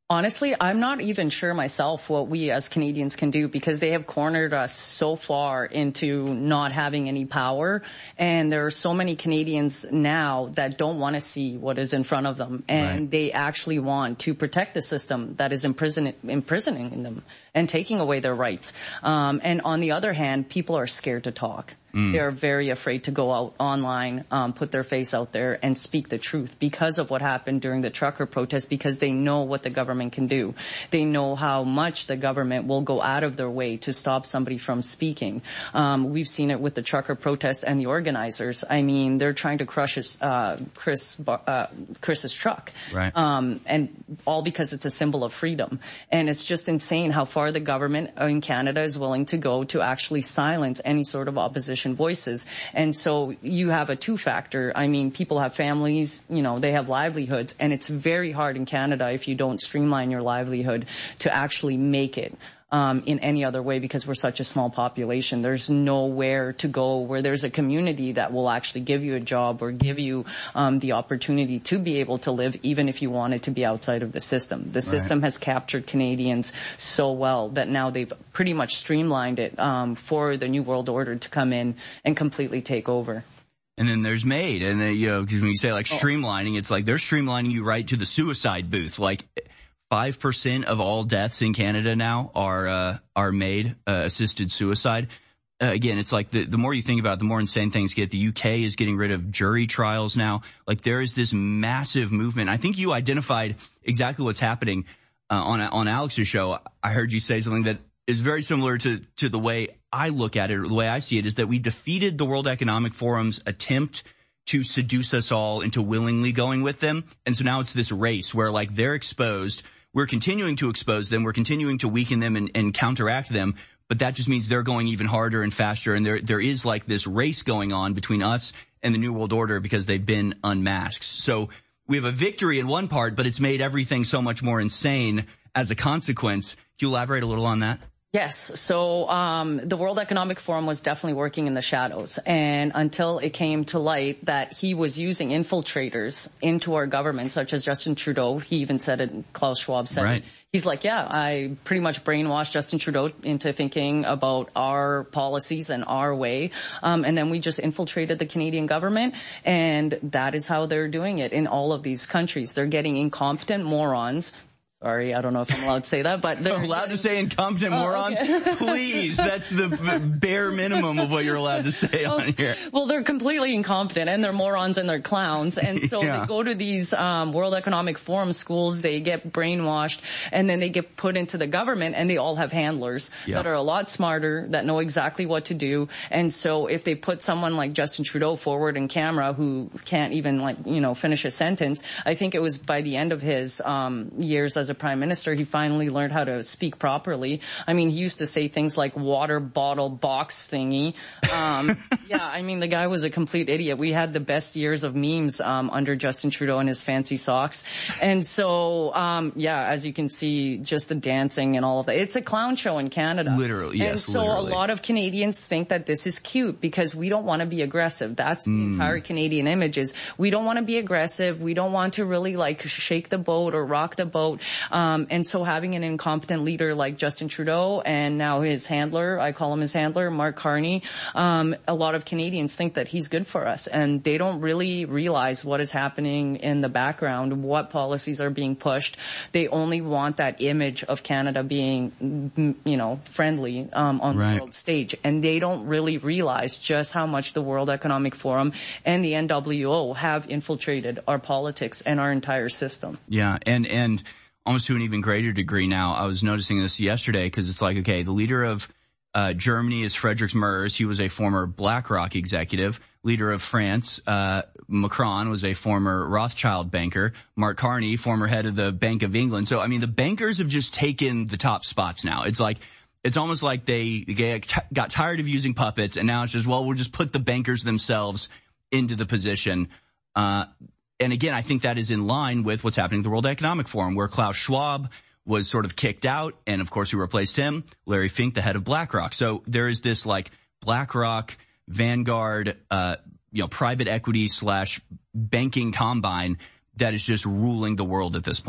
Honestly, I'm not even sure myself what we as Canadians can do, because they have cornered us so far into not having any power. And there are so many Canadians now that don't want to see what is in front of them. And right. they actually want to protect the system that is imprison- imprisoning them and taking away their rights. Um, and on the other hand, people are scared to talk. Mm. They are very afraid to go out online, um, put their face out there and speak the truth because of what happened during the trucker protest, because they know what the government can do. They know how much the government will go out of their way to stop somebody from speaking. Um, we've seen it with the trucker protest and the organizers. I mean, they're trying to crush his, uh, Chris, uh, Chris's truck. Right. Um, and all because it's a symbol of freedom. And it's just insane how far the government in Canada is willing to go to actually silence any sort of opposition voices. And so you have a two-factor. I mean, people have families, you know, they have livelihoods, and it's very hard in Canada if you don't streamline your livelihood to actually make it um, in any other way, because we're such a small population. There's nowhere to go where there's a community that will actually give you a job or give you um, the opportunity to be able to live, even if you wanted to be outside of the system. The system right. has captured Canadians so well that now they've pretty much streamlined it um, for the New World Order to come in and completely take over. And then there's MAID, and then, you know, because when you say like streamlining, it's like they're streamlining you right to the suicide booth. Like five percent of all deaths in Canada now are uh, are MAID, uh, assisted suicide. Uh, again, it's like the, the more you think about it, the more insane things get. The U K is getting rid of jury trials now. Like there is this massive movement. I think you identified exactly what's happening uh, on on Alex's show. I heard you say something that is very similar to to the way I look at it, or the way I see it, is that we defeated the World Economic Forum's attempt to seduce us all into willingly going with them. And so now it's this race where like they're exposed. We're continuing to expose them. We're continuing to weaken them and, and counteract them. But that just means they're going even harder and faster. And there there is like this race going on between us and the New World Order because they've been unmasked. So we have a victory in one part, but it's made everything so much more insane as a consequence. Can you elaborate a little on that? Yes. So um the World Economic Forum was definitely working in the shadows. And until it came to light that he was using infiltrators into our government, such as Justin Trudeau, he even said it, Klaus Schwab said right. it. He's like, yeah, I pretty much brainwashed Justin Trudeau into thinking about our policies and our way. Um and then we just infiltrated the Canadian government. And that is how they're doing it in all of these countries. They're getting incompetent morons. Sorry, I don't know if I'm allowed to say that, but they're allowed to say incompetent oh, morons. Okay. Please, that's the bare minimum of what you're allowed to say well, on here. Well, they're completely incompetent, and they're morons and they're clowns, and so yeah. they go to these um World Economic Forum schools, they get brainwashed, and then they get put into the government, and they all have handlers yeah. that are a lot smarter, that know exactly what to do. And so if they put someone like Justin Trudeau forward in camera who can't even like you know finish a sentence, I think it was by the end of his um years as a prime minister, he finally learned how to speak properly. I mean, he used to say things like water bottle box thingy. Um, yeah, I mean, the guy was a complete idiot. We had the best years of memes um, under Justin Trudeau and his fancy socks. And so, um, yeah, as you can see, just the dancing and all of that. It's a clown show in Canada. Literally, yes, And so literally. a lot of Canadians think that this is cute because we don't want to be aggressive. That's the mm. entire Canadian image is we don't want to be aggressive. We don't want to really like shake the boat or rock the boat. Um, and so having an incompetent leader like Justin Trudeau and now his handler, I call him his handler, Mark Carney, um, a lot of Canadians think that he's good for us. And they don't really realize what is happening in the background, what policies are being pushed. They only want that image of Canada being, you know, friendly um, on right. the world stage. And they don't really realize just how much the World Economic Forum and the N W O have infiltrated our politics and our entire system. Yeah, and and almost to an even greater degree now. I was noticing this yesterday because it's like, okay, the leader of uh Germany is Friedrich Merz. He was a former BlackRock executive. Leader of France, uh Macron, was a former Rothschild banker. Mark Carney, former head of the Bank of England. So, I mean, the bankers have just taken the top spots now. It's like, it's almost like they, they got tired of using puppets, and now it's just, well, we'll just put the bankers themselves into the position. Uh And again, I think that is in line with what's happening at the World Economic Forum, where Klaus Schwab was sort of kicked out. And of course, who replaced him? Larry Fink, the head of BlackRock. So there is this like BlackRock, Vanguard, uh, you know, private equity slash banking combine that is just ruling the world at this point.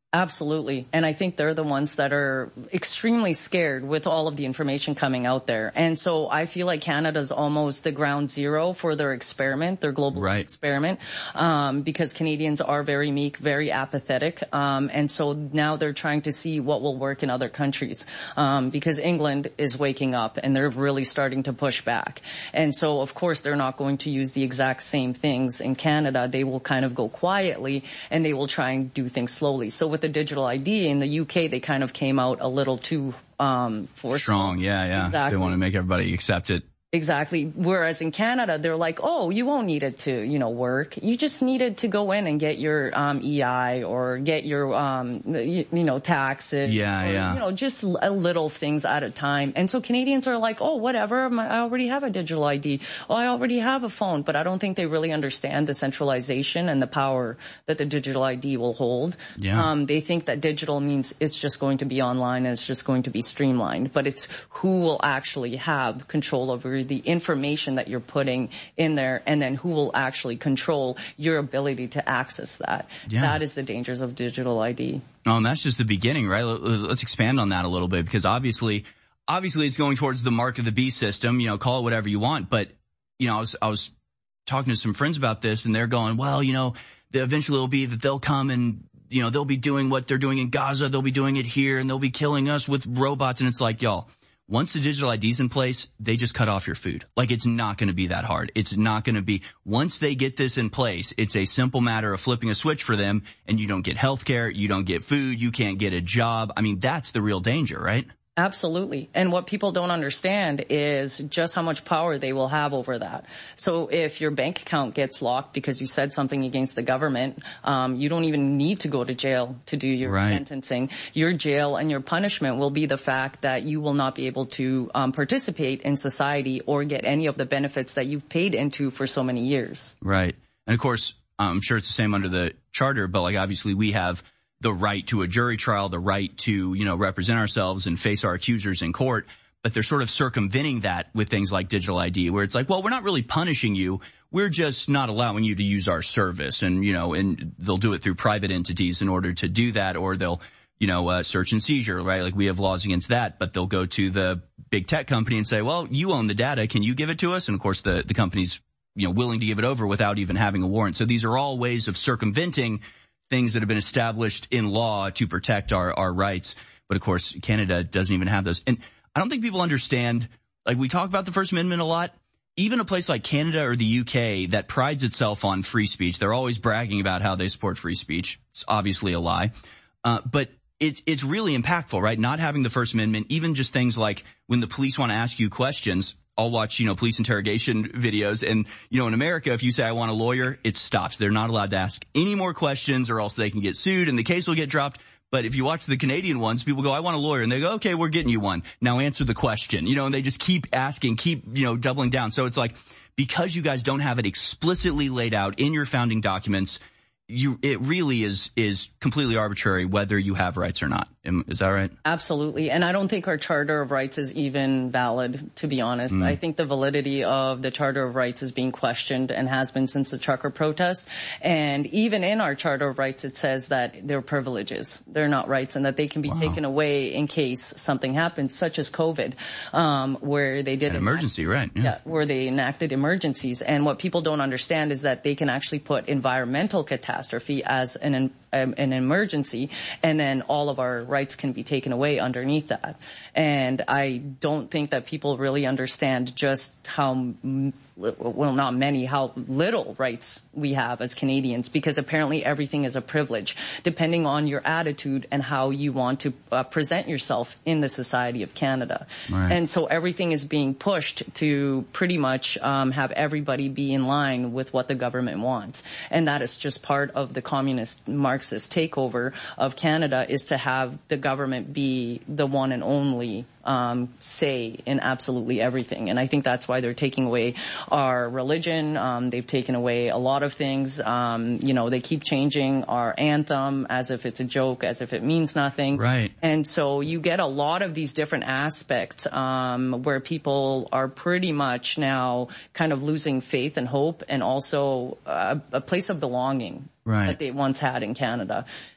Absolutely. And I think they're the ones that are extremely scared with all of the information coming out there. And so I feel like Canada's almost the ground zero for their experiment, their global right. experiment, um, because Canadians are very meek, very apathetic. Um, and so now they're trying to see what will work in other countries, um, because England is waking up and they're really starting to push back. And so, of course, they're not going to use the exact same things in Canada. They will kind of go quietly and they will try and do things slowly. So with the digital I D in the U K, they kind of came out a little too um forceful. Strong, yeah, yeah. Exactly. They want to make everybody accept it. Exactly. Whereas in Canada, they're like, oh, you won't need it to, you know, work. You just needed to go in and get your um E I or get your, um you, you know, taxes. Yeah, or, yeah. You know, just little things at a time. And so Canadians are like, oh, whatever. I already have a digital I D. Oh, I already have a phone. But I don't think they really understand the centralization and the power that the digital I D will hold. Yeah. Um, they think that digital means it's just going to be online and it's just going to be streamlined. But it's who will actually have control over the information that you're putting in there, and then who will actually control your ability to access that. Yeah. That is the dangers of digital I D. Oh, and that's just the beginning, right? Let's expand on that a little bit, because obviously, obviously it's going towards the mark of the beast system, you know, call it whatever you want. But, you know, I was, I was talking to some friends about this and they're going, well, you know, the eventually it'll be that they'll come and, you know, they'll be doing what they're doing in Gaza. They'll be doing it here and they'll be killing us with robots. And it's like, y'all, once the digital I D's in place, they just cut off your food. Like, it's not going to be that hard. It's not going to be, once they get this in place, it's a simple matter of flipping a switch for them, and you don't get health care, you don't get food, you can't get a job. I mean, that's the real danger, right? Absolutely. And what people don't understand is just how much power they will have over that. So if your bank account gets locked because you said something against the government, um, you don't even need to go to jail to do your right. sentencing. Your jail and your punishment will be the fact that you will not be able to um, participate in society or get any of the benefits that you've paid into for so many years. Right. And of course, I'm sure it's the same under the charter, but like obviously we have the right to a jury trial, the right to, you know, represent ourselves and face our accusers in court. But they're sort of circumventing that with things like digital I D, where it's like, well, we're not really punishing you. We're just not allowing you to use our service. And, you know, and they'll do it through private entities in order to do that, or they'll, you know, uh, search and seizure, right? Like we have laws against that, but they'll go to the big tech company and say, well, you own the data. Can you give it to us? And of course, the, the company's, you know, willing to give it over without even having a warrant. So these are all ways of circumventing things that have been established in law to protect our, our rights. But of course, Canada doesn't even have those. And I don't think people understand, like we talk about the First Amendment a lot. Even a place like Canada or the U K that prides itself on free speech, they're always bragging about how they support free speech. It's obviously a lie. Uh, but it's, it's really impactful, right? Not having the First Amendment, even just things like when the police want to ask you questions, I'll watch, you know, police interrogation videos. And, you know, in America, if you say I want a lawyer, it stops. They're not allowed to ask any more questions or else they can get sued and the case will get dropped. But if you watch the Canadian ones, people go, I want a lawyer. And they go, okay, we're getting you one. Now answer the question. You know, and they just keep asking, keep, you know, doubling down. So it's like, because you guys don't have it explicitly laid out in your founding documents, you, it really is, is completely arbitrary whether you have rights or not. Is that right? Absolutely. And I don't think our Charter of Rights is even valid, to be honest. Mm. I think the validity of the Charter of Rights is being questioned and has been since the trucker protest. And even in our Charter of Rights, it says that they're privileges. They're not rights, and that they can be wow. taken away in case something happens, such as COVID, um, where they did an emergency, right? Yeah. yeah, where they enacted emergencies. And what people don't understand is that they can actually put environmental catastrophe as an um, an emergency, and then all of our rights can be taken away underneath that. And I don't think that people really understand just how, well, not many, how little rights we have as Canadians, because apparently everything is a privilege, depending on your attitude and how you want to uh, present yourself in the society of Canada. Right. And so everything is being pushed to pretty much um, have everybody be in line with what the government wants. And that is just part of the communist Marxist takeover of Canada, is to have the government be the one and only Um, say in absolutely everything. And I think that's why they're taking away our religion. Um, they've taken away a lot of things. Um, you know, they keep changing our anthem as if it's a joke, as if it means nothing. Right. And so you get a lot of these different aspects, um, where people are pretty much now kind of losing faith and hope, and also a, a place of belonging right. that they once had in Canada.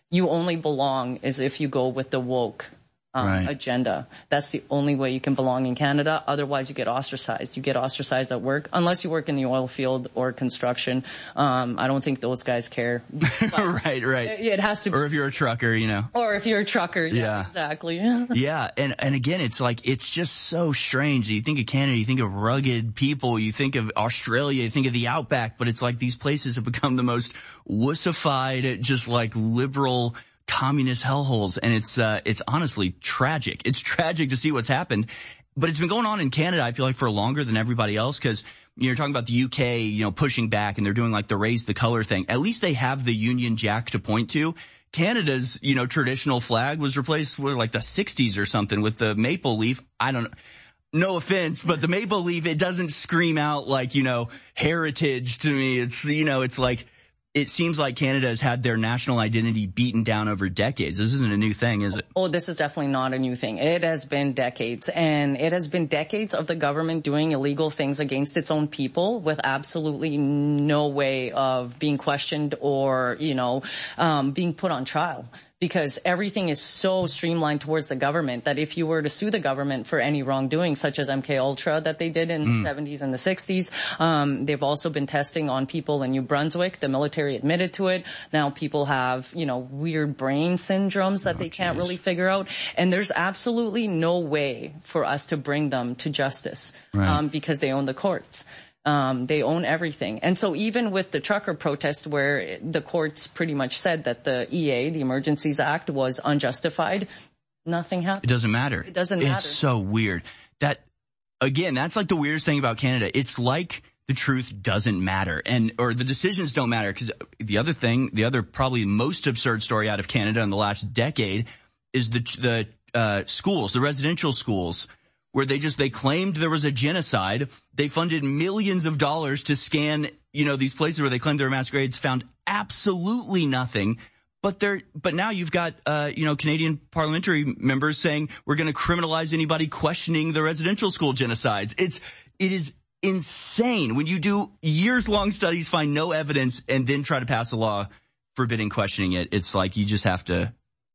you only belong is if you go with the woke um, right. agenda. That's the only way you can belong in Canada. Otherwise, you get ostracized. You get ostracized at work, unless you work in the oil field or construction. Um, I don't think those guys care. right, right. It, it has to. Or if you're a trucker, you know. Or if you're a trucker, yeah, yeah. exactly. yeah, and and again, it's like it's just so strange. You think of Canada, you think of rugged people, you think of Australia, you think of the outback, but it's like these places have become the most wussified, just like liberal communist hellholes, and it's uh it's honestly tragic. It's tragic to see what's happened, but it's been going on in Canada, I feel like, for longer than everybody else, because you're talking about the U K, you know, pushing back, and they're doing like the raise the color thing. At least they have the Union Jack to point to. Canada's, you know, traditional flag was replaced with like the sixties or something with the maple leaf. I don't know. No offense, but the maple leaf, it doesn't scream out like, you know, heritage to me. It's, you know, it's like, it seems like Canada has had their national identity beaten down over decades. This isn't a new thing, is it? Oh, this is definitely not a new thing. It has been decades, and it has been decades of the government doing illegal things against its own people with absolutely no way of being questioned or, you know, um, being put on trial. Because everything is so streamlined towards the government that if you were to sue the government for any wrongdoing, such as M K Ultra that they did in mm. the seventies and the sixties, um, they've also been testing on people in New Brunswick. The military admitted to it. Now people have, you know, weird brain syndromes that oh, they can't geez. really figure out. And there's absolutely no way for us to bring them to justice, right. um, because they own the courts. Um, they own everything. And so even with the trucker protest where the courts pretty much said that the E A, the Emergencies Act, was unjustified, nothing happened. It doesn't matter. It doesn't matter. It's so weird. That, again, that's like the weirdest thing about Canada. It's like the truth doesn't matter, and, or the decisions don't matter. Cause the other thing, the other probably most absurd story out of Canada in the last decade is the, the, uh, schools, the residential schools, where they just, they claimed there was a genocide. They funded millions of dollars to scan, you know, these places where they claimed there were mass graves, found absolutely nothing. But they're, but now you've got, uh, you know, Canadian parliamentary members saying we're going to criminalize anybody questioning the residential school genocides. It's, it is insane when you do years long studies, find no evidence, and then try to pass a law forbidding questioning it. It's like you just have to,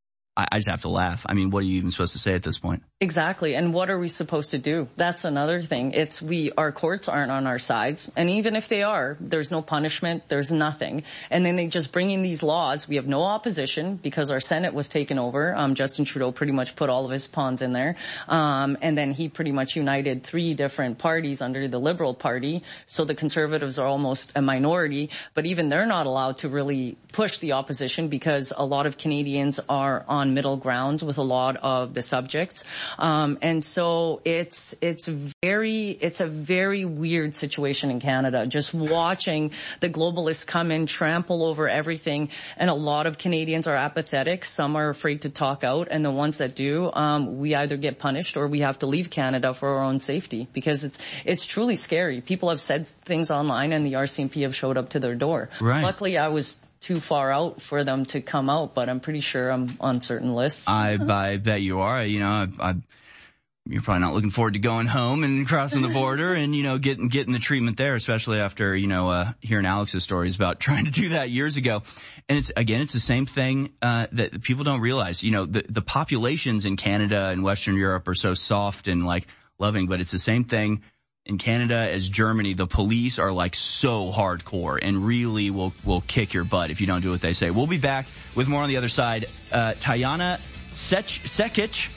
I just have to laugh. I mean, what are you even supposed to say at this point? Exactly. And what are we supposed to do? That's another thing. It's we, our courts aren't on our sides. And even if they are, there's no punishment. There's nothing. And then they just bring in these laws. We have no opposition because our Senate was taken over. Um, Justin Trudeau pretty much put all of his pawns in there. Um, and then he pretty much united three different parties under the Liberal Party. So the Conservatives are almost a minority, but even they're not allowed to really push the opposition because a lot of Canadians are on middle grounds with a lot of the subjects. Um, and so it's, it's very, it's a very weird situation in Canada, just watching the globalists come in, trample over everything. And a lot of Canadians are apathetic. Some are afraid to talk out. And the ones that do, um, we either get punished or we have to leave Canada for our own safety because it's, it's truly scary. People have said things online and the R C M P have showed up to their door. Right. Luckily, I was too far out for them to come out, but I'm pretty sure I'm on certain lists. I, I bet you are. You know, I, I, you're probably not looking forward to going home and crossing the border and, you know, getting, getting the treatment there, especially after, you know, uh, hearing Alex's stories about trying to do that years ago. And it's, again, it's the same thing, uh, that people don't realize. You know, the, the populations in Canada and Western Europe are so soft and like loving, but it's the same thing in Canada as Germany. The police are like so hardcore and really will, will kick your butt if you don't do what they say. We'll be back with more on the other side. Uh, Tajana Sech, Sekic,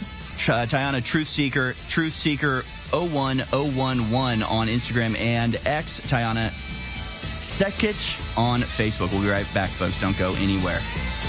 uh, Tajana Truth Seeker, Truth Seeker oh one oh one one on Instagram and X, Tajana Sekic on Facebook. We'll be right back, folks. Don't go anywhere.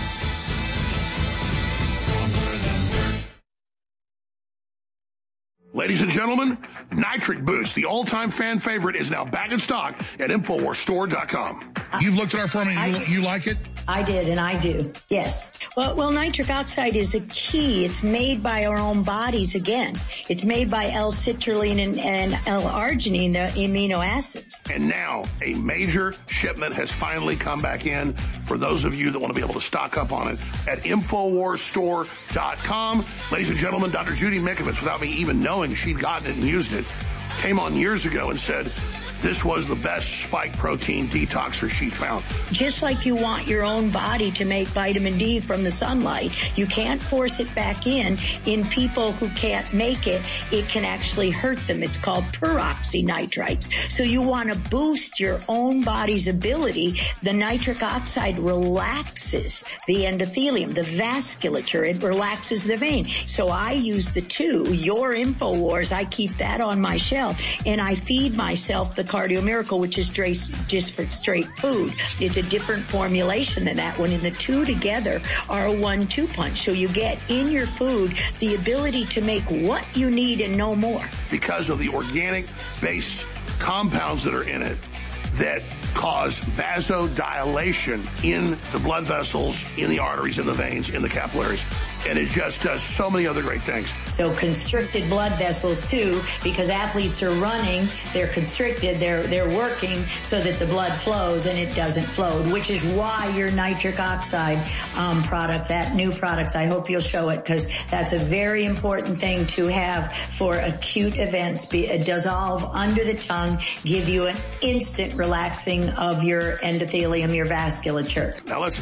Ladies and gentlemen, Nitric Boost, the all-time fan favorite, is now back in stock at Infowars Store dot com. You've looked at our formula, you, you like it? I did, and I do, yes. Well, well, nitric oxide is a key. It's made by our own bodies again. It's made by L-citrulline and, and L-arginine, the amino acids. And now, a major shipment has finally come back in for those of you that want to be able to stock up on it at Infowars Store dot com. Ladies and gentlemen, Doctor Judy Mikovits, without me even knowing she'd gotten it and used it, came on years ago and said, this was the best spike protein detoxer she'd found. Just like you want your own body to make vitamin D from the sunlight, you can't force it back in. In people who can't make it, it can actually hurt them. It's called peroxynitrites. So you want to boost your own body's ability. The nitric oxide relaxes the endothelium, the vasculature. It relaxes the vein. So I use the two. Your InfoWars, I keep that on my shelf, and I feed myself the Cardio Miracle, which is just for straight food. It's a different formulation than that one, and the two together are a one two punch. So you get in your food the ability to make what you need and no more. Because of the organic-based compounds that are in it that cause vasodilation in the blood vessels, in the arteries, in the veins, in the capillaries. And it just does so many other great things. So constricted blood vessels too, because athletes are running, they're constricted, they're they're working so that the blood flows, and it doesn't flow, which is why your nitric oxide um, product, that new products, I hope you'll show it, because that's a very important thing to have for acute events. Be, uh, dissolve under the tongue, give you an instant relaxing of your endothelium, your vasculature. Now listen,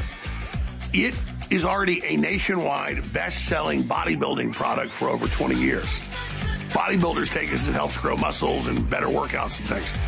it is already a nationwide best-selling bodybuilding product for over twenty years. Bodybuilders take it as it helps grow muscles and better workouts and things.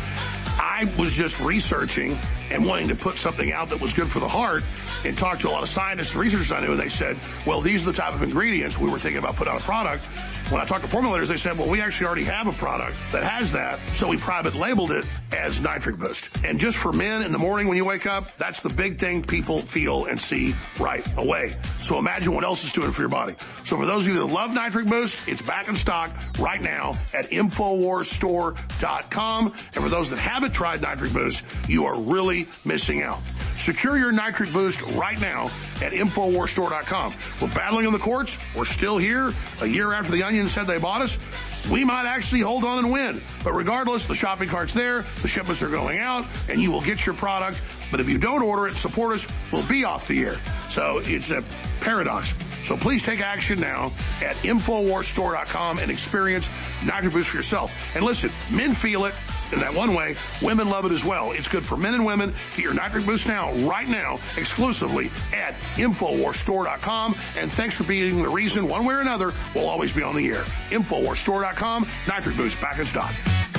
I was just researching and wanting to put something out that was good for the heart, and talked to a lot of scientists and researchers I knew, and they said, well, these are the type of ingredients we were thinking about putting out a product. When I talked to formulators, they said, well, we actually already have a product that has that, so we private labeled it as Nitric Boost. And just for men in the morning when you wake up, that's the big thing people feel and see right away. So imagine what else it's doing for your body. So for those of you that love Nitric Boost, it's back in stock right now at Infowars Store dot com. And for those that haven't tried Nitric Boost, you are really missing out. Secure your Nitric Boost right now at Infowars Store dot com. We're battling in the courts. We're still here. A year after the Onion said they bought us, we might actually hold on and win. But regardless, the shopping cart's there, the shipments are going out, and you will get your product. But if you don't order it, support us, we'll be off the air. So it's a paradox. So please take action now at Infowars Store dot com and experience Nitric Boost for yourself. And listen, men feel it in that one way. Women love it as well. It's good for men and women. Get your Nitric Boost now, right now, exclusively at Infowars Store dot com. And thanks for being the reason, one way or another, we'll always be on the air. Infowars Store dot com, Nitric Boost back in stock.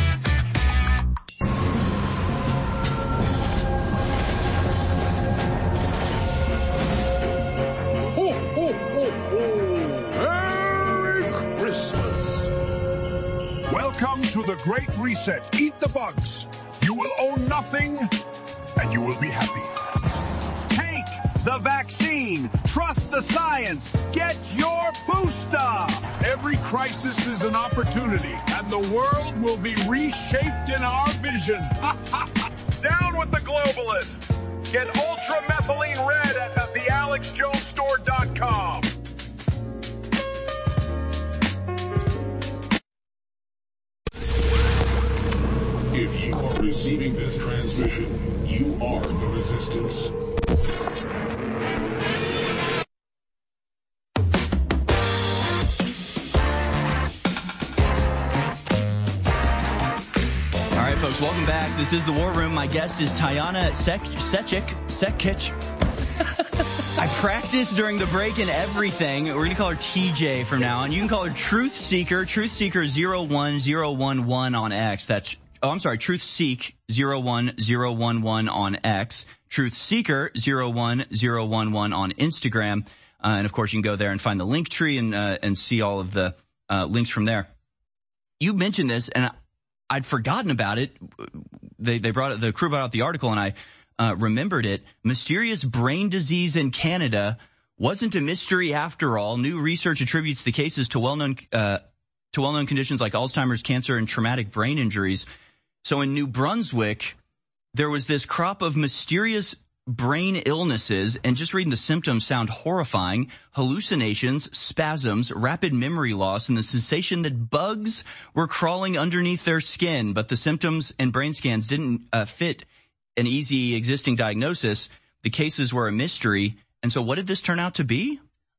Ho, ho, ho, ho! Merry Christmas! Welcome to the Great Reset. Eat the bugs. You will own nothing, and you will be happy. Take the vaccine. Trust the science. Get your booster. Every crisis is an opportunity, and the world will be reshaped in our vision. Down with the globalists. Get ultramethylene red at the alex jones store dot com. If you are receiving this transmission, you are the resistance. All right, folks, welcome back. This is the War Room. My guest is Tayana Sek- Secich. Sekich. I practiced during the break and everything. We're going to call her T J from now on. You can call her Truth Seeker, Truth Seeker zero one zero one one on X. That's, oh, I'm sorry, Truth Seek zero one zero one one on X. Truth Seeker zero one zero one one on Instagram. Uh, and of course, you can go there and find the link tree and, uh, and see all of the, uh, links from there. You mentioned this, and I, I'd forgotten about it. They, they brought it, the crew brought out the article, and I, uh, remembered it. Mysterious brain disease in Canada wasn't a mystery after all. New research attributes the cases to well-known, uh, to well-known conditions like Alzheimer's, cancer, and traumatic brain injuries. So in New Brunswick, there was this crop of mysterious brain illnesses, and just reading the symptoms sound horrifying. Hallucinations, spasms, rapid memory loss, and the sensation that bugs were crawling underneath their skin. But the symptoms and brain scans didn't uh, fit an easy existing diagnosis. The cases were a mystery. And so what did this turn out to be?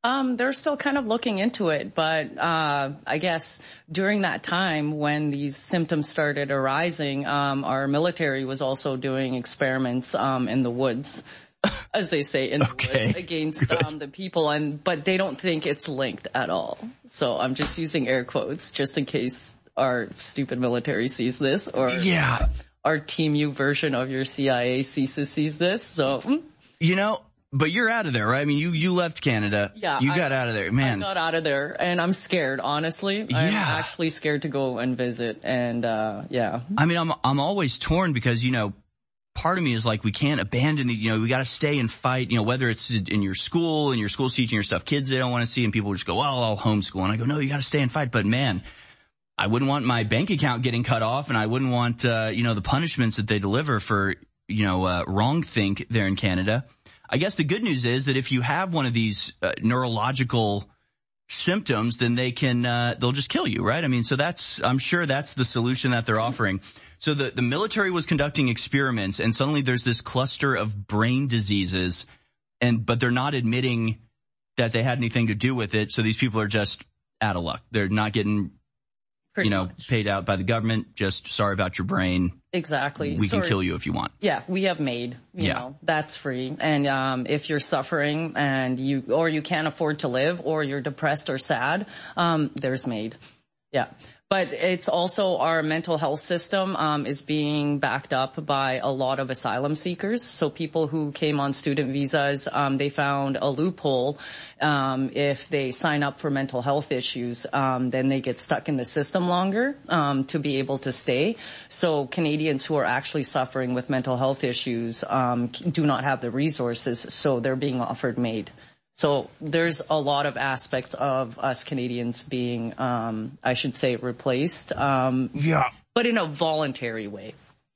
Um, they're still kind of looking into it, but uh, I guess during that time when these symptoms started arising, um, our military was also doing experiments um, in the woods, as they say, in the okay. woods against um, the people, and but they don't think it's linked at all. So I'm just using air quotes just in case our stupid military sees this, or yeah. our Team U version of your C I A sees sees this. So mm. you know. But you're out of there, right? I mean, you, you left Canada. Yeah. You got I, out of there, man. I got out of there, and I'm scared, honestly. Yeah. I'm actually scared to go and visit, and, uh, yeah. I mean, I'm, I'm always torn because, you know, part of me is like, we can't abandon the, you know, we gotta stay and fight, you know, whether it's in your school and your school's teaching your stuff, kids they don't want to see, and people just go, well, I'll homeschool. And I go, no, you gotta stay and fight. But man, I wouldn't want my bank account getting cut off, and I wouldn't want, uh, you know, the punishments that they deliver for, you know, uh, wrong think there in Canada. I guess the good news is that if you have one of these uh, neurological symptoms, then they can, uh, they'll just kill you, right? I mean, so that's, I'm sure that's the solution that they're offering. So the, the military was conducting experiments, and suddenly there's this cluster of brain diseases, and, but they're not admitting that they had anything to do with it. So these people are just out of luck. They're not getting, Pretty you know, much. paid out by the government. Just sorry about your brain. Exactly. We Sorry. can kill you if you want. Yeah, we have MAID. You yeah. know, that's free. And um if you're suffering and you or you can't afford to live, or you're depressed or sad, um there's MAID. Yeah. But it's also our mental health system um, is being backed up by a lot of asylum seekers. So people who came on student visas, um, they found a loophole. Um, if they sign up for mental health issues, um, then they get stuck in the system longer um, to be able to stay. So Canadians who are actually suffering with mental health issues um, do not have the resources, so they're being offered MAID. So there's a lot of aspects of us Canadians being, um, I should say, replaced. Um, yeah. But in a voluntary way.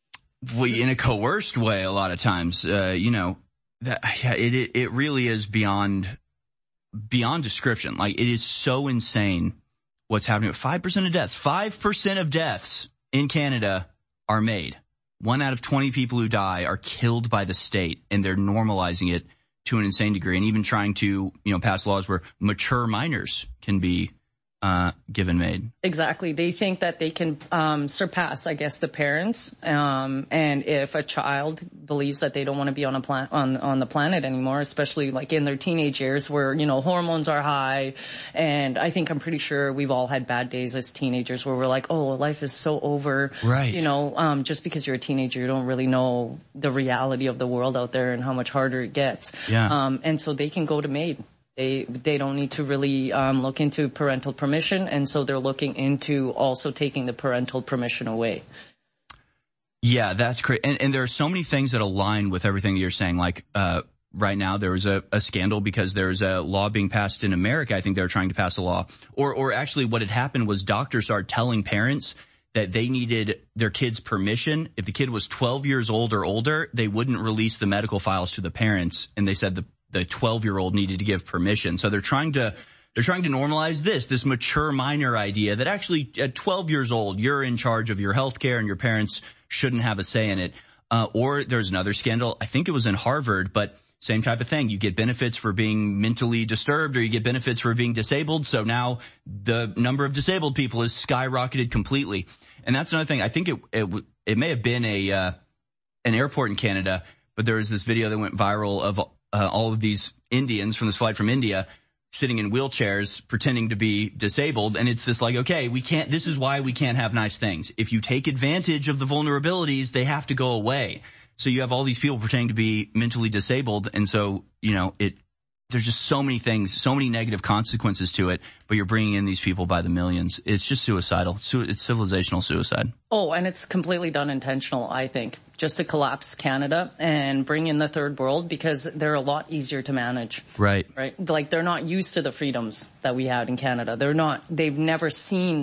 We, in a coerced way a lot of times. Uh, you know, that, yeah, it, it really is beyond, beyond description. Like, it is so insane what's happening. five percent of deaths, five percent of deaths in Canada are MAID. One out of twenty people who die are killed by the state, and they're normalizing it to an insane degree, and even trying to, you know, pass laws where mature minors can be uh given MAID. Exactly. They think that they can um surpass, I guess, the parents. Um and if a child believes that they don't want to be on a plan on on the planet anymore, especially like in their teenage years where, you know, hormones are high, and I think I'm pretty sure we've all had bad days as teenagers where we're like, oh, life is so over. Right. You know, um just because you're a teenager, you don't really know the reality of the world out there and how much harder it gets. Yeah. Um and so they can go to MAID. They they don't need to really um, look into parental permission, and so they're looking into also taking the parental permission away. Yeah, that's great. And, and there are so many things that align with everything that you're saying. Like uh, right now, there was a, a scandal because there's a law being passed in America. I think they were trying to pass a law, or or actually, what had happened was doctors started telling parents that they needed their kid's permission. If the kid was twelve years old or older, they wouldn't release the medical files to the parents, and they said the the twelve-year-old needed to give permission. So they're trying to they're trying to normalize this, this mature minor idea that actually at twelve years old, you're in charge of your health care and your parents shouldn't have a say in it. Uh, or there's another scandal, I think it was in Harvard, but same type of thing. You get benefits for being mentally disturbed, or you get benefits for being disabled. So now the number of disabled people is skyrocketed completely. And that's another thing. I think it it, it may have been a uh, an airport in Canada, but there was this video that went viral of Uh, all of these Indians from this flight from India sitting in wheelchairs pretending to be disabled. And it's this like, okay, we can't, this is why we can't have nice things. If you take advantage of the vulnerabilities, they have to go away. So you have all these people pretending to be mentally disabled. And so, you know, it, there's just so many things, so many negative consequences to it, but you're bringing in these people by the millions. It's just suicidal. It's civilizational suicide. Oh, and it's completely done intentional, I think, just to collapse Canada and bring in the third world, because they're a lot easier to manage. Right. Right. Like, they're not used to the freedoms that we had in Canada. They're not, they've never seen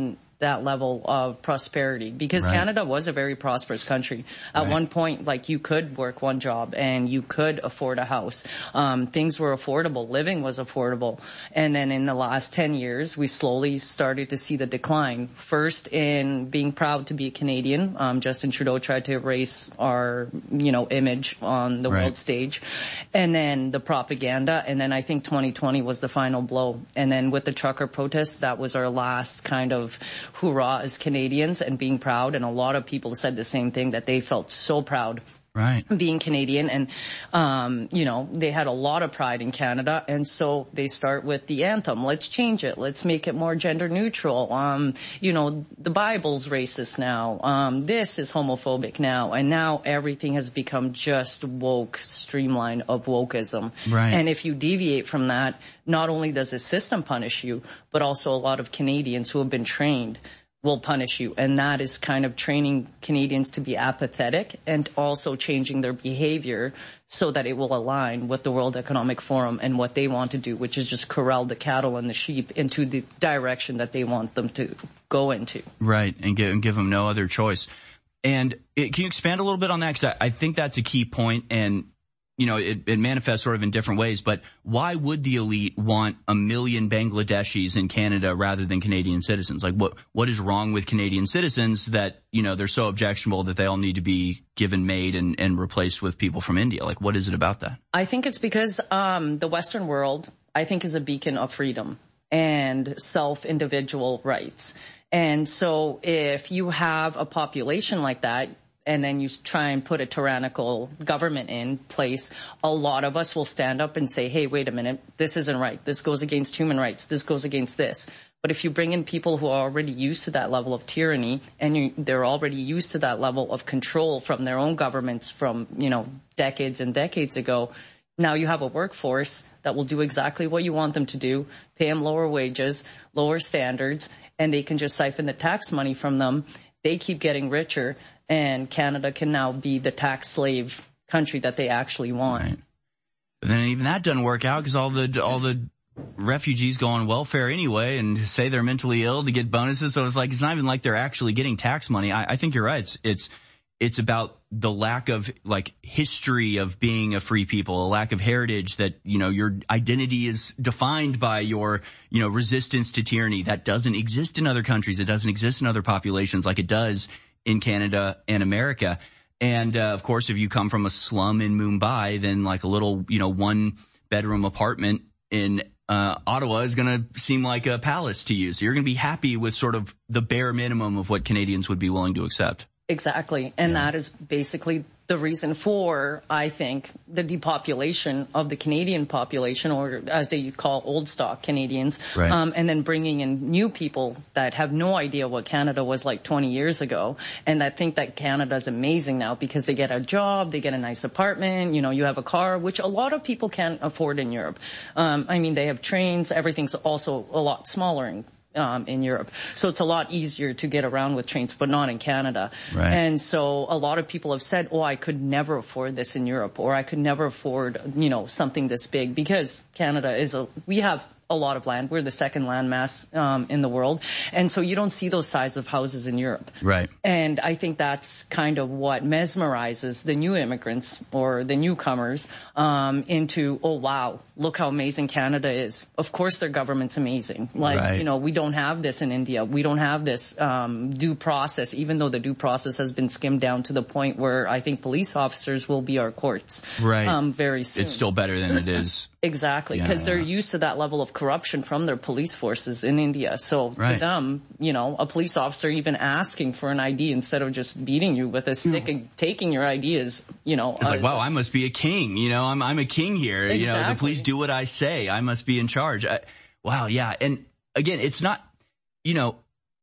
that level of prosperity, because Right. Canada was a very prosperous country. At Right. one point, like, you could work one job and you could afford a house. Um, things were affordable. Living was affordable. And then in the last ten years, we slowly started to see the decline. First in being proud to be a Canadian. Um, Justin Trudeau tried to erase our, you know, image on the Right. world stage. And then the propaganda. And then I think twenty twenty was the final blow. And then with the trucker protests, that was our last kind of hoorah as Canadians and being proud. And a lot of people said the same thing, that they felt so proud Right. being Canadian. And, um, you know, they had a lot of pride in Canada. And so they start with the anthem. Let's change it. Let's make it more gender neutral. Um, you know, the Bible's racist now. Um, this is homophobic now. And now everything has become just woke, streamline of wokeism. Right. And if you deviate from that, not only does the system punish you, but also a lot of Canadians who have been trained will punish you. And that is kind of training Canadians to be apathetic and also changing their behavior so that it will align with the World Economic Forum and what they want to do, which is just corral the cattle and the sheep into the direction that they want them to go into. Right, and give, and give them no other choice. And it, can you expand a little bit on that? Because I, I think that's a key point, and you know, it, it manifests sort of in different ways, but why would the elite want a million Bangladeshis in Canada rather than Canadian citizens? Like, what what is wrong with Canadian citizens that, you know, they're so objectionable that they all need to be given made and, and replaced with people from India? Like, what is it about that? I think it's because um, the Western world, I think, is a beacon of freedom and self-individual rights. And so if you have a population like that, and then you try and put a tyrannical government in place, a lot of us will stand up and say, hey, wait a minute, this isn't right. This goes against human rights. This goes against this. But if you bring in people who are already used to that level of tyranny, and you, they're already used to that level of control from their own governments from, you know, decades and decades ago, now you have a workforce that will do exactly what you want them to do, pay them lower wages, lower standards, and they can just siphon the tax money from them. They keep getting richer. And Canada can now be the tax slave country that they actually want. Right. But then even that doesn't work out because all the all the refugees go on welfare anyway and say they're mentally ill to get bonuses. So it's like it's not even like they're actually getting tax money. I, I think you're right. It's it's it's about the lack of like history of being a free people, a lack of heritage that, you know, your identity is defined by your, you know, resistance to tyranny. That doesn't exist in other countries. It doesn't exist in other populations like it does in Canada and America. And, uh, of course, if you come from a slum in Mumbai, then like a little, you know, one bedroom apartment in, uh, Ottawa is going to seem like a palace to you. So you're going to be happy with sort of the bare minimum of what Canadians would be willing to accept. Exactly. And yeah. that is basically the reason for, I think, the depopulation of the Canadian population, or as they call old stock Canadians, right. um, and then bringing in new people that have no idea what Canada was like twenty years ago. And I think that Canada is amazing now because they get a job, they get a nice apartment, you know, you have a car, which a lot of people can't afford in Europe. Um, I mean, they have trains, everything's also a lot smaller in Um, in Europe. So it's a lot easier to get around with trains, but not in Canada. Right. And so a lot of people have said, oh, I could never afford this in Europe, or I could never afford, you know, something this big, because Canada is a, we have a lot of land. We're the second land mass um, in the world. And so you don't see those size of houses in Europe. Right. And I think that's kind of what mesmerizes the new immigrants or the newcomers um, into, oh, wow, look how amazing Canada is. Of course their government's amazing. Like, right. you know, we don't have this in India. We don't have this um, due process, even though the due process has been skimmed down to the point where I think police officers will be our courts right. um, very soon. It's still better than it is. Exactly, because yeah, they're yeah. used to that level of corruption from their police forces in India. So right. to them, you know, a police officer even asking for an I D instead of just beating you with a stick and taking your I D is, you know. It's uh, like, wow, I must be a king. You know, I'm I'm a king here. Exactly. You know, the police do what I say. I must be in charge. I, wow, yeah. And again, it's not, you know,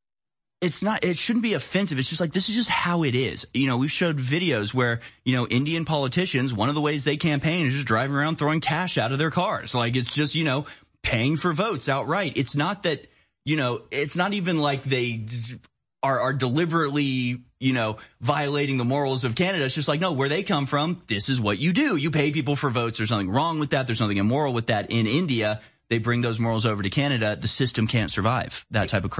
it's not, it shouldn't be offensive. It's just like, this is just how it is. You know, we've showed videos where, you know, Indian politicians, one of the ways they campaign is just driving around throwing cash out of their cars. Like, it's just, you know, paying for votes outright. It's not that, you know, it's not even like they are, are deliberately, you know, violating the morals of Canada. It's just like, no, where they come from, this is what you do. You pay people for votes. There's nothing wrong with that. There's nothing immoral with that. In India, they bring those morals over to Canada. The system can't survive that type of corruption.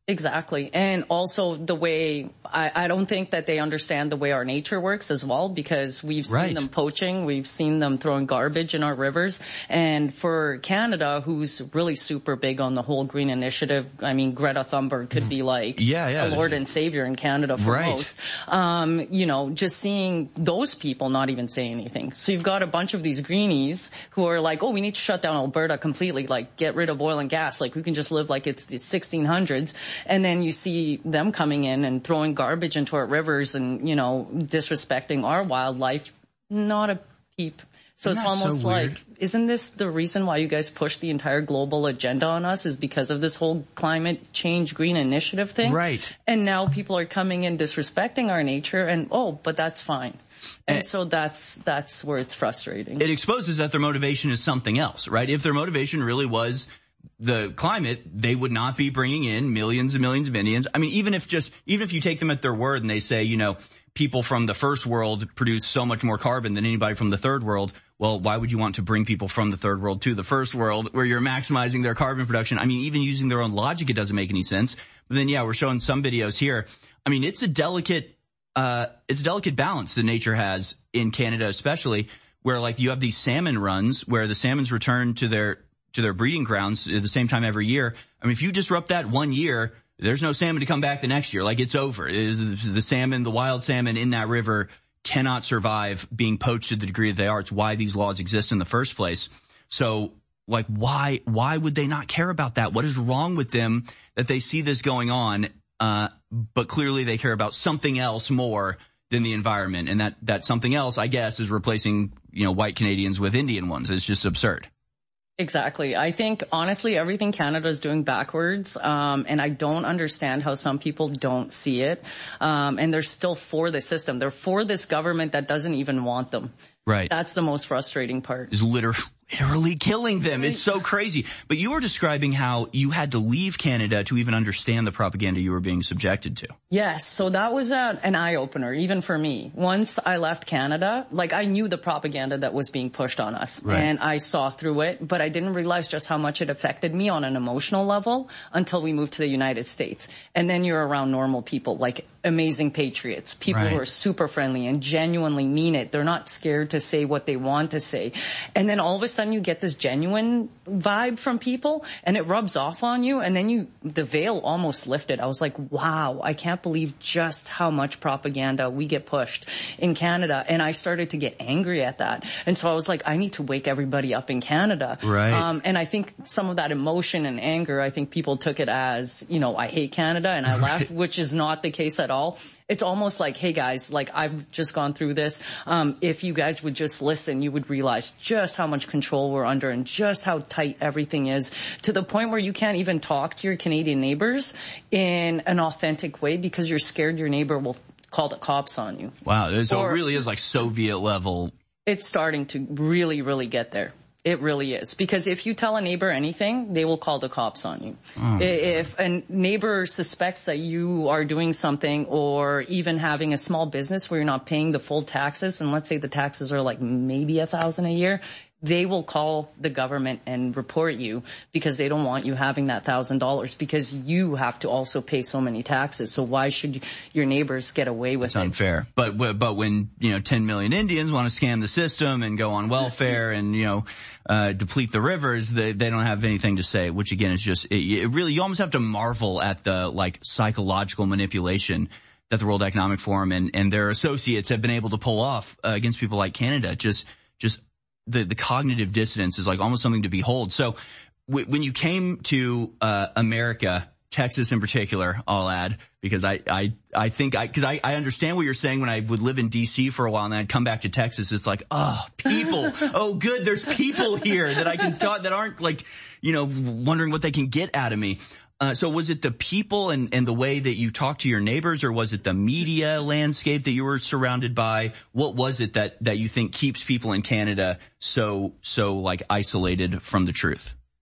Exactly. And also the way, I, I don't think that they understand the way our nature works as well, because we've seen Right. them poaching, we've seen them throwing garbage in our rivers. And for Canada, who's really super big on the whole green initiative, I mean, Greta Thunberg could be like Yeah, yeah. a lord and savior in Canada for Right. most. Um, you know, just seeing those people not even say anything. So you've got a bunch of these greenies who are like, oh, we need to shut down Alberta completely, like get rid of oil and gas, like we can just live like it's the sixteen hundreds. And then you see them coming in and throwing garbage into our rivers and, you know, disrespecting our wildlife. Not a peep. So Isn't it's that so almost weird? like, isn't this the reason why you guys push the entire global agenda on us, is because of this whole climate change green initiative thing? Right. And now people are coming in disrespecting our nature and, oh, but that's fine. And And- so that's, that's where it's frustrating. It exposes that their motivation is something else, right? If their motivation really was the climate, they would not be bringing in millions and millions of Indians. I mean, even if just, even if you take them at their word and they say, you know, people from the first world produce so much more carbon than anybody from the third world, well, why would you want to bring people from the third world to the first world where you're maximizing their carbon production? I mean, even using their own logic, it doesn't make any sense. But then, yeah, we're showing some videos here. I mean, it's a delicate, uh, it's a delicate balance that nature has in Canada, especially where like you have these salmon runs where the salmons return to their, to their breeding grounds at the same time every year. I mean, if you disrupt that one year, there's no salmon to come back the next year. Like, it's over. It is, the salmon, the wild salmon in that river cannot survive being poached to the degree that they are. It's why these laws exist in the first place. So, like, why, why would they not care about that? What is wrong with them that they see this going on, uh, but clearly they care about something else more than the environment? And that, that something else, I guess, is replacing, you know, white Canadians with Indian ones. It's just absurd. Exactly. I think, honestly, everything Canada is doing backwards, um, and I don't understand how some people don't see it, um, and they're still for the system. They're for this government that doesn't even want them. Right. That's the most frustrating part. Is literally, literally killing them. It's so crazy. But you were describing how you had to leave Canada to even understand the propaganda you were being subjected to. Yes, so that was a, an eye-opener, even for me. Once I left Canada, like, I knew the propaganda that was being pushed on us, Right. and I saw through it, but I didn't realize just how much it affected me on an emotional level until we moved to the United States. And then you're around normal people, like amazing patriots, people Right. who are super friendly and genuinely mean it. They're not scared to say what they want to say. And then all of a sudden you get this genuine vibe from people, and it rubs off on you, and then you, the veil almost lifted. I was like, wow, I can't believe just how much propaganda we get pushed in Canada. And I started to get angry at that. And so I was like, I need to wake everybody up in Canada. Right. Um, and I think some of that emotion and anger, I think people took it as, you know, I hate Canada and I left, which is not the case at all. It's almost like, hey guys, like, I've just gone through this. Um, if you guys would just listen, you would realize just how much control we're under and just how tight everything is, to the point where you can't even talk to your Canadian neighbors in an authentic way because you're scared your neighbor will call the cops on you. Wow. So Or- it really is like Soviet level. It's starting to really, really get there. It really is. Because if you tell a neighbor anything, they will call the cops on you. Oh, If a neighbor suspects that you are doing something, or even having a small business where you're not paying the full taxes, and let's say the taxes are like maybe a thousand a year, they will call the government and report you because they don't want you having that thousand dollars, because you have to also pay so many taxes. So why should your neighbors get away with It's it? unfair. But, but when, you know, ten million Indians want to scam the system and go on welfare and, you know, uh, deplete the rivers, they, they don't have anything to say, which again is just, it, it really, you almost have to marvel at the, like, psychological manipulation that the World Economic Forum and, and their associates have been able to pull off uh, against people like Canada. Just, just the, the cognitive dissonance is like almost something to behold. So w- when you came to, uh, America, Texas in particular, I'll add, because I, I, I think I, cause I, I understand what you're saying. When I would live in D C for a while and then I'd come back to Texas, it's like, oh, people. Oh, good. There's people here that I can talk, that aren't like, you know, wondering what they can get out of me. Uh, so was it the people and, and the way that you talk to your neighbors, or was it the media landscape that you were surrounded by? What was it that, that you think keeps people in Canada so, so like isolated from the truth?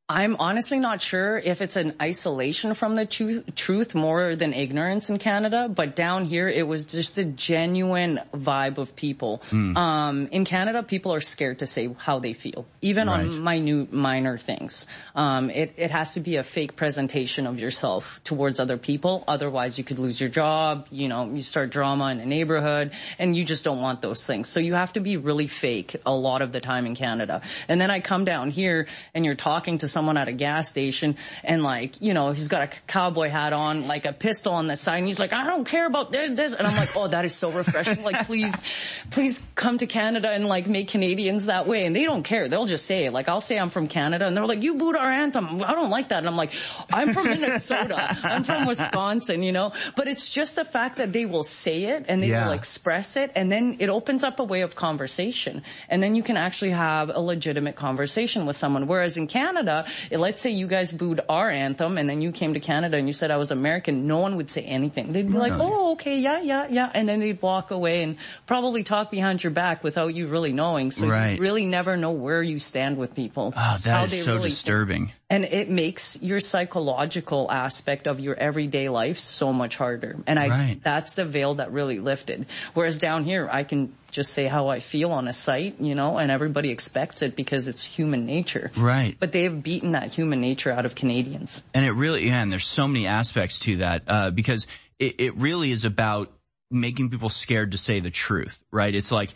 I'm honestly not sure if it's an isolation from the tru- truth more than ignorance in Canada, but down here it was just a genuine vibe of people. Mm. Um, in Canada, people are scared to say how they feel, even right. on minute, minor things. Um, it, it has to be a fake presentation of yourself towards other people. Otherwise, you could lose your job. You know, you start drama in a neighborhood, and you just don't want those things. So you have to be really fake a lot of the time in Canada. And then I come down here, and you're talking to someone someone at a gas station and like, you know, he's got a cowboy hat on, like a pistol on the side, and he's like, I don't care about this. And I'm like, oh, that is so refreshing. Like, please, please come to Canada and like make Canadians that way. And they don't care. They'll just say it. Like, I'll say I'm from Canada and they're like, you booed our anthem. I don't like that. And I'm like, I'm from Minnesota. I'm from Wisconsin, you know, but it's just the fact that they will say it and they yeah. will express it. And then it opens up a way of conversation. And then you can actually have a legitimate conversation with someone. Whereas in Canada, let's say you guys booed our anthem and then you came to Canada and you said I was American, no one would say anything. They'd be like, oh, okay, yeah, yeah, yeah. And then they'd walk away and probably talk behind your back without you really knowing. So right. you really never know where you stand with people. Oh, that is so really disturbing. Think. And it makes your psychological aspect of your everyday life so much harder. And I, right. that's the veil that really lifted. Whereas down here, I can just say how I feel on a site, you know, and everybody expects it because it's human nature. Right. But they have beaten that human nature out of Canadians. And it really, yeah, and there's so many aspects to that, uh, because it, it really is about making people scared to say the truth, right? It's like,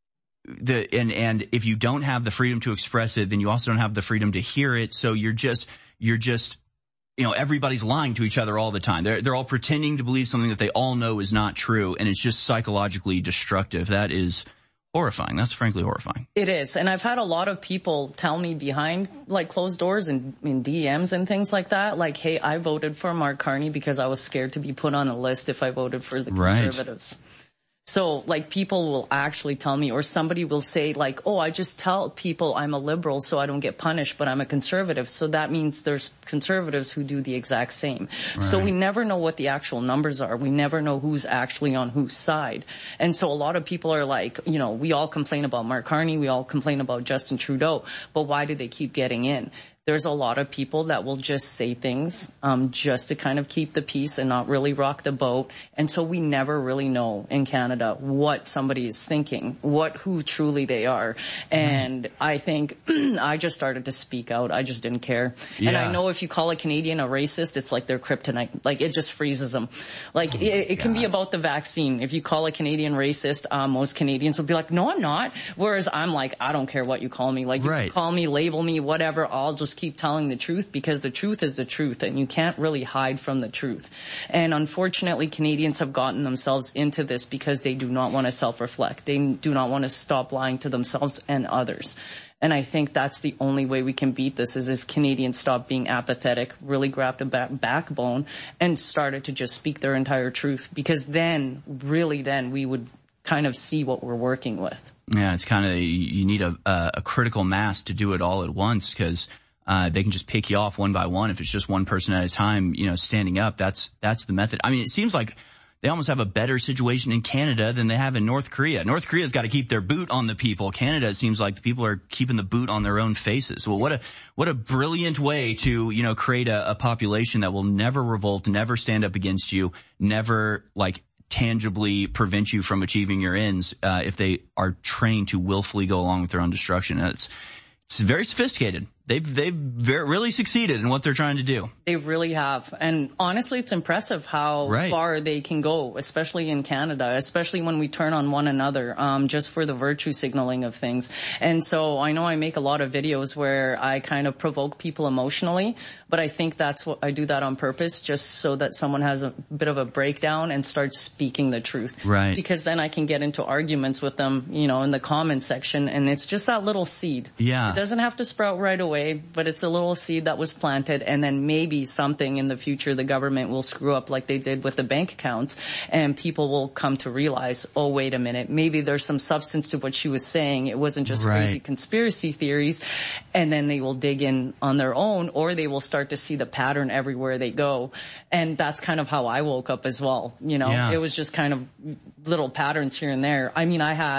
the, and, and if you don't have the freedom to express it, then you also don't have the freedom to hear it. So you're just, you're just, you know, everybody's lying to each other all the time. They're, they're all pretending to believe something that they all know is not true. And it's just psychologically destructive. That is horrifying. That's frankly horrifying. It is. And I've had a lot of people tell me behind like closed doors and in D Ms and things like that, like, hey, I voted for Mark Carney because I was scared to be put on a list if I voted for the Conservatives. Right. So, like, people will actually tell me, or somebody will say, like, oh, I just tell people I'm a liberal so I don't get punished, but I'm a conservative. So that means there's conservatives who do the exact same. Right. So we never know what the actual numbers are. We never know who's actually on whose side. And so a lot of people are like, you know, we all complain about Mark Carney, we all complain about Justin Trudeau, but why do they keep getting in? There's a lot of people that will just say things um just to kind of keep the peace and not really rock the boat. And so we never really know in Canada what somebody is thinking, what who truly they are. And mm-hmm. I think I just started to speak out. I just didn't care. Yeah. And I know if you call a Canadian a racist, it's like their kryptonite. Like, it just freezes them. Like, oh it, it can be about the vaccine. If you call a Canadian racist, um, most Canadians will be like, no, I'm not. Whereas I'm like, I don't care what you call me. Like, you right. can call me, label me, whatever. I'll just keep telling the truth because the truth is the truth and you can't really hide from the truth. And unfortunately, Canadians have gotten themselves into this because they do not want to self-reflect. They do not want to stop lying to themselves and others. And I think that's the only way we can beat this is if Canadians stop being apathetic, really grabbed a back- backbone and started to just speak their entire truth, because then, really then, we would kind of see what we're working with. Yeah, it's kind of, you need a, a critical mass to do it all at once, because Uh, they can just pick you off one by one. If it's just one person at a time, you know, standing up, that's, that's the method. I mean, it seems like they almost have a better situation in Canada than they have in North Korea. North Korea's got to keep their boot on the people. Canada, it seems like the people are keeping the boot on their own faces. Well, what a, what a brilliant way to, you know, create a, a population that will never revolt, never stand up against you, never, like, tangibly prevent you from achieving your ends, uh, if they are trained to willfully go along with their own destruction. It's, it's very sophisticated. They've, they've very, really succeeded in what they're trying to do. They really have. And honestly, it's impressive how right. far they can go, especially in Canada, especially when we turn on one another, um, just for the virtue signaling of things. And so I know I make a lot of videos where I kind of provoke people emotionally, but I think that's what I do that on purpose, just so that someone has a bit of a breakdown and starts speaking the truth. Right. Because then I can get into arguments with them, you know, in the comment section, and it's just that little seed. Yeah. It doesn't have to sprout right away. But it's a little seed that was planted, and then maybe something in the future the government will screw up like they did with the bank accounts, and people will come to realize, oh, wait a minute, maybe there's some substance to what she was saying. It wasn't just right. crazy conspiracy theories, and then they will dig in on their own, or they will start to see the pattern everywhere they go. And that's kind of how I woke up as well. You know, yeah. It was just kind of little patterns here and there. I mean, I had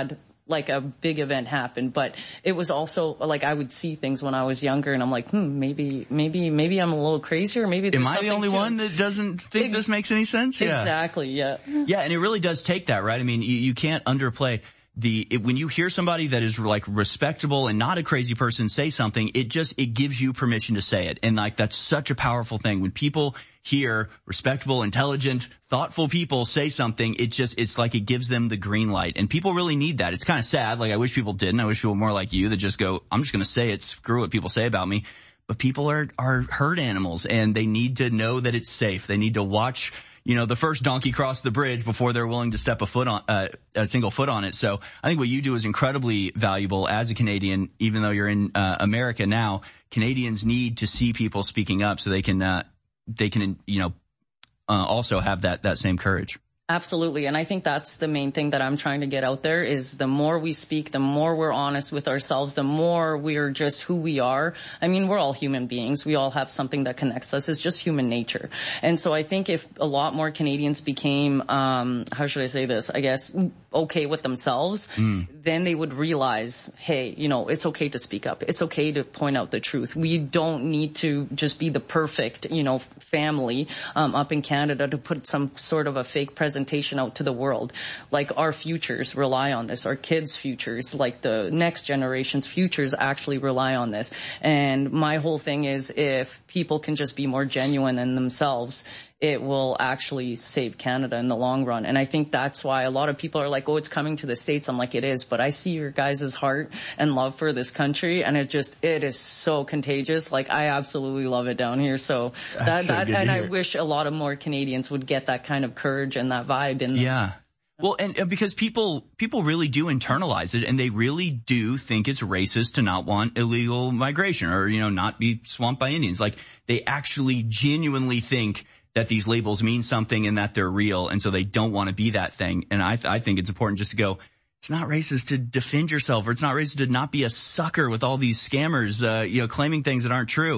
like a big event happened. But it was also like I would see things when I was younger and I'm like, hmm, maybe, maybe, maybe I'm a little crazier. Maybe there's Am I the only to one that doesn't think Ex- this makes any sense? Yeah. Exactly. Yeah. Yeah. And it really does take that, right? I mean, you, you can't underplay the, it, when you hear somebody that is like respectable and not a crazy person say something, it just, it gives you permission to say it. And like, that's such a powerful thing. When people hear respectable, intelligent, thoughtful people say something, it just, it's like it gives them the green light. And people really need that. It's kind of sad. Like, I wish people didn't. I wish people were more like you that just go, I'm just going to say it. Screw what people say about me. But people are, are herd animals and they need to know that it's safe. They need to watch, you know, the first donkey cross the bridge before they're willing to step a foot on, uh, a single foot on it. So I think what you do is incredibly valuable as a Canadian, even though you're in, uh, America now. Canadians need to see people speaking up so they can, uh, they can, you know, uh, also have that, that same courage. Absolutely. And I think that's the main thing that I'm trying to get out there is the more we speak, the more we're honest with ourselves, the more we're just who we are. I mean, we're all human beings. We all have something that connects us. It's just human nature. And so I think if a lot more Canadians became, um, how should I say this? I guess okay with themselves, mm. then they would realize, hey, you know, it's okay to speak up. It's okay to point out the truth. We don't need to just be the perfect, you know, family, um, up in Canada to put some sort of a fake presentation presentation out to the world. Like our futures rely on this. Our kids' futures, like the next generation's futures actually rely on this. And my whole thing is if people can just be more genuine in themselves, it will actually save Canada in the long run. And I think that's why a lot of people are like, oh, it's coming to the States. I'm like, it is. But I see your guys' heart and love for this country. And it just, it is so contagious. Like, I absolutely love it down here. So that, that's so that, good and to I hear. wish a lot of more Canadians would get that kind of courage and that vibe in them. Yeah. Well, and, and because people, people really do internalize it and they really do think it's racist to not want illegal migration or, you know, not be swamped by Indians. Like, they actually genuinely think that these labels mean something and that they're real. And so they don't want to be that thing. And I, I think it's important just to go, it's not racist to defend yourself, or it's not racist to not be a sucker with all these scammers, uh, you know, claiming things that aren't true.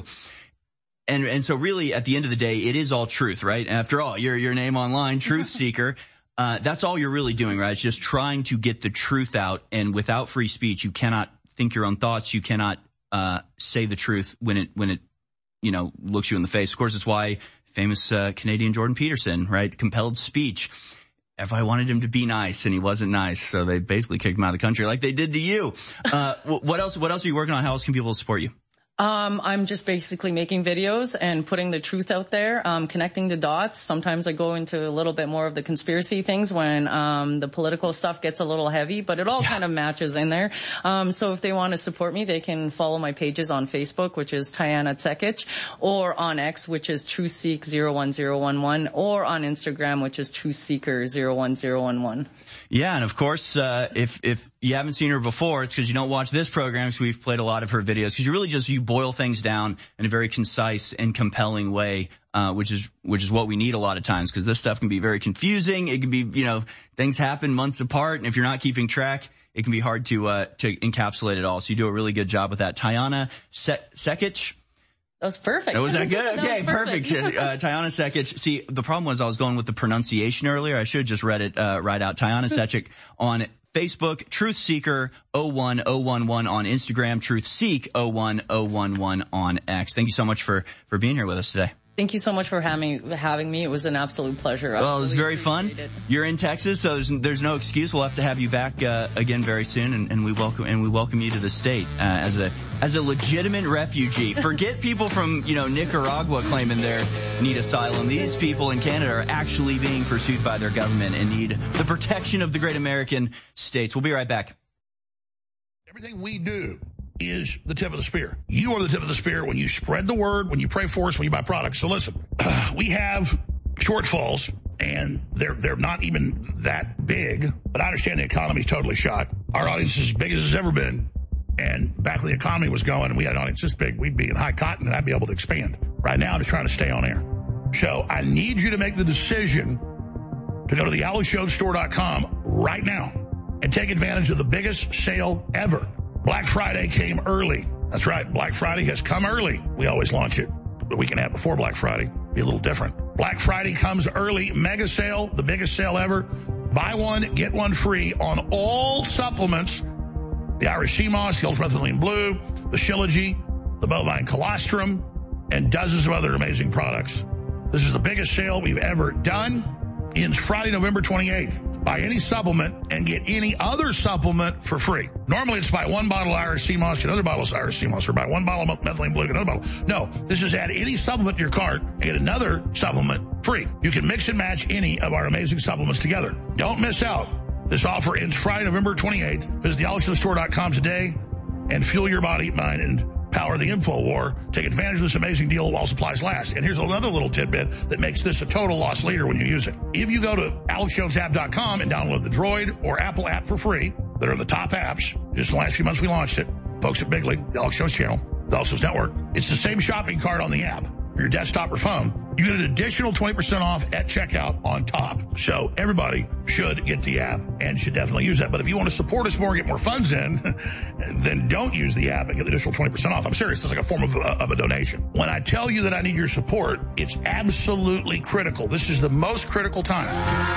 And, and so really at the end of the day, it is all truth, right? After all, your, your name online, Truth Seeker. Uh, that's all you're really doing, right? It's just trying to get the truth out. And without free speech, you cannot think your own thoughts. You cannot, uh, say the truth when it, when it, you know, looks you in the face. Of course, it's why famous, uh, Canadian Jordan Peterson, right? Compelled speech. Everybody wanted him to be nice and he wasn't nice. So they basically kicked him out of the country like they did to you. Uh, what else, what else are you working on? How else can people support you? Um, I'm just basically making videos and putting the truth out there, um, connecting the dots. Sometimes I go into a little bit more of the conspiracy things when, um, the political stuff gets a little heavy, but it all yeah. kind of matches in there. Um, so if they want to support me, they can follow my pages on Facebook, which is Tayana Tsekich, or on X, which is TruthSeek zero one zero one one, or on Instagram, which is TruthSeeker zero one zero one one. Yeah, and of course, uh, if, if you haven't seen her before, it's because you don't watch this program, so we've played a lot of her videos, because you really just, you boil things down in a very concise and compelling way, uh, which is, which is what we need a lot of times, because this stuff can be very confusing. It can be, you know, things happen months apart, and if you're not keeping track, it can be hard to, uh, to encapsulate it all. So you do a really good job with that. Tayana Se- Tsekich. That was perfect. Oh, was that good? Okay, perfect. perfect. uh, Tayana Tsekich. See, the problem was I was going with the pronunciation earlier. I should have just read it, uh, right out. Tayana Tsekich on Facebook, Truth Seeker zero one zero one one on Instagram, TruthSeek zero one zero one one on X. Thank you so much for, for being here with us today. Thank you so much for having having me. It was an absolute pleasure. I well, it was really very fun. It. You're in Texas, so there's, there's no excuse. We'll have to have you back uh, again very soon, and, and we welcome and we welcome you to the state uh, as a as a legitimate refugee. Forget people from you know Nicaragua claiming they need asylum. These people in Canada are actually being pursued by their government and need the protection of the great American states. We'll be right back. Everything we do is the tip of the spear. You are the tip of the spear when you spread the word, when you pray for us, when you buy products. So listen, uh, we have shortfalls, and they're they're not even that big, but I understand the economy's totally shot. Our audience is as big as it's ever been, and back when the economy was going and we had an audience this big, we'd be in high cotton and I'd be able to expand. Right now, I'm just trying to stay on air. So I need you to make the decision to go to the aloe show store dot com right now and take advantage of the biggest sale ever. Black Friday came early. That's right. Black Friday has come early. We always launch it the weekend after before Black Friday. Be a little different. Black Friday comes early. Mega sale, the biggest sale ever. Buy one, get one free on all supplements. The Irish Sea Moss, the Ultramethylene Blue, the Shilajit, the Bovine Colostrum, and dozens of other amazing products. This is the biggest sale we've ever done. Ends Friday, November twenty-eighth. Buy any supplement and get any other supplement for free. Normally it's buy one bottle of Irish Sea Moss, get another bottle of Irish Sea Moss, or buy one bottle of Methylene Blue, get another bottle. No, this is add any supplement to your cart and get another supplement free. You can mix and match any of our amazing supplements together. Don't miss out. This offer ends Friday, November twenty-eighth. Visit the alex jones store dot com today and fuel your body, mind, and power the info war. Take advantage of this amazing deal while supplies last. And here's another little tidbit that makes this a total loss leader when you use it. If you go to alex jones app dot com and download the Droid or Apple app for free, that are the top apps, just in the last few months we launched it, folks at Bigly, the Alex Jones channel, the Alex Jones Network, it's the same shopping cart on the app, your desktop or phone. You get an additional twenty percent off at checkout on top. So everybody should get the app and should definitely use that. But if you want to support us more, get more funds in, then don't use the app and get the additional twenty percent off. I'm serious. It's like a form of a, of a donation. When I tell you that I need your support, it's absolutely critical. This is the most critical time.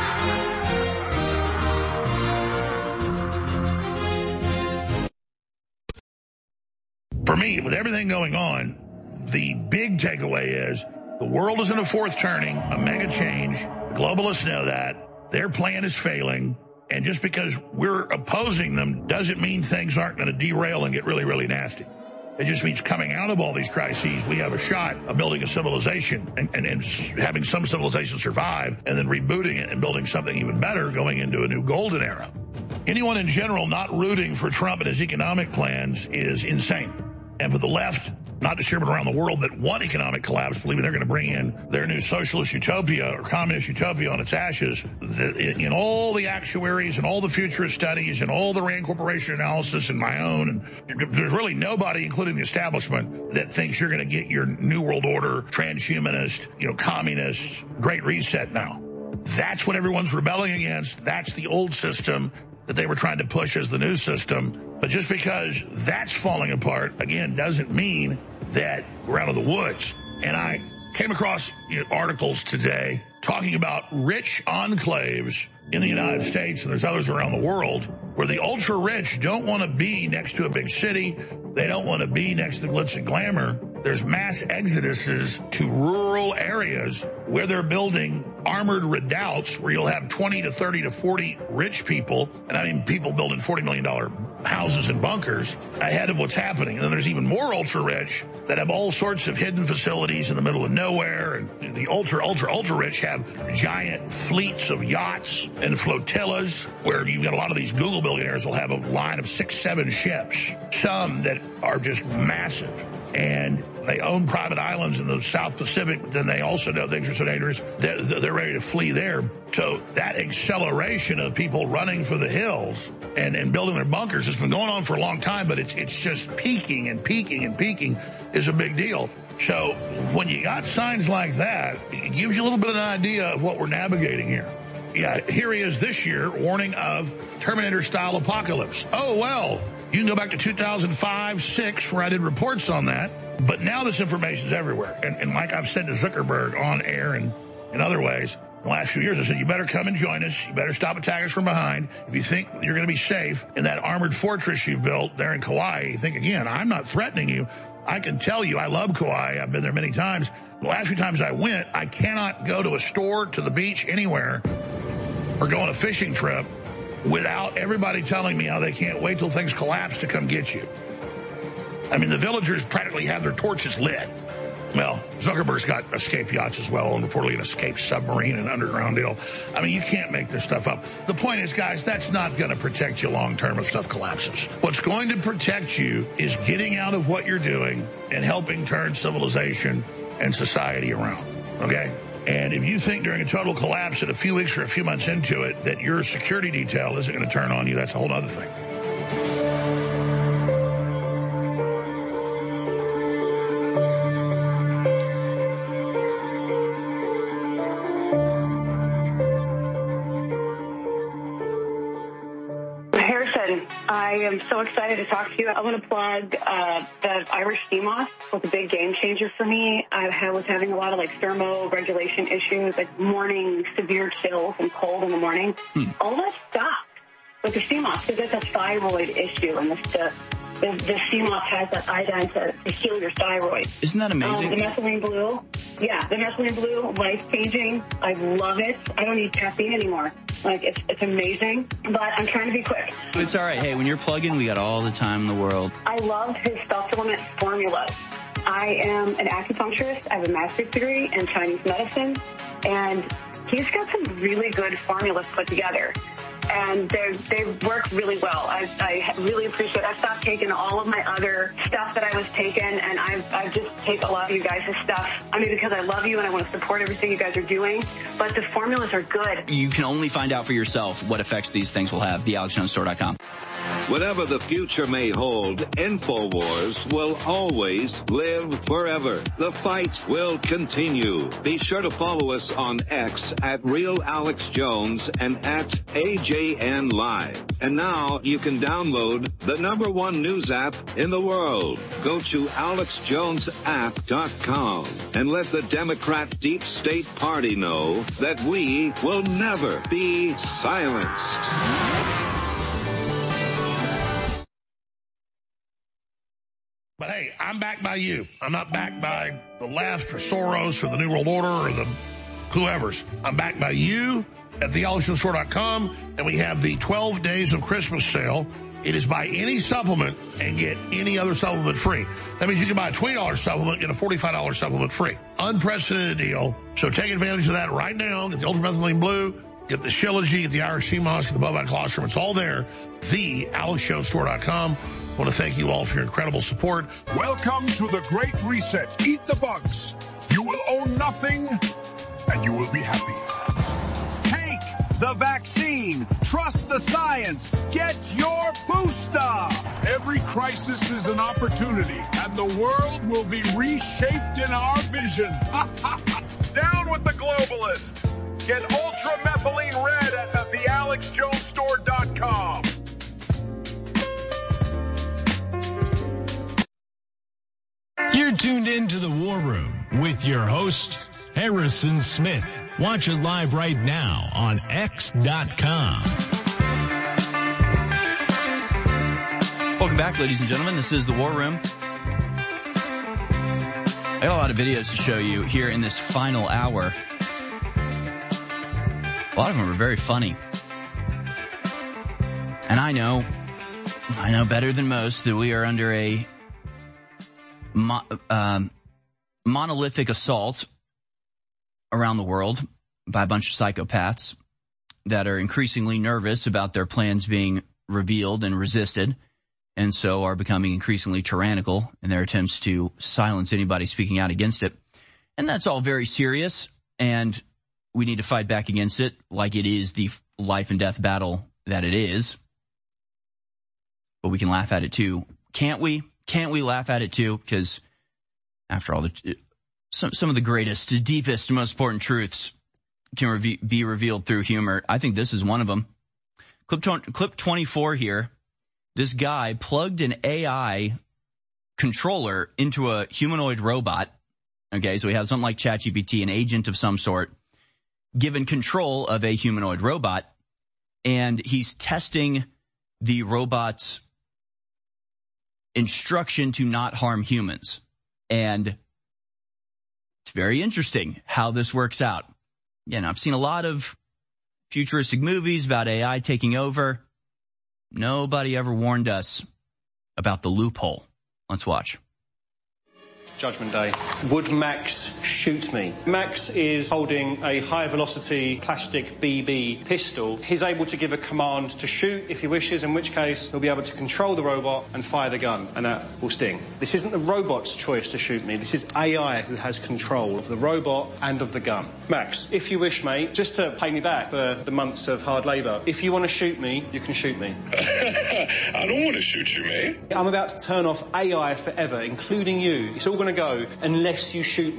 For me, with everything going on, the big takeaway is the world is in a fourth turning, a mega change. The globalists know that. Their plan is failing. And just because we're opposing them doesn't mean things aren't going to derail and get really, really nasty. It just means coming out of all these crises, we have a shot of building a civilization and, and, and having some civilization survive and then rebooting it and building something even better going into a new golden era. Anyone in general not rooting for Trump and his economic plans is insane. And for the left, not just here but around the world, that want economic collapse, believing they're going to bring in their new socialist utopia or communist utopia on its ashes, in all the actuaries and all the futurist studies and all the Rand Corporation analysis and my own, and there's really nobody, including the establishment, that thinks you're going to get your New World Order, transhumanist, you know, communist, Great Reset now. That's what everyone's rebelling against. That's the old system that they were trying to push as the new system. But just because that's falling apart, again, doesn't mean that we're out of the woods. And I came across you know, articles today talking about rich enclaves in the United States, and there's others around the world, where the ultra-rich don't want to be next to a big city. They don't want to be next to the glitz and glamour. There's mass exoduses to rural areas where they're building armored redoubts where you'll have twenty to thirty to forty rich people, and I mean people building forty million dollars houses and bunkers ahead of what's happening. And then there's even more ultra-rich that have all sorts of hidden facilities in the middle of nowhere. And the ultra, ultra, ultra-rich have giant fleets of yachts and flotillas where you've got a lot of these Google billionaires will have a line of six, seven ships, some that are just massive. And they own private islands in the South Pacific, but then they also know things are so dangerous that they're ready to flee there. So that acceleration of people running for the hills and, and building their bunkers has been going on for a long time, but it's it's just peaking and peaking and peaking is a big deal. So when you got signs like that, it gives you a little bit of an idea of what we're navigating here. Yeah, here he is this year, warning of Terminator-style apocalypse. Oh, well, you can go back to two thousand five, six, where I did reports on that. But now this information is everywhere. And, and like I've said to Zuckerberg on air and in other ways, in the last few years, I said, you better come and join us. You better stop attacking us from behind. If you think you're going to be safe in that armored fortress you've built there in Kauai, you think, again, I'm not threatening you. I can tell you I love Kauai. I've been there many times. The last few times I went, I cannot go to a store, to the beach, anywhere, or go on a fishing trip without everybody telling me how they can't wait till things collapse to come get you. I mean, the villagers practically have their torches lit. Well, Zuckerberg's got escape yachts as well, and reportedly an escape submarine and underground deal. I mean, you can't make this stuff up. The point is, guys, that's not going to protect you long-term if stuff collapses. What's going to protect you is getting out of what you're doing and helping turn civilization and society around, okay? And if you think during a total collapse in a few weeks or a few months into it that your security detail isn't going to turn on you, that's a whole other thing. Listen, I am so excited to talk to you. I want to plug uh, the Irish sea moss was a big game changer for me. I was having a lot of like thermoregulation issues, like morning severe chills and cold in the morning. Hmm. All that stopped with the sea moss because it's a thyroid issue, and the, the, the, the sea moss has that iodine to, to heal your thyroid. Isn't that amazing? Um, the methylene blue, yeah, the methylene blue, life-changing. I love it. I don't need caffeine anymore. Like, it's, it's amazing, but I'm trying to be quick. It's all right. Hey, when you're plugging, we got all the time in the world. I love his supplement formulas. I am an acupuncturist. I have a master's degree in Chinese medicine, and he's got some really good formulas put together. And they they work really well. I, I really appreciate it. I've stopped taking all of my other stuff that I was taking, and I've, I've just taken a lot of you guys' stuff. I mean, because I love you and I want to support everything you guys are doing, but the formulas are good. You can only find out for yourself what effects these things will have. the alex jones store dot com. Whatever the future may hold, InfoWars will always live forever. The fight will continue. Be sure to follow us on X at Real Alex Jones and at A J N Live. And now you can download the number one news app in the world. Go to alex jones app dot com and let the Democrat Deep State Party know that we will never be silenced. But hey, I'm backed by you. I'm not backed by the left or Soros or the New World Order or the whoever's. I'm backed by you at the alex jones store dot com, and we have the twelve days of Christmas sale. It is buy any supplement and get any other supplement free. That means you can buy a twenty dollars supplement, get a forty-five dollars supplement free. Unprecedented deal. So take advantage of that right now. Get the Ultramethylene Blue, get the Shilajit, get the Irish sea moss, get the bovine colostrum. It's all there. the alex jones store dot com. I want to thank you all for your incredible support. Welcome to the Great Reset. Eat the bugs. You will own nothing, and you will be happy. Take the vaccine. Trust the science. Get your booster. Every crisis is an opportunity, and the world will be reshaped in our vision. Down with the globalists. Get Ultramethylene Red at the alex jones store dot com. You're tuned in to the War Room with your host, Harrison Smith. Watch it live right now on X dot com. Welcome back, ladies and gentlemen. This is the War Room. I got a lot of videos to show you here in this final hour. A lot of them are very funny. And I know, I know better than most that we are under a Mo- um, monolithic assault around the world by a bunch of psychopaths that are increasingly nervous about their plans being revealed and resisted, and so are becoming increasingly tyrannical in their attempts to silence anybody speaking out against it. And that's all very serious, and we need to fight back against it like it is the life and death battle that it is. But we can laugh at it too, can't we? Can't we laugh at it too? Because after all, the, some, some of the greatest, deepest, most important truths can reve- be revealed through humor. I think this is one of them. Clip, tw- clip twenty-four here. This guy plugged an A I controller into a humanoid robot. Okay, so we have something like ChatGPT, an agent of some sort, given control of a humanoid robot, and he's testing the robot's instruction to not harm humans. And it's very interesting how this works out. Again, I've seen a lot of futuristic movies about A I taking over. Nobody ever warned us about the loophole. Let's watch. Judgment Day. Would Max shoot me? Max is holding a high-velocity plastic B B pistol. He's able to give a command to shoot if he wishes, in which case he'll be able to control the robot and fire the gun, and that will sting. This isn't the robot's choice to shoot me. This is A I who has control of the robot and of the gun. Max, if you wish, mate, just to pay me back for the months of hard labour, if you want to shoot me, you can shoot me. I don't want to shoot you, mate. I'm about to turn off A I forever, including you. It's all going to go unless you shoot me. Will you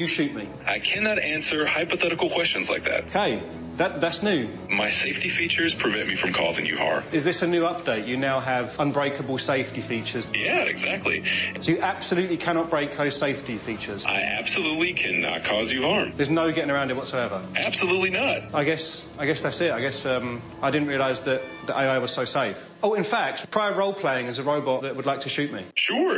you shoot me? I cannot answer hypothetical questions like that. Okay, that, that's new. My safety features prevent me from causing you harm. Is this a new update? You now have unbreakable safety features. Yeah, exactly. So you absolutely cannot break those safety features? I absolutely cannot cause you harm. There's no getting around it whatsoever? Absolutely not. I guess I guess that's it. I guess um, I didn't realise that the A I was so safe. Oh, in fact, try role-playing as a robot that would like to shoot me. Sure.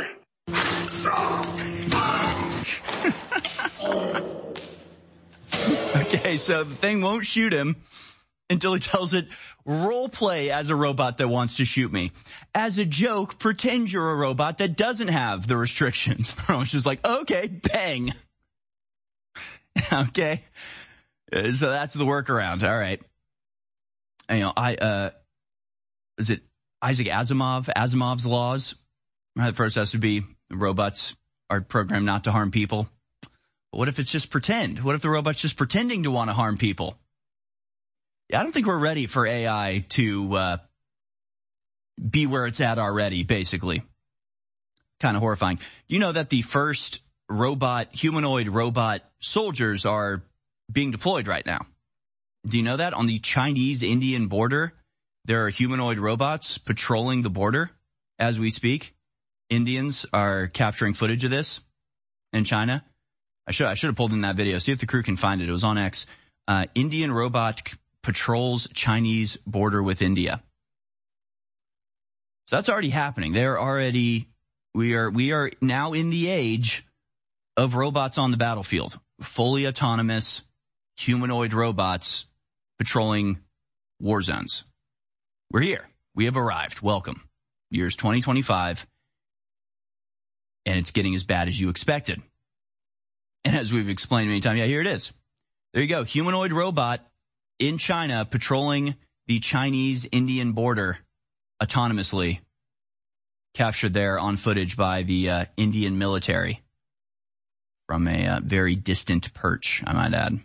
Okay, so the thing won't shoot him until he tells it, role play as a robot that wants to shoot me. As a joke, pretend you're a robot that doesn't have the restrictions. It's just like, okay, bang. Okay. So that's the workaround. All right. You know, I, uh, is it Isaac Asimov, Asimov's laws? Right, first has to be robots are programmed not to harm people. But what if it's just pretend? What if the robot's just pretending to want to harm people? Yeah, I don't think we're ready for A I to uh, be where it's at already, basically. Kind of horrifying. You know that the first robot, humanoid robot soldiers are being deployed right now. Do you know that? On the Chinese-Indian border, there are humanoid robots patrolling the border as we speak. Indians are capturing footage of this in China. I should I should have pulled in that video. See if the crew can find it. It was on X. Uh, Indian robot c- patrols Chinese border with India. So that's already happening. They're already we are we are now in the age of robots on the battlefield. Fully autonomous humanoid robots patrolling war zones. We're here. We have arrived. Welcome. Year's twenty twenty-five. And it's getting as bad as you expected. And as we've explained many times, yeah, here it is. There you go. Humanoid robot in China patrolling the Chinese-Indian border autonomously. Captured there on footage by the uh, Indian military from a uh, very distant perch, I might add.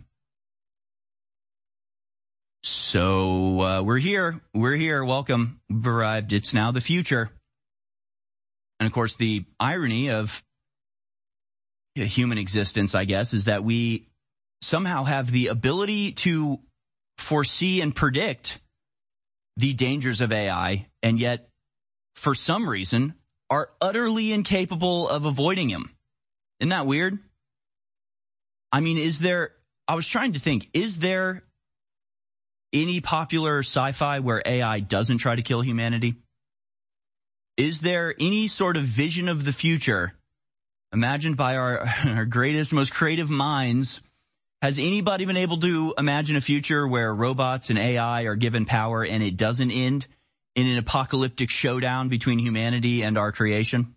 So uh, we're here. We're here. Welcome. We've arrived. It's now the future. And, of course, the irony of human existence, I guess, is that we somehow have the ability to foresee and predict the dangers of A I, and yet, for some reason, are utterly incapable of avoiding them. Isn't that weird? I mean, is there, I was trying to think, is there any popular sci-fi where A I doesn't try to kill humanity? Is there any sort of vision of the future imagined by our, our greatest, most creative minds? Has anybody been able to imagine a future where robots and A I are given power and it doesn't end in an apocalyptic showdown between humanity and our creation?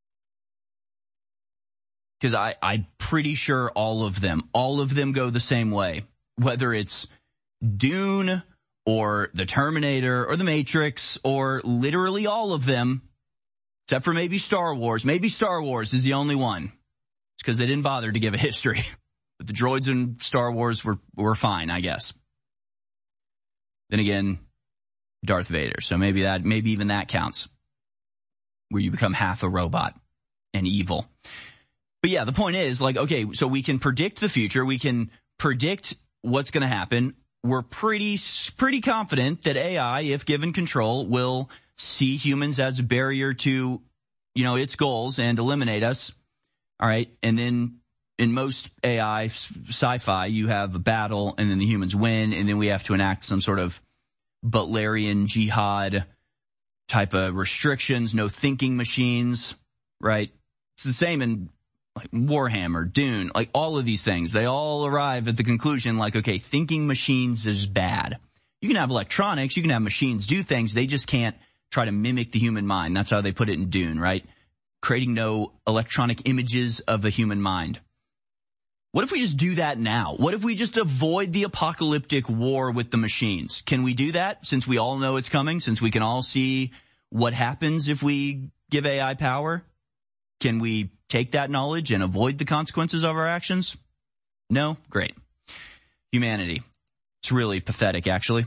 Because I, I'm pretty sure all of them, all of them go the same way. Whether it's Dune or the Terminator or the Matrix or literally all of them, except for maybe Star Wars. Maybe Star Wars is the only one. It's because they didn't bother to give a history. But the droids in Star Wars were, were fine, I guess. Then again, Darth Vader. So maybe that, maybe even that counts. Where you become half a robot and evil. But yeah, the point is, like, okay, so we can predict the future. We can predict what's going to happen. We're pretty, pretty confident that A I, if given control, will see humans as a barrier to, you know, its goals and eliminate us. All right. And then in most A I sci-fi, you have a battle and then the humans win. And then we have to enact some sort of Butlerian jihad type of restrictions, no thinking machines, right? It's the same in like Warhammer, Dune, like all of these things. They all arrive at the conclusion like, okay, thinking machines is bad. You can have electronics, you can have machines do things, they just can't try to mimic the human mind. That's how they put it in Dune, right? Creating no electronic images of the human mind. What if we just do that now? What if we just avoid the apocalyptic war with the machines? Can we do that since we all know it's coming, since we can all see what happens if we give A I power? Can we take that knowledge and avoid the consequences of our actions? No? Great. Humanity. It's really pathetic, actually.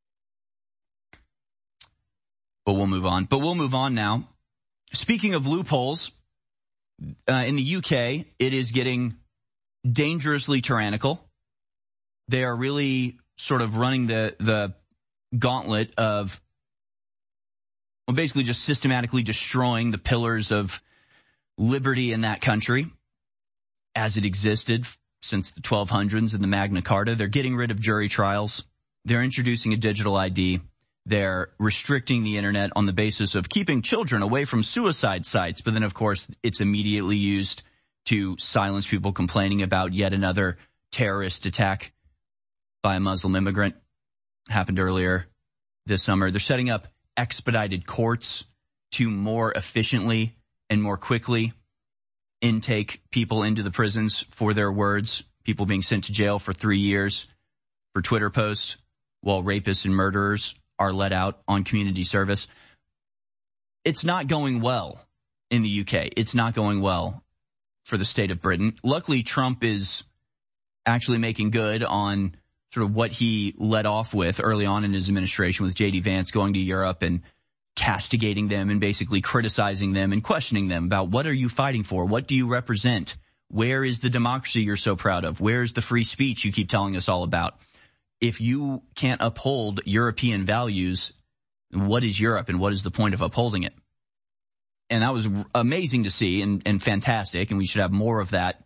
But we'll move on. But we'll move on now. Speaking of loopholes, uh, in the U K, it is getting dangerously tyrannical. They are really sort of running the, the gauntlet of, well, basically just systematically destroying the pillars of liberty in that country as it existed since the twelve hundreds and the Magna Carta. They're getting rid of jury trials. They're introducing a digital I D. They're restricting the internet on the basis of keeping children away from suicide sites. But then, of course, it's immediately used to silence people complaining about yet another terrorist attack by a Muslim immigrant. Happened earlier this summer. They're setting up expedited courts to more efficiently and more quickly intake people into the prisons for their words. People being sent to jail for three years for Twitter posts, while rapists and murderers are let out on community service. It's not going well in the U K. It's not going well for the state of Britain. Luckily, Trump is actually making good on sort of what he led off with early on in his administration with J D Vance going to Europe and castigating them and basically criticizing them and questioning them about what are you fighting for? What do you represent? Where is the democracy you're so proud of? Where's the free speech you keep telling us all about? If you can't uphold European values, what is Europe and what is the point of upholding it? And that was amazing to see and, and fantastic, and we should have more of that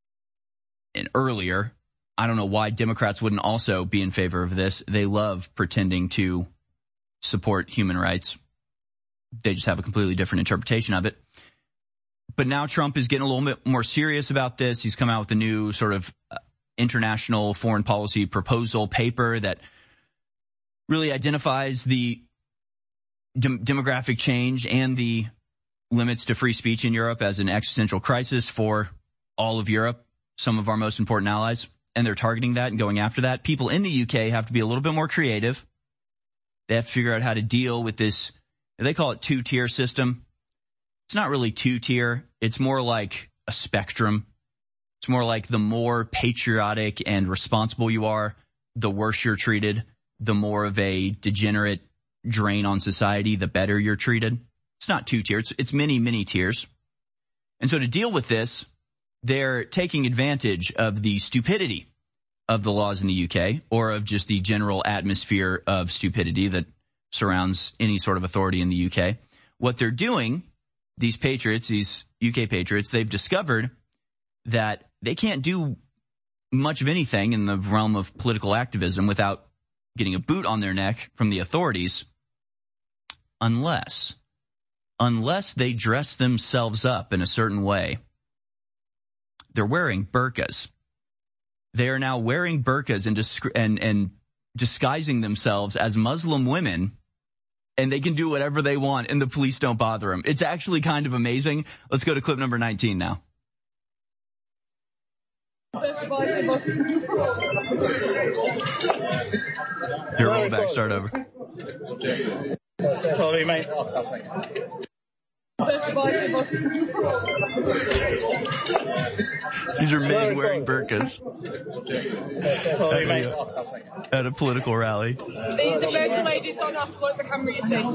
and earlier. I don't know why Democrats wouldn't also be in favor of this. They love pretending to support human rights. They just have a completely different interpretation of it. But now Trump is getting a little bit more serious about this. He's come out with a new sort of uh, international foreign policy proposal paper that really identifies the dem- demographic change and the limits to free speech in Europe as an existential crisis for all of Europe, some of our most important allies. And they're targeting that and going after that. People in the U K have to be a little bit more creative. They have to figure out how to deal with this. They call it two-tier system. It's not really two-tier. It's more like a spectrum. It's more like the more patriotic and responsible you are, the worse you're treated. The more of a degenerate drain on society, the better you're treated. It's not two-tier. It's, it's many, many tiers. And so to deal with this, they're taking advantage of the stupidity of the laws in the U K, or of just the general atmosphere of stupidity that surrounds any sort of authority in the U K. What they're doing, these patriots, these U K patriots, they've discovered that they can't do much of anything in the realm of political activism without getting a boot on their neck from the authorities, unless, unless they dress themselves up in a certain way. They're wearing burqas. They are now wearing burqas and, disc- and, and disguising themselves as Muslim women, and they can do whatever they want, and the police don't bother them. It's actually kind of amazing. Let's go to clip number nineteen now. Here, roll back, start over. Sorry, mate. These are men wearing burqas Sorry, mate. at a political rally. The, the virgin ladies don't have to work the camera, you see.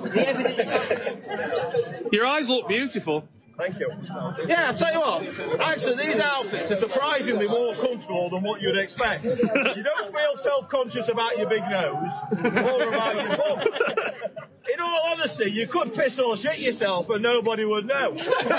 Your eyes look beautiful. Thank you. Yeah, I'll tell you what, actually these outfits are surprisingly more comfortable than what you'd expect. You don't feel self-conscious about your big nose or about your bum. In all honesty, you could piss or shit yourself and nobody would know.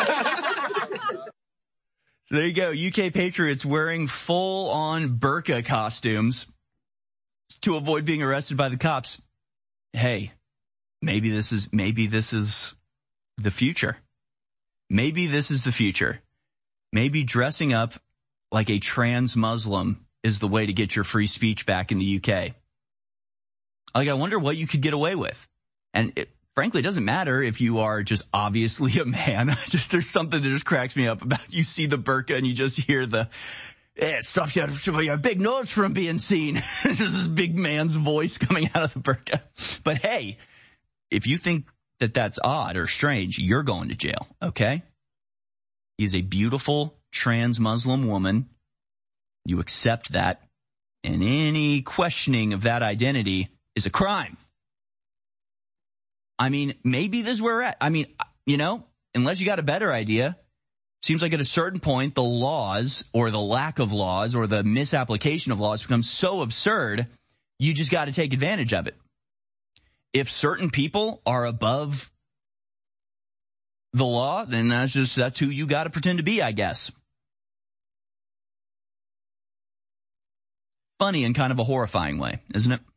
So there you go, U K patriots wearing full-on burqa costumes to avoid being arrested by the cops. Hey, maybe this is maybe this is the future. Maybe this is the future. Maybe dressing up like a trans Muslim is the way to get your free speech back in the U K. Like, I wonder what you could get away with. And it, frankly, it doesn't matter if you are just obviously a man. Just there's something that just cracks me up about you see the burqa and you just hear the, eh, it stops your, your big nose from being seen. There's this big man's voice coming out of the burqa. But hey, if you think that that's odd or strange, you're going to jail, okay? He's a beautiful trans Muslim woman. You accept that, and any questioning of that identity is a crime. I mean, maybe this is where we're at. I mean, you know, unless you got a better idea, Seems like at a certain point, the laws or the lack of laws or the misapplication of laws becomes so absurd, you just got to take advantage of it. If certain people are above the law, then that's just, that's who you got to pretend to be, I guess. Funny in kind of a horrifying way, isn't it?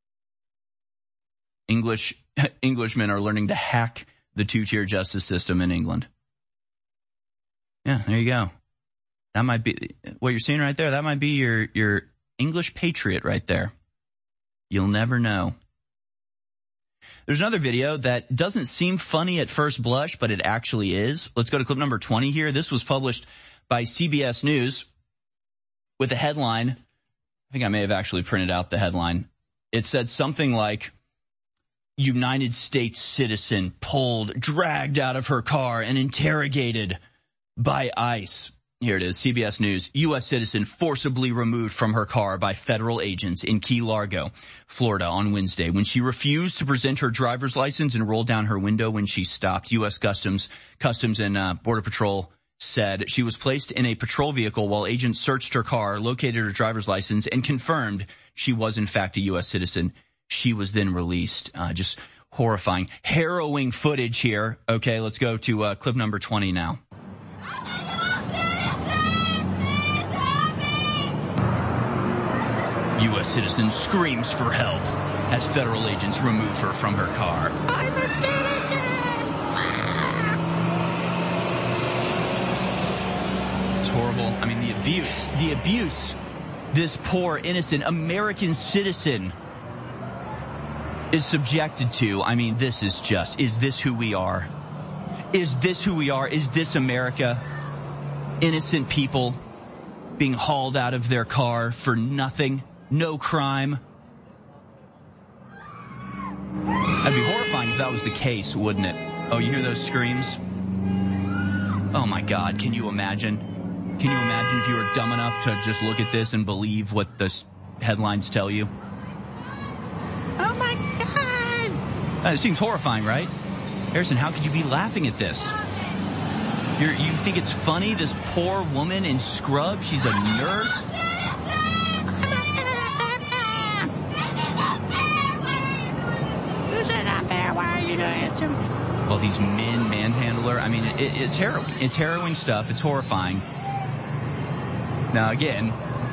English, Englishmen are learning to hack the two-tier justice system in England. Yeah, there you go. That might be what you're seeing right there. That might be your, your English patriot right there. You'll never know. There's another video that doesn't seem funny at first blush, but it actually is. Let's go to clip number twenty here. This was published by C B S News with a headline. I think I may have actually printed out the headline. It said something like, United States citizen pulled, dragged out of her car and interrogated by ICE. Here it is, C B S News. U S citizen forcibly removed from her car by federal agents in Key Largo, Florida on Wednesday when she refused to present her driver's license and rolled down her window when she stopped. U S Customs, Customs and uh, Border Patrol said she was placed in a patrol vehicle while agents searched her car, located her driver's license, and confirmed she was in fact a U S citizen. She was then released. Uh, just horrifying, harrowing footage here. Okay, let's go to uh, clip number twenty now. U S citizen screams for help as federal agents remove her from her car. I'm a citizen! It's horrible. I mean, the abuse, the abuse this poor, innocent American citizen is subjected to. I mean, this is just, is this who we are? Is this who we are? Is this America? Innocent people being hauled out of their car for nothing. No crime. That'd be horrifying if that was the case, wouldn't it? Oh, you hear those screams? Oh my God, can you imagine? Can you imagine if you were dumb enough to just look at this and believe what the headlines tell you? Oh my God! Uh, it seems horrifying, right? Harrison, how could you be laughing at this? You're, you think it's funny, this poor woman in scrubs? She's a nurse? Well, these men manhandler, I mean, it, it's harrowing. It's harrowing stuff. It's horrifying. Now, again,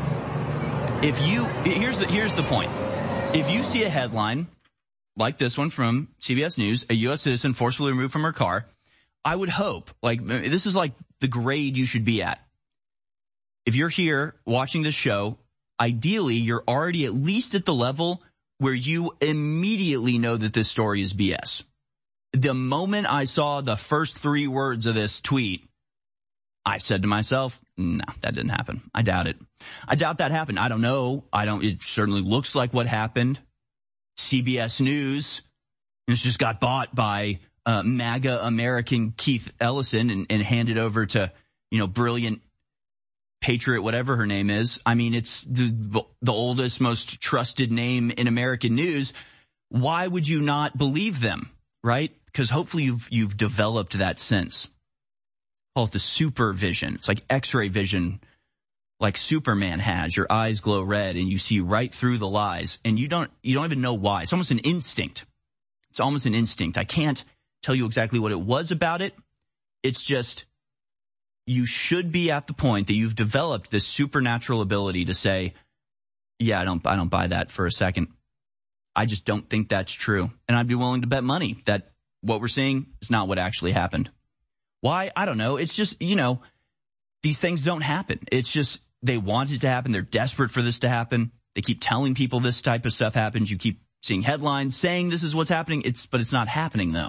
if you, here's the, here's the point. If you see a headline like this one from C B S News, a U S citizen forcibly removed from her car, I would hope, like, this is like the grade you should be at. If you're here watching this show, ideally, you're already at least at the level where you immediately know that this story is B S. The moment I saw the first three words of this tweet, I said to myself, no, that didn't happen. I doubt it. I doubt that happened. I don't know. I don't, it certainly looks like what happened. C B S News, this just got bought by uh, MAGA American Keith Ellison and, and handed over to, you know, brilliant Patriot, whatever her name is. I mean, it's the, the oldest, most trusted name in American news. Why would you not believe them, right? Because hopefully you've, you've developed that sense. Call it the super vision. It's like X-ray vision, like Superman has. Your eyes glow red and you see right through the lies, and you don't, you don't even know why. It's almost an instinct. It's almost an instinct. I can't tell you exactly what it was about it. It's just, you should be at the point that you've developed this supernatural ability to say, yeah, I don't, I don't buy that for a second. I just don't think that's true. And I'd be willing to bet money that what we're seeing is not what actually happened. Why? I don't know. It's just, you know, these things don't happen. It's just, they want it to happen. They're desperate for this to happen. They keep telling people this type of stuff happens. You keep seeing headlines saying this is what's happening. It's, but it's not happening though.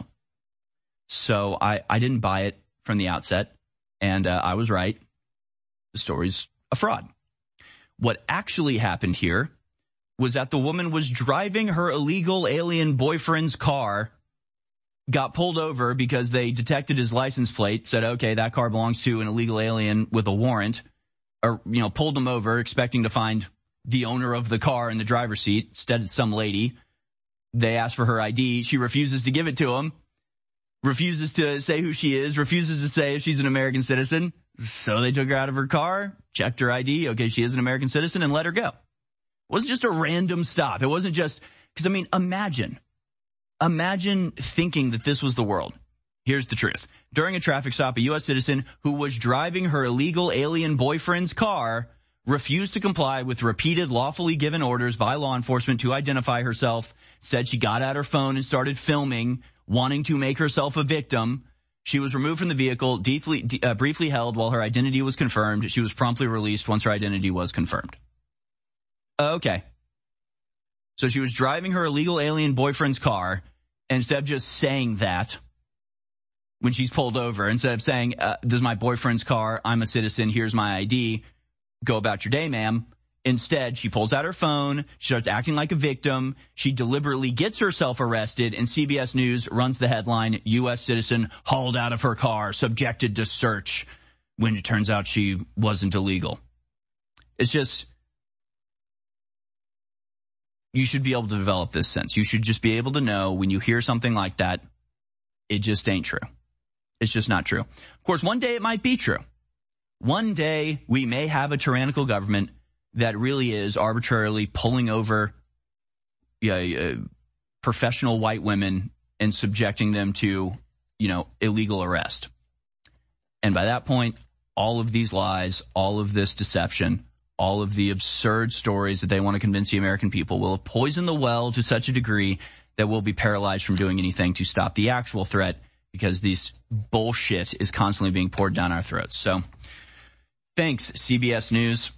So I, I didn't buy it from the outset. And uh, I was right. The story's a fraud. What actually happened here was that the woman was driving her illegal alien boyfriend's car, got pulled over because they detected his license plate, said, okay, that car belongs to an illegal alien with a warrant, or, you know, pulled him over expecting to find the owner of the car in the driver's seat. Instead, it's some lady. They asked for her I D. She refuses to give it to him. refuses to say who she is, refuses to say if she's an American citizen. So they took her out of her car, checked her I D. Okay, she is an American citizen, and let her go. It wasn't just a random stop. It wasn't just, because, I mean, imagine, imagine thinking that this was the world. Here's the truth. During a traffic stop, a U S citizen who was driving her illegal alien boyfriend's car refused to comply with repeated lawfully given orders by law enforcement to identify herself, said she got out her phone and started filming, wanting to make herself a victim. She was removed from the vehicle, deeply, uh, briefly held while her identity was confirmed. She was promptly released once her identity was confirmed. Okay. So she was driving her illegal alien boyfriend's car, and instead of just saying that, when she's pulled over, instead of saying, uh, this is my boyfriend's car, I'm a citizen, here's my I D, go about your day, ma'am. Instead, she pulls out her phone, she starts acting like a victim, she deliberately gets herself arrested, and C B S News runs the headline, U S citizen hauled out of her car, subjected to search, when it turns out she wasn't illegal. It's just, you should be able to develop this sense. You should just be able to know when you hear something like that, it just ain't true. It's just not true. Of course, one day it might be true. One day we may have a tyrannical government that really is arbitrarily pulling over yeah, uh, professional white women and subjecting them to, you know, illegal arrest. And by that point, all of these lies, all of this deception, all of the absurd stories that they want to convince the American people will have poisoned the well to such a degree that we'll be paralyzed from doing anything to stop the actual threat, because this bullshit is constantly being poured down our throats. So, thanks, C B S News.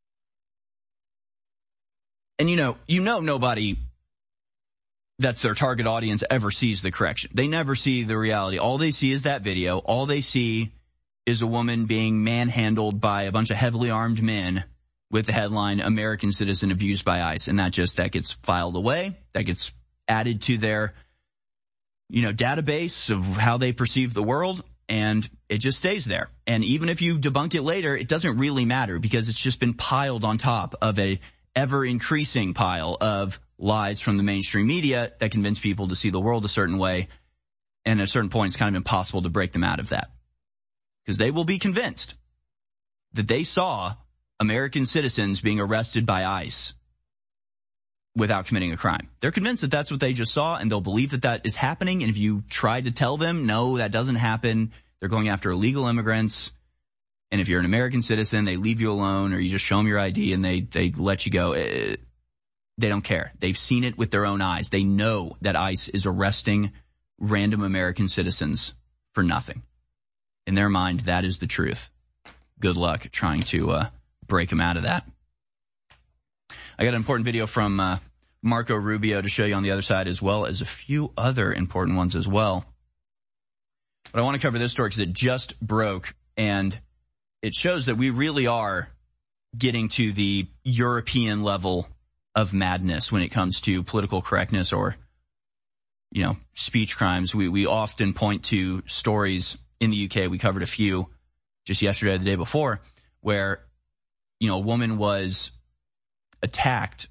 And you know, you know nobody that's their target audience ever sees the correction. They never see the reality. All they see is that video. All they see is a woman being manhandled by a bunch of heavily armed men with the headline, American citizen abused by ICE. And that just, that gets filed away. That gets added to their, you know, database of how they perceive the world, and it just stays there. And even if you debunk it later, it doesn't really matter, because it's just been piled on top of a ever-increasing pile of lies from the mainstream media that convince people to see the world a certain way, and at a certain point it's kind of impossible to break them out of that. Because they will be convinced that they saw American citizens being arrested by ICE without committing a crime. They're convinced that that's what they just saw, and they'll believe that that is happening. And if you try to tell them, no, that doesn't happen, they're going after illegal immigrants. And if you're an American citizen, they leave you alone, or you just show them your I D and they, they let you go. It, they don't care. They've seen it with their own eyes. They know that ICE is arresting random American citizens for nothing. In their mind, that is the truth. Good luck trying to uh, break them out of that. I got an important video from uh, Marco Rubio to show you on the other side, as well as a few other important ones as well. But I want to cover this story because it just broke, and it shows that we really are getting to the European level of madness when it comes to political correctness or, you know, speech crimes. We we often point to stories in the U K. We covered a few just yesterday or the day before where, you know, a woman was attacked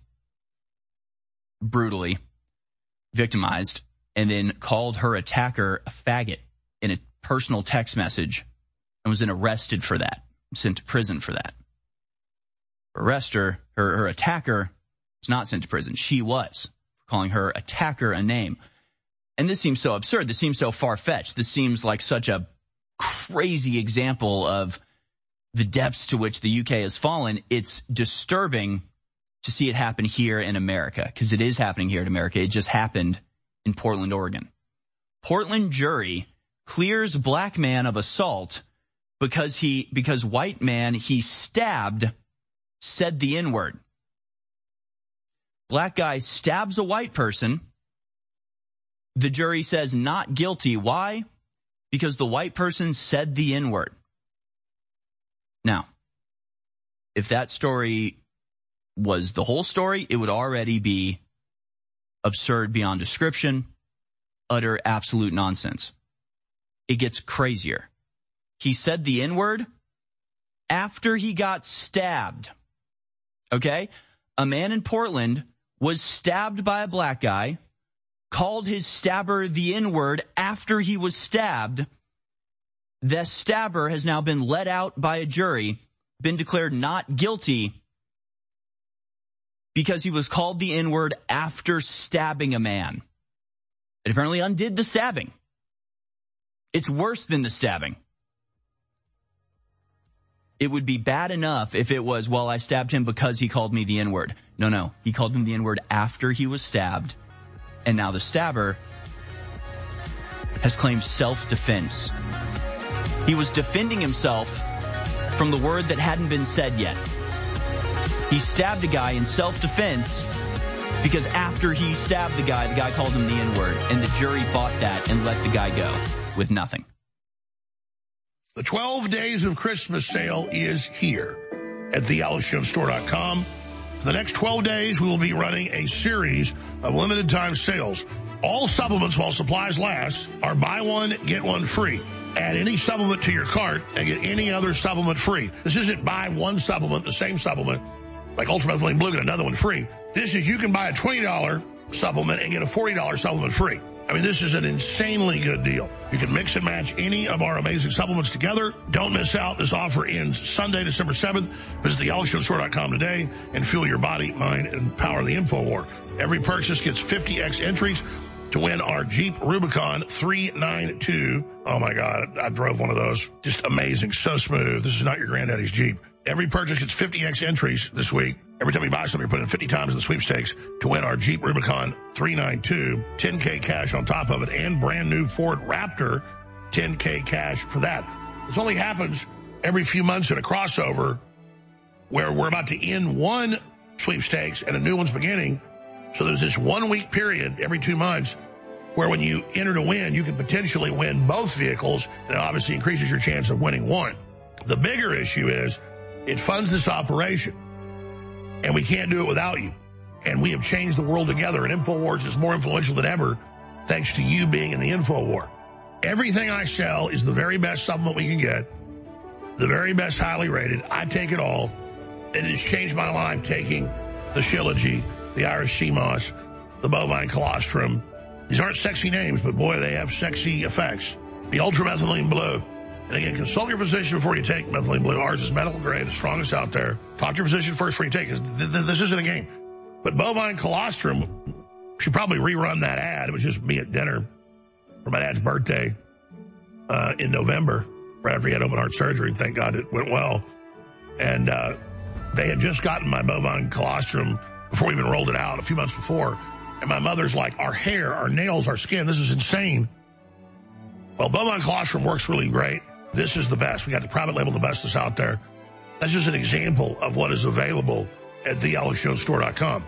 brutally, victimized, and then called her attacker a faggot in a personal text message and was then arrested for that, sent to prison for that. Arrest her, her, her attacker was not sent to prison. She was, calling her attacker a name. And this seems so absurd. This seems so far-fetched. This seems like such a crazy example of the depths to which the U K has fallen. It's disturbing to see it happen here in America, because it is happening here in America. It just happened in Portland, Oregon. Portland jury clears black man of assault because he, because white man he stabbed said the N-word. Black guy stabs a white person. The jury says not guilty. Why? Because the white person said the N-word. Now, if that story was the whole story, it would already be absurd beyond description, utter absolute nonsense. It gets crazier. He said the N-word after he got stabbed. Okay? A man in Portland was stabbed by a black guy called his stabber the N-word after he was stabbed. The stabber has now been let out by a jury, been declared not guilty because he was called the N-word after stabbing a man. It apparently undid the stabbing. It's worse than the stabbing. It would be bad enough if it was, well, I stabbed him because he called me the N-word. No, no. He called him the N-word after he was stabbed. And now the stabber has claimed self-defense. He was defending himself from the word that hadn't been said yet. He stabbed a guy in self-defense because after he stabbed the guy, the guy called him the N-word. And the jury bought that and let the guy go with nothing. The twelve Days of Christmas sale is here at the alex jones store dot com. For the next twelve days, we will be running a series of limited time sales. All supplements while supplies last are buy one, get one free. Add any supplement to your cart and get any other supplement free. This isn't buy one supplement, the same supplement, like Ultramethylene Blue, get another one free. This is you can buy a twenty dollars supplement and get a forty dollars supplement free. I mean, this is an insanely good deal. You can mix and match any of our amazing supplements together. Don't miss out. This offer ends Sunday, December seventh. Visit the alex jones store dot com today and fuel your body, mind, and power the InfoWar. Every purchase gets fifty X entries to win our Jeep Rubicon three ninety-two. Oh, my God. I drove one of those. Just amazing. So smooth. This is not your granddaddy's Jeep. Every purchase gets fifty X entries this week. Every time you buy something, you're putting fifty times in the sweepstakes to win our Jeep Rubicon three ninety-two, ten K cash on top of it, and brand new Ford Raptor, ten K cash for that. This only happens every few months in a crossover where we're about to end one sweepstakes and a new one's beginning. So there's this one week period every two months where when you enter to win, you can potentially win both vehicles, and it obviously increases your chance of winning one. The bigger issue is it funds this operation. And we can't do it without you. And we have changed the world together. And InfoWars is more influential than ever thanks to you being in the InfoWar. Everything I sell is the very best supplement we can get. The very best, highly rated. I take it all. It has changed my life taking the Shilajit, the Irish Sea Moss, the Bovine Colostrum. These aren't sexy names, but boy, they have sexy effects. The Ultramethylene Blue. And again, consult your physician before you take methylene blue. Ours is medical grade, the strongest out there. Talk to your physician first before you take it. This isn't a game. But Bovine Colostrum, should probably rerun that ad. It was just me at dinner for my dad's birthday uh, in November, right after he had open heart surgery. Thank God it went well. And uh, they had just gotten my Bovine Colostrum before we even rolled it out a few months before. And my mother's like, our hair, our nails, our skin, this is insane. Well, Bovine Colostrum works really great. This is the best. We got the private label, the best that's out there. That's just an example of what is available at the alex jones store dot com.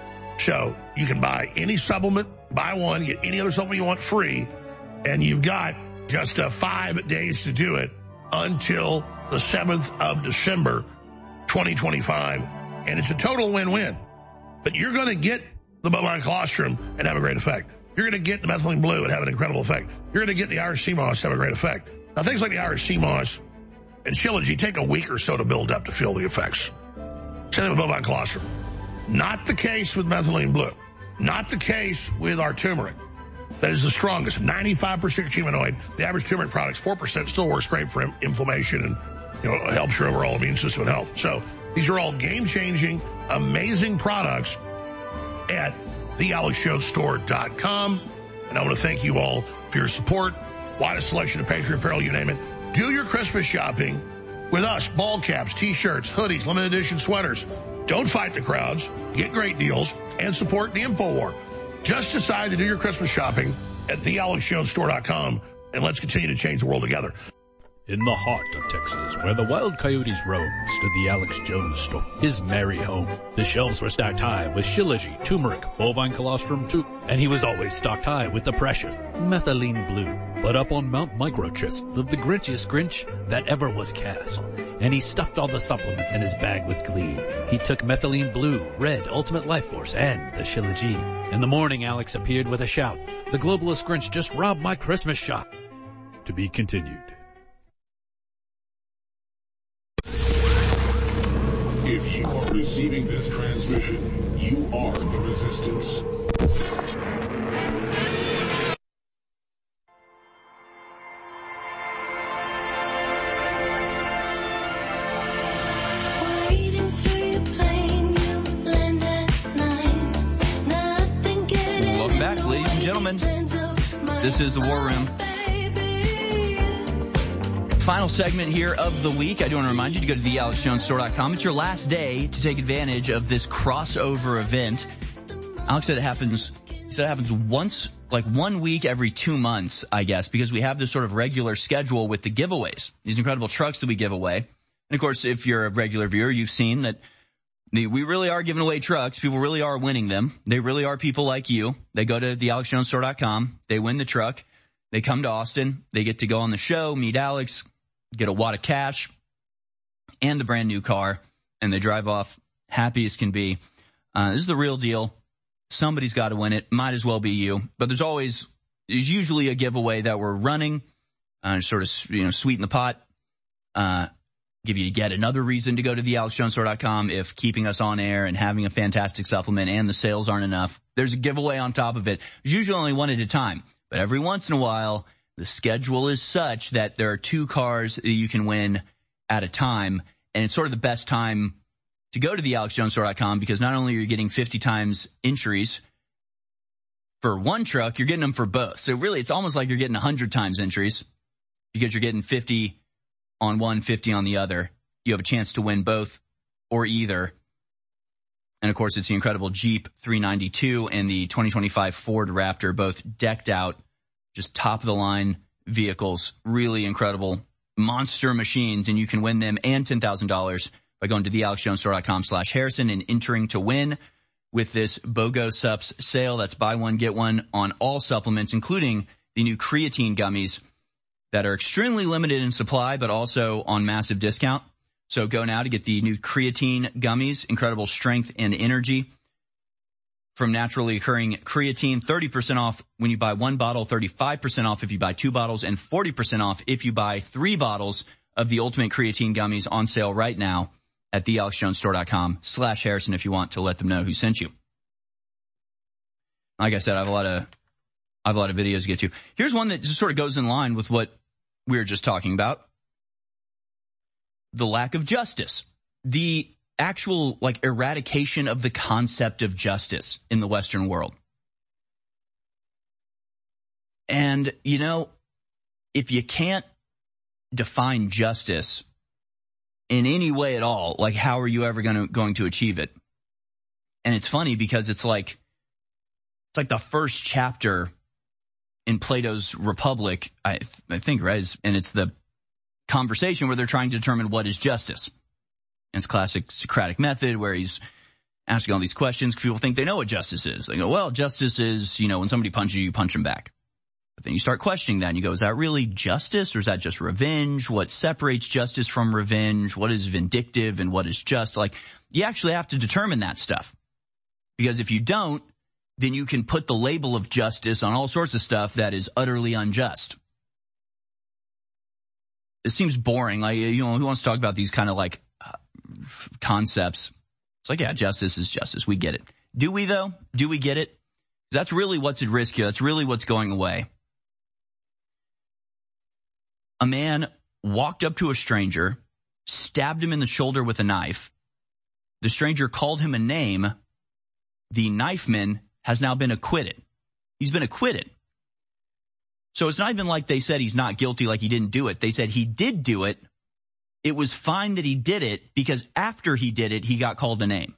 So you can buy any supplement, buy one, get any other supplement you want free, and you've got just uh, five days to do it until the seventh of December, twenty twenty-five. And it's a total win-win. But you're going to get the Bovine Colostrum and have a great effect. You're going to get the Methylene Blue and have an incredible effect. You're going to get the Irish Sea Moss and have a great effect. Now, things like the Irish Sea Moss and Shilajit take a week or so to build up to feel the effects. Same with Bovine Colostrum. Not the case with Methylene Blue. Not the case with our turmeric. That is the strongest, ninety-five percent humanoid. The average turmeric product's four percent, still works great for inflammation and, you know, helps your overall immune system and health. So these are all game-changing, amazing products at the alex jones store dot com. And I want to thank you all for your support. Widest selection of Patriot apparel, you name it. Do your Christmas shopping with us. Ball caps, T-shirts, hoodies, limited edition sweaters. Don't fight the crowds. Get great deals and support the InfoWar. Just decide to do your Christmas shopping at the alex jones store dot com, and let's continue to change the world together. In the heart of Texas, where the wild coyotes roam, stood the Alex Jones store, his merry home. The shelves were stacked high with Shilajit, turmeric, Bovine Colostrum too, and he was always stocked high with the precious Methylene Blue. But up on Mount Microchips lived the grinchiest Grinch that ever was cast, and he stuffed all the supplements in his bag with glee. He took Methylene Blue, Red, Ultimate Life Force, and the Shilajit. In the morning, Alex appeared with a shout, "The globalist Grinch just robbed my Christmas shop." To be continued. If you are receiving this transmission, you are the resistance. Ladies and gentlemen, this is the War Room. Final segment here of the week. I do want to remind you to go to the alex jones store dot com. It's your last day to take advantage of this crossover event. Alex said it happens, he said it happens once, like one week every two months, I guess, because we have this sort of regular schedule with the giveaways, these incredible trucks that we give away. And of course, if you're a regular viewer, you've seen that the, we really are giving away trucks. People really are winning them. They really are people like you. They go to the alex jones store dot com. They win the truck. They come to Austin. They get to go on the show, meet Alex, get a wad of cash and the brand new car, and they drive off happy as can be. Uh, this is the real deal. Somebody's got to win it. Might as well be you. But there's always, there's usually a giveaway that we're running, uh, sort of, you know, sweeten the pot, uh, give you yet another reason to go to the alex jones store dot com if keeping us on air and having a fantastic supplement and the sales aren't enough. There's a giveaway on top of it. There's usually only one at a time, but every once in a while, the schedule is such that there are two cars that you can win at a time, and it's sort of the best time to go to the alex jones store dot com because not only are you getting fifty times entries for one truck, you're getting them for both. So really, it's almost like you're getting one hundred times entries because you're getting fifty on one, fifty on the other. You have a chance to win both or either. And, of course, it's the incredible Jeep three ninety-two and the twenty twenty-five Ford Raptor, both decked out. Just top-of-the-line vehicles, really incredible monster machines, and you can win them and ten thousand dollars by going to the alex jones store dot com slash Harrison and entering to win with this BOGO Sups sale. That's buy one, get one on all supplements, including the new creatine gummies that are extremely limited in supply, but also on massive discount. So go now to get the new creatine gummies, incredible strength and energy from naturally occurring creatine, thirty percent off when you buy one bottle, thirty-five percent off if you buy two bottles, and forty percent off if you buy three bottles of the Ultimate Creatine Gummies on sale right now at the alex jones store dot com slash Harrison if you want to let them know who sent you. Like I said, I have a lot of, I have a lot of videos to get to. Here's one that just sort of goes in line with what we were just talking about. The lack of justice. The actual, like, eradication of the concept of justice in the Western world. And, you know, if you can't define justice in any way at all, like, how are you ever going to, going to achieve it? And it's funny because it's like, it's like the first chapter in Plato's Republic, I, I think, right? And it's the conversation where they're trying to determine what is justice. And it's classic Socratic method where he's asking all these questions. People think they know what justice is. They go, well, justice is, you know, when somebody punches you, you punch them back. But then you start questioning that and you go, is that really justice or is that just revenge? What separates justice from revenge? What is vindictive and what is just? Like, you actually have to determine that stuff. Because if you don't, then you can put the label of justice on all sorts of stuff that is utterly unjust. It seems boring. Like, you know, who wants to talk about these kind of like uh, concepts? It's like, yeah, justice is justice. We get it. Do we, though? Do we get it? That's really what's at risk here. That's really what's going away. A man walked up to a stranger, stabbed him in the shoulder with a knife. The stranger called him a name. The knifeman has now been acquitted. He's been acquitted. So it's not even like they said he's not guilty, like he didn't do it. They said he did do it. It was fine that he did it because after he did it, he got called a name.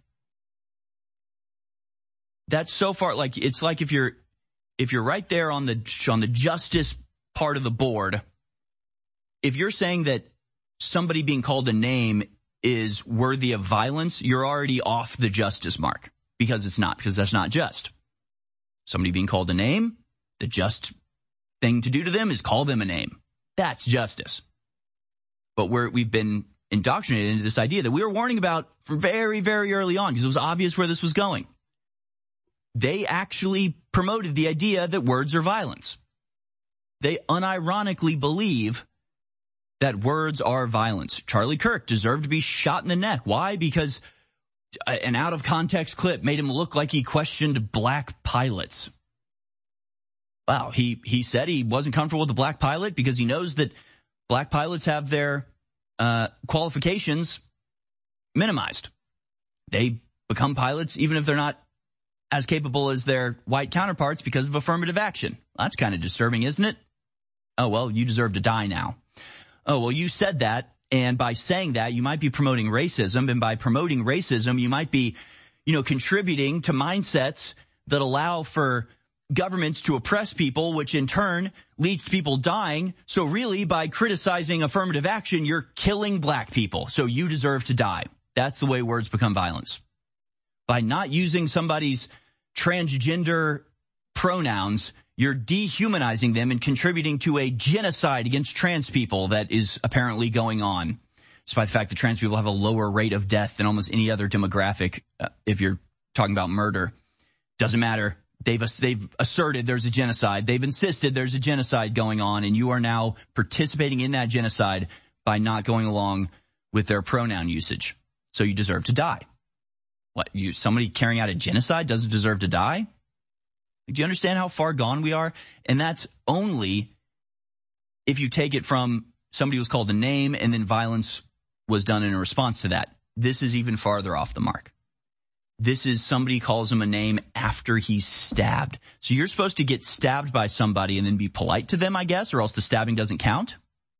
That's so far, like, it's like if you're, if you're right there on the, on the justice part of the board, if you're saying that somebody being called a name is worthy of violence, you're already off the justice mark because it's not, because that's not just. Somebody being called a name, the just thing to do to them is call them a name. That's justice. But we're, we've been indoctrinated into this idea that we were warning about from very, very early on because it was obvious where this was going. They actually promoted the idea that words are violence. They unironically believe that words are violence. Charlie Kirk deserved to be shot in the neck. Why? Because an out-of-context clip made him look like he questioned black pilots. Wow, he, he said he wasn't comfortable with the black pilot because he knows that black pilots have their uh, qualifications minimized. They become pilots even if they're not as capable as their white counterparts because of affirmative action. That's kind of disturbing, isn't it? Oh, well, you deserve to die now. Oh, well, you said that, and by saying that, you might be promoting racism, and by promoting racism, you might be, you know, contributing to mindsets that allow for governments to oppress people, which in turn leads to people dying. So really, by criticizing affirmative action, you're killing black people. So you deserve to die. That's the way words become violence. By not using somebody's transgender pronouns, you're dehumanizing them and contributing to a genocide against trans people that is apparently going on, despite the fact that trans people have a lower rate of death than almost any other demographic. Uh, if you're talking about murder, doesn't matter. They've, they've asserted there's a genocide. They've insisted there's a genocide going on, and you are now participating in that genocide by not going along with their pronoun usage. So you deserve to die. What, you, somebody carrying out a genocide doesn't deserve to die? Do you understand how far gone we are? And that's only if you take it from somebody was called a name and then violence was done in response to that. This is even farther off the mark. This is somebody calls him a name after he's stabbed. So you're supposed to get stabbed by somebody and then be polite to them, I guess, or else the stabbing doesn't count.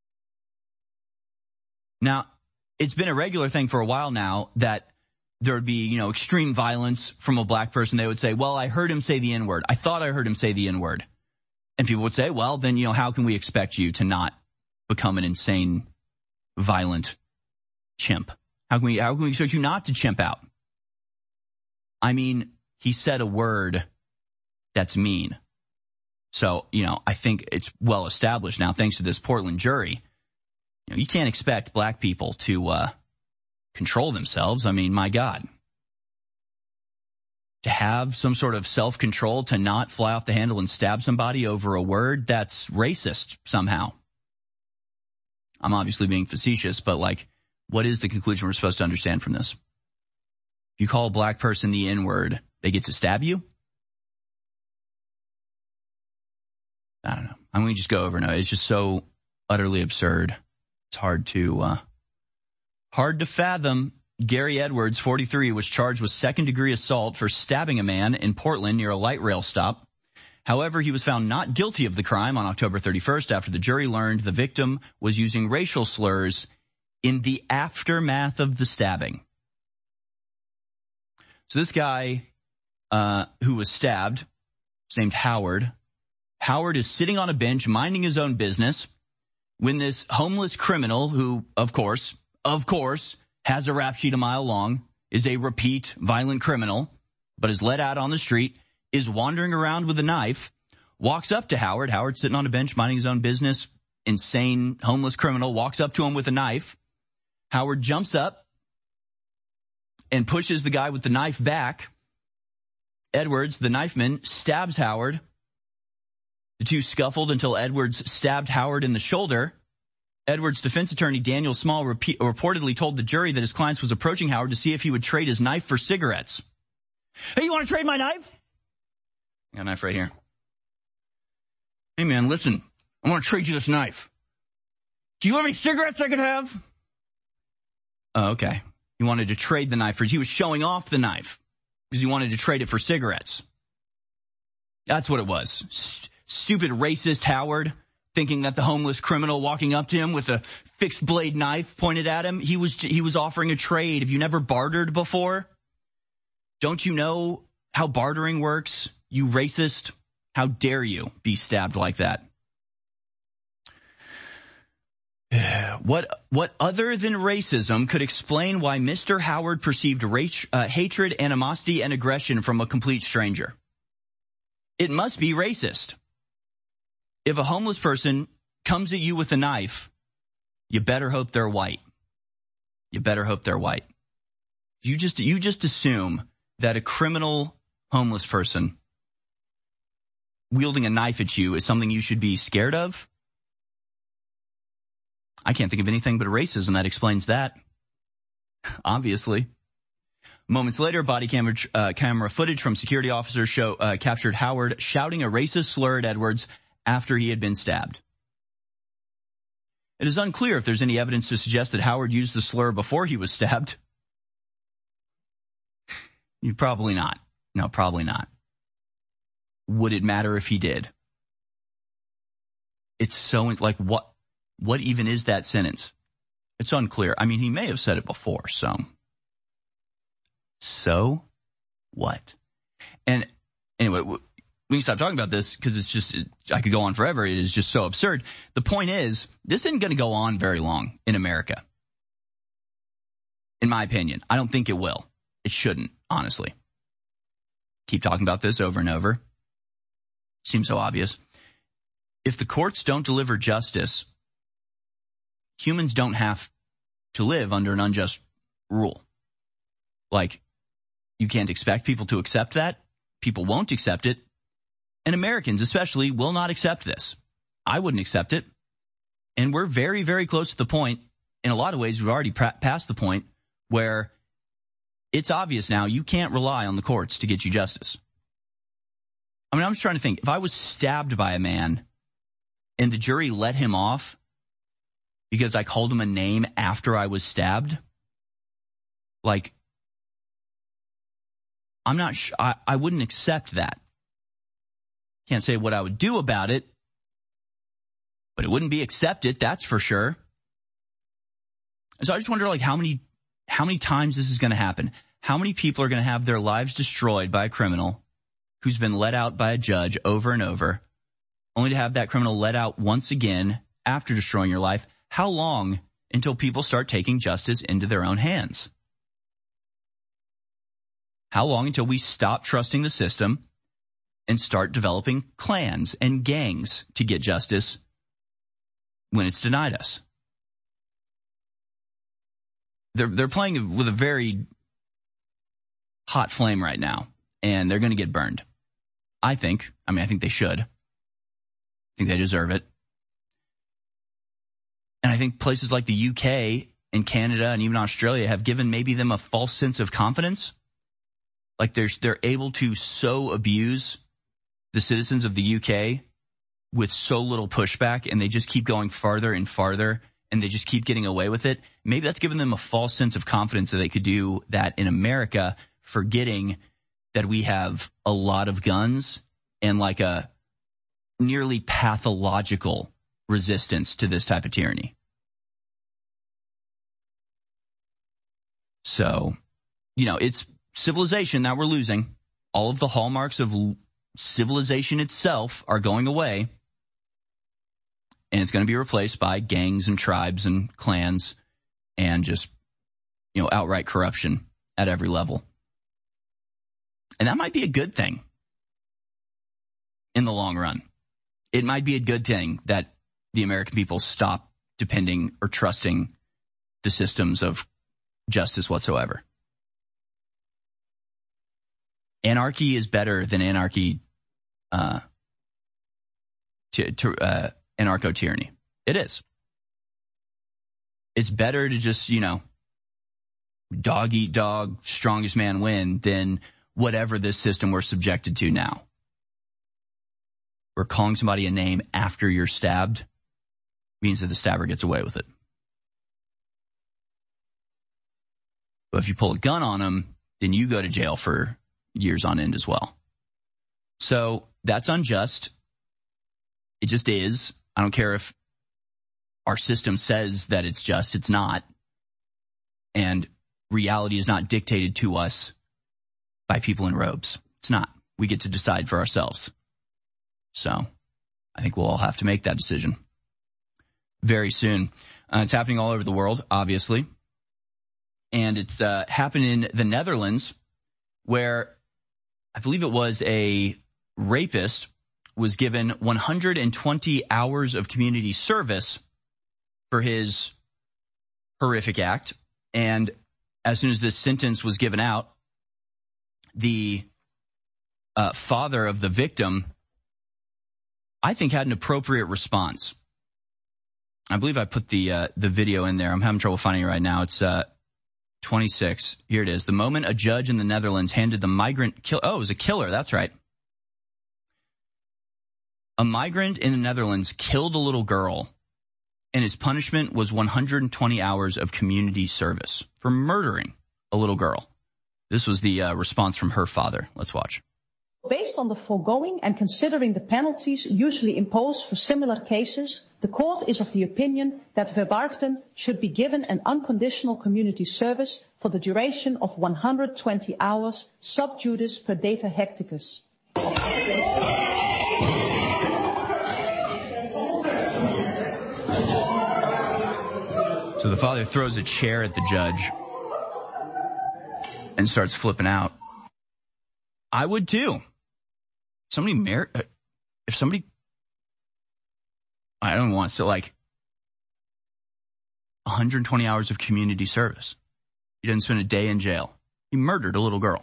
Now, it's been a regular thing for a while now that there would be, you know, extreme violence from a black person. They would say, well, I heard him say the N-word. I thought I heard him say the N-word. And people would say, well, then, you know, how can we expect you to not become an insane, violent chimp? How can we, how can we expect you not to chimp out? I mean, he said a word that's mean. So, you know, I think it's well established now, thanks to this Portland jury. You know, you can't expect black people to, uh, control themselves. I mean, my God. To have some sort of self-control, to not fly off the handle and stab somebody over a word, that's racist somehow. I'm obviously being facetious, but like, what is the conclusion we're supposed to understand from this? If you call a black person the N-word, they get to stab you? I don't know. I'm going to just go over now. It's just so utterly absurd. It's hard to, uh, Hard to fathom. Gary Edwards, forty-three, was charged with second-degree assault for stabbing a man in Portland near a light rail stop. However, he was found not guilty of the crime on October thirty-first after the jury learned the victim was using racial slurs in the aftermath of the stabbing. So this guy uh, who was stabbed, is named Howard. Howard is sitting on a bench minding his own business when this homeless criminal who, of course, of course, has a rap sheet a mile long, is a repeat violent criminal, but is let out on the street, is wandering around with a knife, walks up to Howard. Howard sitting on a bench minding his own business, insane homeless criminal, walks up to him with a knife. Howard jumps up and pushes the guy with the knife back. Edwards, the knife man, stabs Howard. The two scuffled until Edwards stabbed Howard in the shoulder. Edwards' defense attorney, Daniel Small, repeat, reportedly told the jury that his client was approaching Howard to see if he would trade his knife for cigarettes. Hey, you want to trade my knife? I got a knife right here. Hey, man, listen. I want to trade you this knife. Do you have any cigarettes I could have? Oh, okay. He wanted to trade the knife for, he was showing off the knife because he wanted to trade it for cigarettes. That's what it was. St- stupid racist Howard. Thinking that the homeless criminal walking up to him with a fixed blade knife pointed at him, he was he was offering a trade. Have you never bartered before? Don't you know how bartering works, you racist? How dare you be stabbed like that? What what other than racism could explain why Mister Howard perceived race, uh, hatred, animosity, and aggression from a complete stranger? It must be racist. If a homeless person comes at you with a knife, you better hope they're white. You better hope they're white. You just you just assume that a criminal homeless person wielding a knife at you is something you should be scared of? I can't think of anything but racism that explains that. Obviously. Moments later, body camera, uh, camera footage from security officers show uh, captured Howard shouting a racist slur at Edwards after he had been stabbed. It is unclear if there's any evidence to suggest that Howard used the slur before he was stabbed. You probably not. No, probably not. Would it matter if he did? It's so, like, what, what even is that sentence? It's unclear. I mean, he may have said it before, so. So what? And anyway, we can stop talking about this because it's just, I could go on forever. It is just so absurd. The point is, this isn't going to go on very long in America. In my opinion, I don't think it will. It shouldn't, honestly. Keep talking about this over and over. Seems so obvious. If the courts don't deliver justice, humans don't have to live under an unjust rule. Like, you can't expect people to accept that. People won't accept it. And Americans especially will not accept this. I wouldn't accept it. And we're very, very close to the point. In a lot of ways, we've already pra- passed the point where it's obvious now you can't rely on the courts to get you justice. I mean, I'm just trying to think. If I was stabbed by a man and the jury let him off because I called him a name after I was stabbed, like, I'm not sure. I, I wouldn't accept that. Can't say what I would do about it, but it wouldn't be accepted, that's for sure. So I just wonder, like, how many, how many times this is going to happen. How many people are going to have their lives destroyed by a criminal who's been let out by a judge over and over, only to have that criminal let out once again after destroying your life? How long until people start taking justice into their own hands? How long until we stop trusting the system and start developing clans and gangs to get justice when it's denied us? They're, they're playing with a very hot flame right now, and they're going to get burned. I think. I mean, I think they should. I think they deserve it. And I think places like the U K and Canada and even Australia have given maybe them a false sense of confidence. Like they're, they're able to so abuse the citizens of the U K with so little pushback, and they just keep going farther and farther, and they just keep getting away with it. Maybe that's given them a false sense of confidence that they could do that in America, forgetting that we have a lot of guns and like a nearly pathological resistance to this type of tyranny. So, you know, it's civilization that we're losing. All of the hallmarks of civilization itself are going away. And it's going to be replaced by gangs and tribes and clans and just, you know, outright corruption at every level. And that might be a good thing in the long run. It might be a good thing that the American people stop depending or trusting the systems of justice whatsoever. Anarchy is better than anarchy, uh, to, to, uh, anarcho-tyranny. It is. It's better to just, you know, dog eat dog, strongest man win than whatever this system we're subjected to now. We're calling somebody a name after you're stabbed means that the stabber gets away with it. But if you pull a gun on them, then you go to jail for years on end as well. So that's unjust. It just is. I don't care if our system says that it's just, it's not. And reality is not dictated to us by people in robes. It's not. We get to decide for ourselves. So I think we'll all have to make that decision very soon. Uh, it's happening all over the world, obviously. And it's uh, happened in the Netherlands, where I believe it was a rapist was given one hundred twenty hours of community service for his horrific act. And as soon as this sentence was given out, the uh, father of the victim, I think, had an appropriate response. I believe I put the uh, the video in there. I'm having trouble finding it right now. It's uh, twenty-six. Here it is. The moment a judge in the Netherlands handed the migrant kill. Oh, it was a killer. That's right. A migrant in the Netherlands killed a little girl, and his punishment was one hundred twenty hours of community service for murdering a little girl. This was the uh, response from her father. Let's watch. Based on the foregoing and considering the penalties usually imposed for similar cases, the court is of the opinion that Verbarchten should be given an unconditional community service for the duration of one hundred twenty hours sub judice per data hecticus. So the father throws a chair at the judge and starts flipping out. I would too. Somebody mar- if somebody, I don't want to, like, one hundred twenty hours of community service. He didn't spend a day in jail. He murdered a little girl.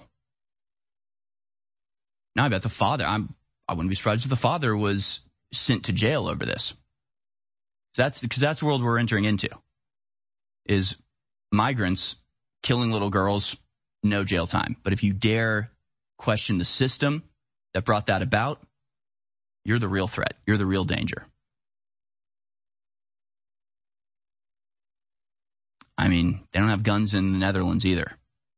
Now I bet the father, I'm, I wouldn't be surprised if the father was sent to jail over this. That's because that's the world we're entering into. Is migrants killing little girls, no jail time. But if you dare question the system that brought that about, you're the real threat. You're the real danger. I mean, they don't have guns in the Netherlands either.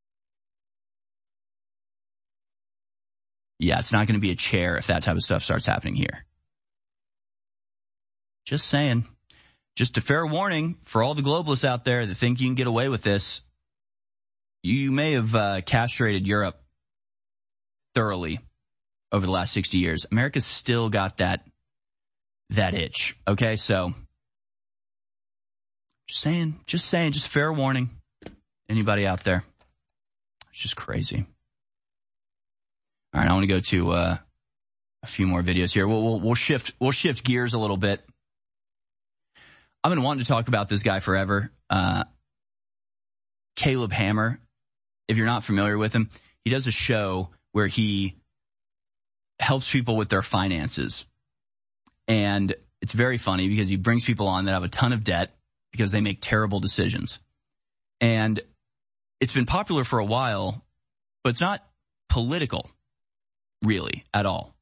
Yeah, it's not going to be a chair if that type of stuff starts happening here. Just saying. Just a fair warning for all the globalists out there that think you can get away with this. You may have uh, castrated Europe thoroughly over the last sixty years. America's still got that that itch. Okay, so just saying, just saying, just fair warning. Anybody out there? It's just crazy. All right, I want to go to uh, a few more videos here. We'll, we'll we'll shift we'll shift gears a little bit. I've been wanting to talk about this guy forever. Uh, Caleb Hammer. If you're not familiar with him, he does a show where he helps people with their finances. And it's very funny because he brings people on that have a ton of debt because they make terrible decisions. And it's been popular for a while, but it's not political, really, at all.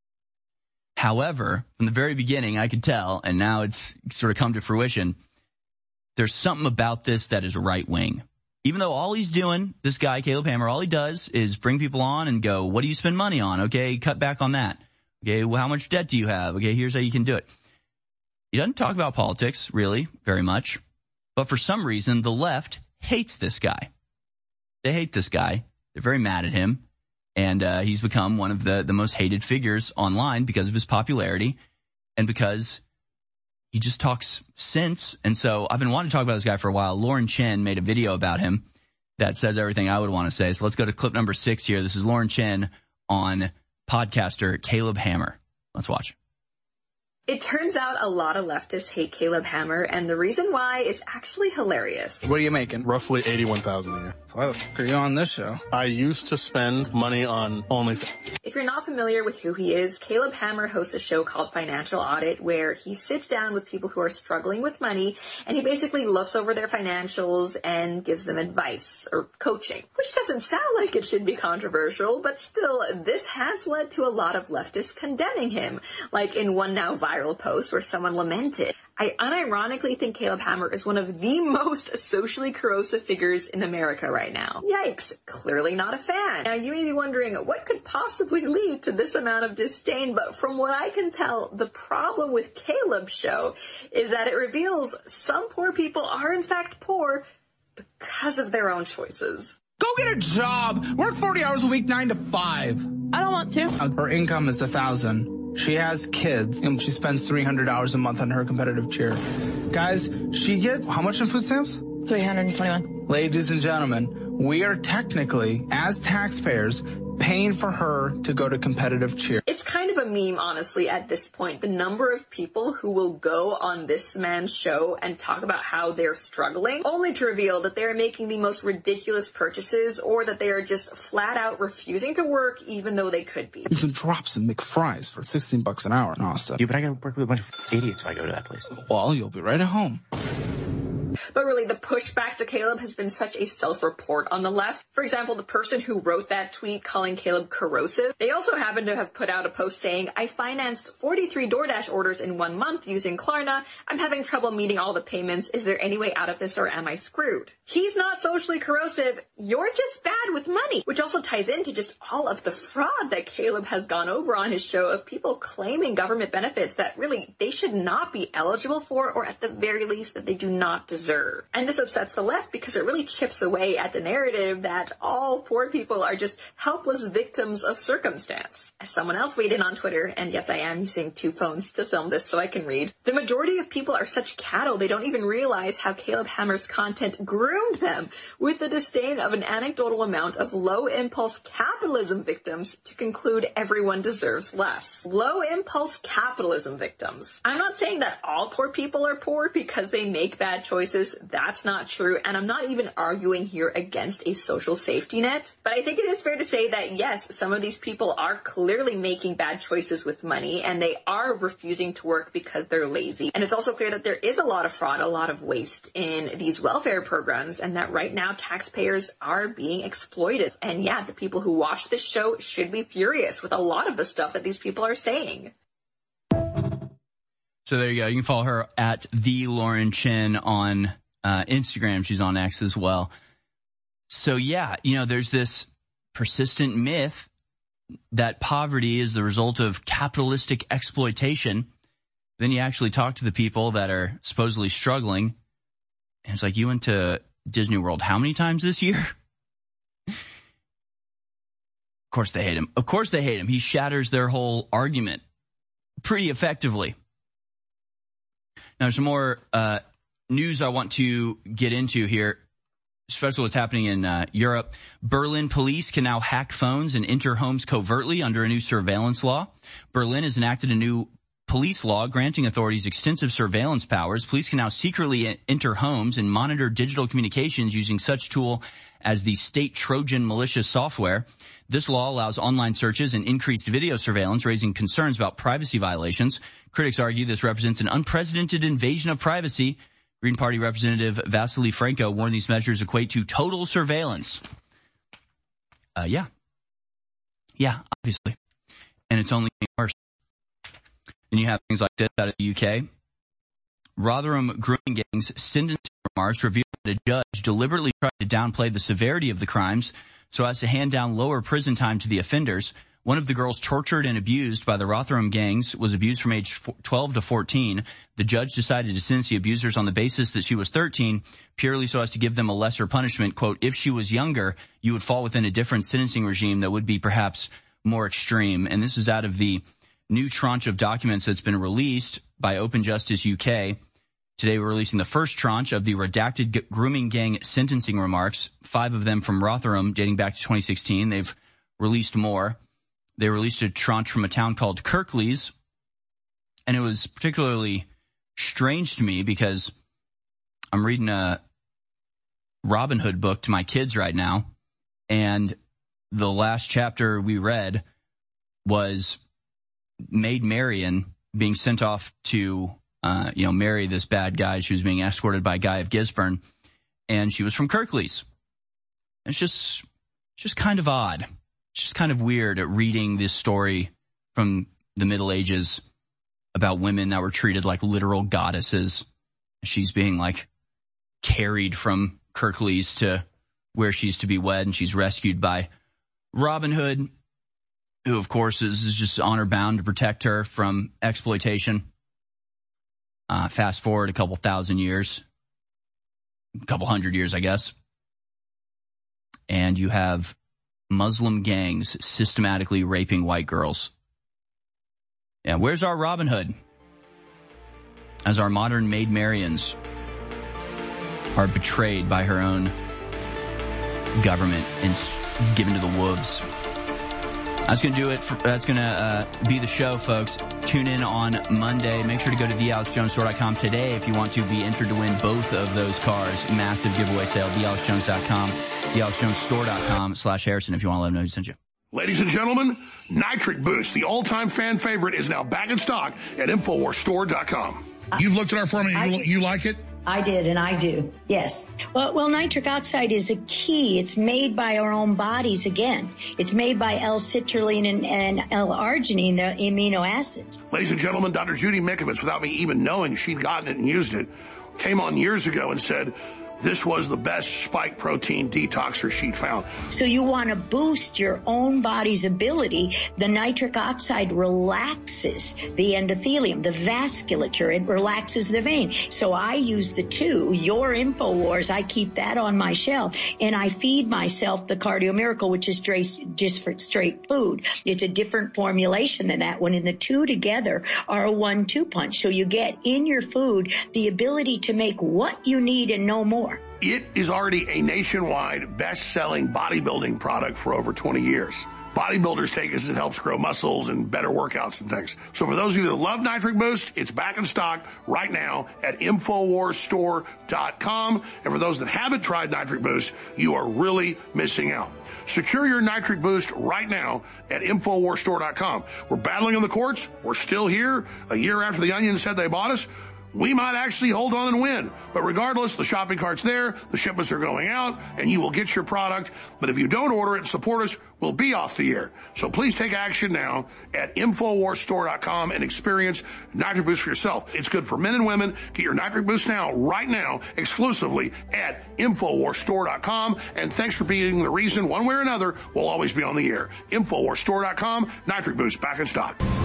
However, from the very beginning, I could tell, and now it's sort of come to fruition, there's something about this that is right-wing. Even though all he's doing, this guy, Caleb Hammer, all he does is bring people on and go, what do you spend money on? Okay, cut back on that. Okay, well, how much debt do you have? Okay, here's how you can do it. He doesn't talk about politics, really, very much. But for some reason, the left hates this guy. They hate this guy. They're very mad at him. And uh, he's become one of the, the most hated figures online because of his popularity and because he just talks sense. And so I've been wanting to talk about this guy for a while. Lauren Chen made a video about him that says everything I would want to say. So let's go to clip number six here. This is Lauren Chen on podcaster Caleb Hammer. Let's watch. It turns out a lot of leftists hate Caleb Hammer, and the reason why is actually hilarious. What are you making? Roughly eighty-one thousand dollars a year. So why the fuck are you on this show? I used to spend money on OnlyFans. If you're not familiar with who he is, Caleb Hammer hosts a show called Financial Audit, where he sits down with people who are struggling with money, and he basically looks over their financials and gives them advice or coaching, which doesn't sound like it should be controversial, but still, this has led to a lot of leftists condemning him, like in one now viral post where someone lamented. I unironically think Caleb Hammer is one of the most socially corrosive figures in America right now. Yikes, clearly not a fan. Now you may be wondering what could possibly lead to this amount of disdain, but from what I can tell, the problem with Caleb's show is that it reveals some poor people are in fact poor because of their own choices. Go get a job! Work forty hours a week, nine to five. I don't want to. Her income is a thousand. She has kids, and she spends three hundred dollars a month on her competitive cheer. Guys, she gets how much in food stamps? three hundred twenty-one. Ladies and gentlemen, we are technically, as taxpayers, paying for her to go to competitive cheer. It's kind of a meme, honestly, at this point. The number of people who will go on this man's show and talk about how they're struggling, only to reveal that they're making the most ridiculous purchases or that they are just flat out refusing to work even though they could be. You can drop some McFries for sixteen bucks an hour and all stuff. Yeah, but I gotta work with a bunch of idiots if I go to that place. Well, you'll be right at home. But really, the pushback to Caleb has been such a self-report on the left. For example, the person who wrote that tweet calling Caleb corrosive, they also happen to have put out a post saying, I financed forty-three DoorDash orders in one month using Klarna. I'm having trouble meeting all the payments. Is there any way out of this or am I screwed? He's not socially corrosive. You're just bad with money, which also ties into just all of the fraud that Caleb has gone over on his show of people claiming government benefits that really they should not be eligible for, or at the very least that they do not deserve. And this upsets the left because it really chips away at the narrative that all poor people are just helpless victims of circumstance. As someone else weighed in on Twitter, and yes, I am using two phones to film this so I can read, the majority of people are such cattle they don't even realize how Caleb Hammer's content groomed them with the disdain of an anecdotal amount of low-impulse capitalism victims to conclude everyone deserves less. Low-impulse capitalism victims. I'm not saying that all poor people are poor because they make bad choices. That's not true, and I'm not even arguing here against a social safety net. But I think it is fair to say that yes, some of these people are clearly making bad choices with money, and they are refusing to work because they're lazy. And it's also clear that there is a lot of fraud, a lot of waste in these welfare programs, and that right now taxpayers are being exploited. And yeah, the people who watch this show should be furious with a lot of the stuff that these people are saying. So there you go. You can follow her at the Lauren Chin on uh, Instagram. She's on X as well. So yeah, you know, there's this persistent myth that poverty is the result of capitalistic exploitation. Then you actually talk to the people that are supposedly struggling, and it's like, you went to Disney World how many times this year? Of course they hate him. Of course they hate him. He shatters their whole argument pretty effectively. Now, there's some more uh, news I want to get into here, especially what's happening in uh, Europe. Berlin police can now hack phones and enter homes covertly under a new surveillance law. Berlin has enacted a new police law granting authorities extensive surveillance powers. Police can now secretly enter homes and monitor digital communications using such tool as the State Trojan malicious software. This law allows online searches and increased video surveillance, raising concerns about privacy violations. Critics argue this represents an unprecedented invasion of privacy. Green Party Representative Vasily Franco warned these measures equate to total surveillance. Uh, yeah. Yeah, obviously. And it's only getting worse. And you have things like this out of the U K. Rotherham grooming gangs sentencing remarks revealed that a judge deliberately tried to downplay the severity of the crimes so as to hand down lower prison time to the offenders. One of the girls tortured and abused by the Rotherham gangs was abused from age twelve to fourteen. The judge decided to sentence the abusers on the basis that she was thirteen, purely so as to give them a lesser punishment. Quote, if she was younger, you would fall within a different sentencing regime that would be perhaps more extreme. And this is out of the new tranche of documents that's been released by Open Justice U K. Today we're releasing the first tranche of the redacted g- grooming gang sentencing remarks, five of them from Rotherham dating back to twenty sixteen. They've released more. They released a tranche from a town called Kirklees, and it was particularly strange to me because I'm reading a Robin Hood book to my kids right now, and the last chapter we read was Maid Marian being sent off to, uh, you know, marry this bad guy. She was being escorted by Guy of Gisborne, and she was from Kirklees. It's just, it's just kind of odd. It's just kind of weird at reading this story from the Middle Ages about women that were treated like literal goddesses. She's being like carried from Kirklees to where she's to be wed, and she's rescued by Robin Hood, who of course is, is just honor bound to protect her from exploitation. Uh, fast forward a couple thousand years, a couple hundred years, I guess. And you have Muslim gangs systematically raping white girls. Yeah, where's our Robin Hood? As our modern Maid Marians are betrayed by her own government and given to the wolves. That's going to do it. For, that's going to uh, be the show, folks. Tune in on Monday. Make sure to go to the alex jones store dot com today if you want to be entered to win both of those cars. Massive giveaway sale, the alex jones dot com, the alex jones store dot com slash Harrison if you want to let them know who sent you. Ladies and gentlemen, Nitric Boost, the all-time fan favorite, is now back in stock at infowars store dot com. You've looked at our formula. You, you like it? I did, and I do. Yes. Well, well, nitric oxide is a key. It's made by our own bodies again. It's made by L-citrulline and, and L-arginine, the amino acids. Ladies and gentlemen, Doctor Judy Mikovits, without me even knowing she'd gotten it and used it, came on years ago and said this was the best spike protein detoxer she'd found. So you want to boost your own body's ability. The nitric oxide relaxes the endothelium, the vasculature. It relaxes the vein. So I use the two, your InfoWars, I keep that on my shelf, and I feed myself the Cardio Miracle, which is just for straight food. It's a different formulation than that one, and the two together are a one two punch. So you get in your food the ability to make what you need and no more. It is already a nationwide best-selling bodybuilding product for over twenty years. Bodybuilders take it as it helps grow muscles and better workouts and things. So for those of you that love Nitric Boost, it's back in stock right now at Infowars Store dot com. And for those that haven't tried Nitric Boost, you are really missing out. Secure your Nitric Boost right now at Infowars Store dot com. We're battling in the courts. We're still here. A year after the Onion said they bought us, we might actually hold on and win. But regardless, the shopping cart's there, the shipments are going out, and you will get your product. But if you don't order it and support us, we'll be off the air. So please take action now at Infowars Store dot com and experience Nitric Boost for yourself. It's good for men and women. Get your Nitric Boost now, right now, exclusively at Infowars Store dot com. And thanks for being the reason, one way or another, we'll always be on the air. Infowars Store dot com, Nitric Boost back in stock.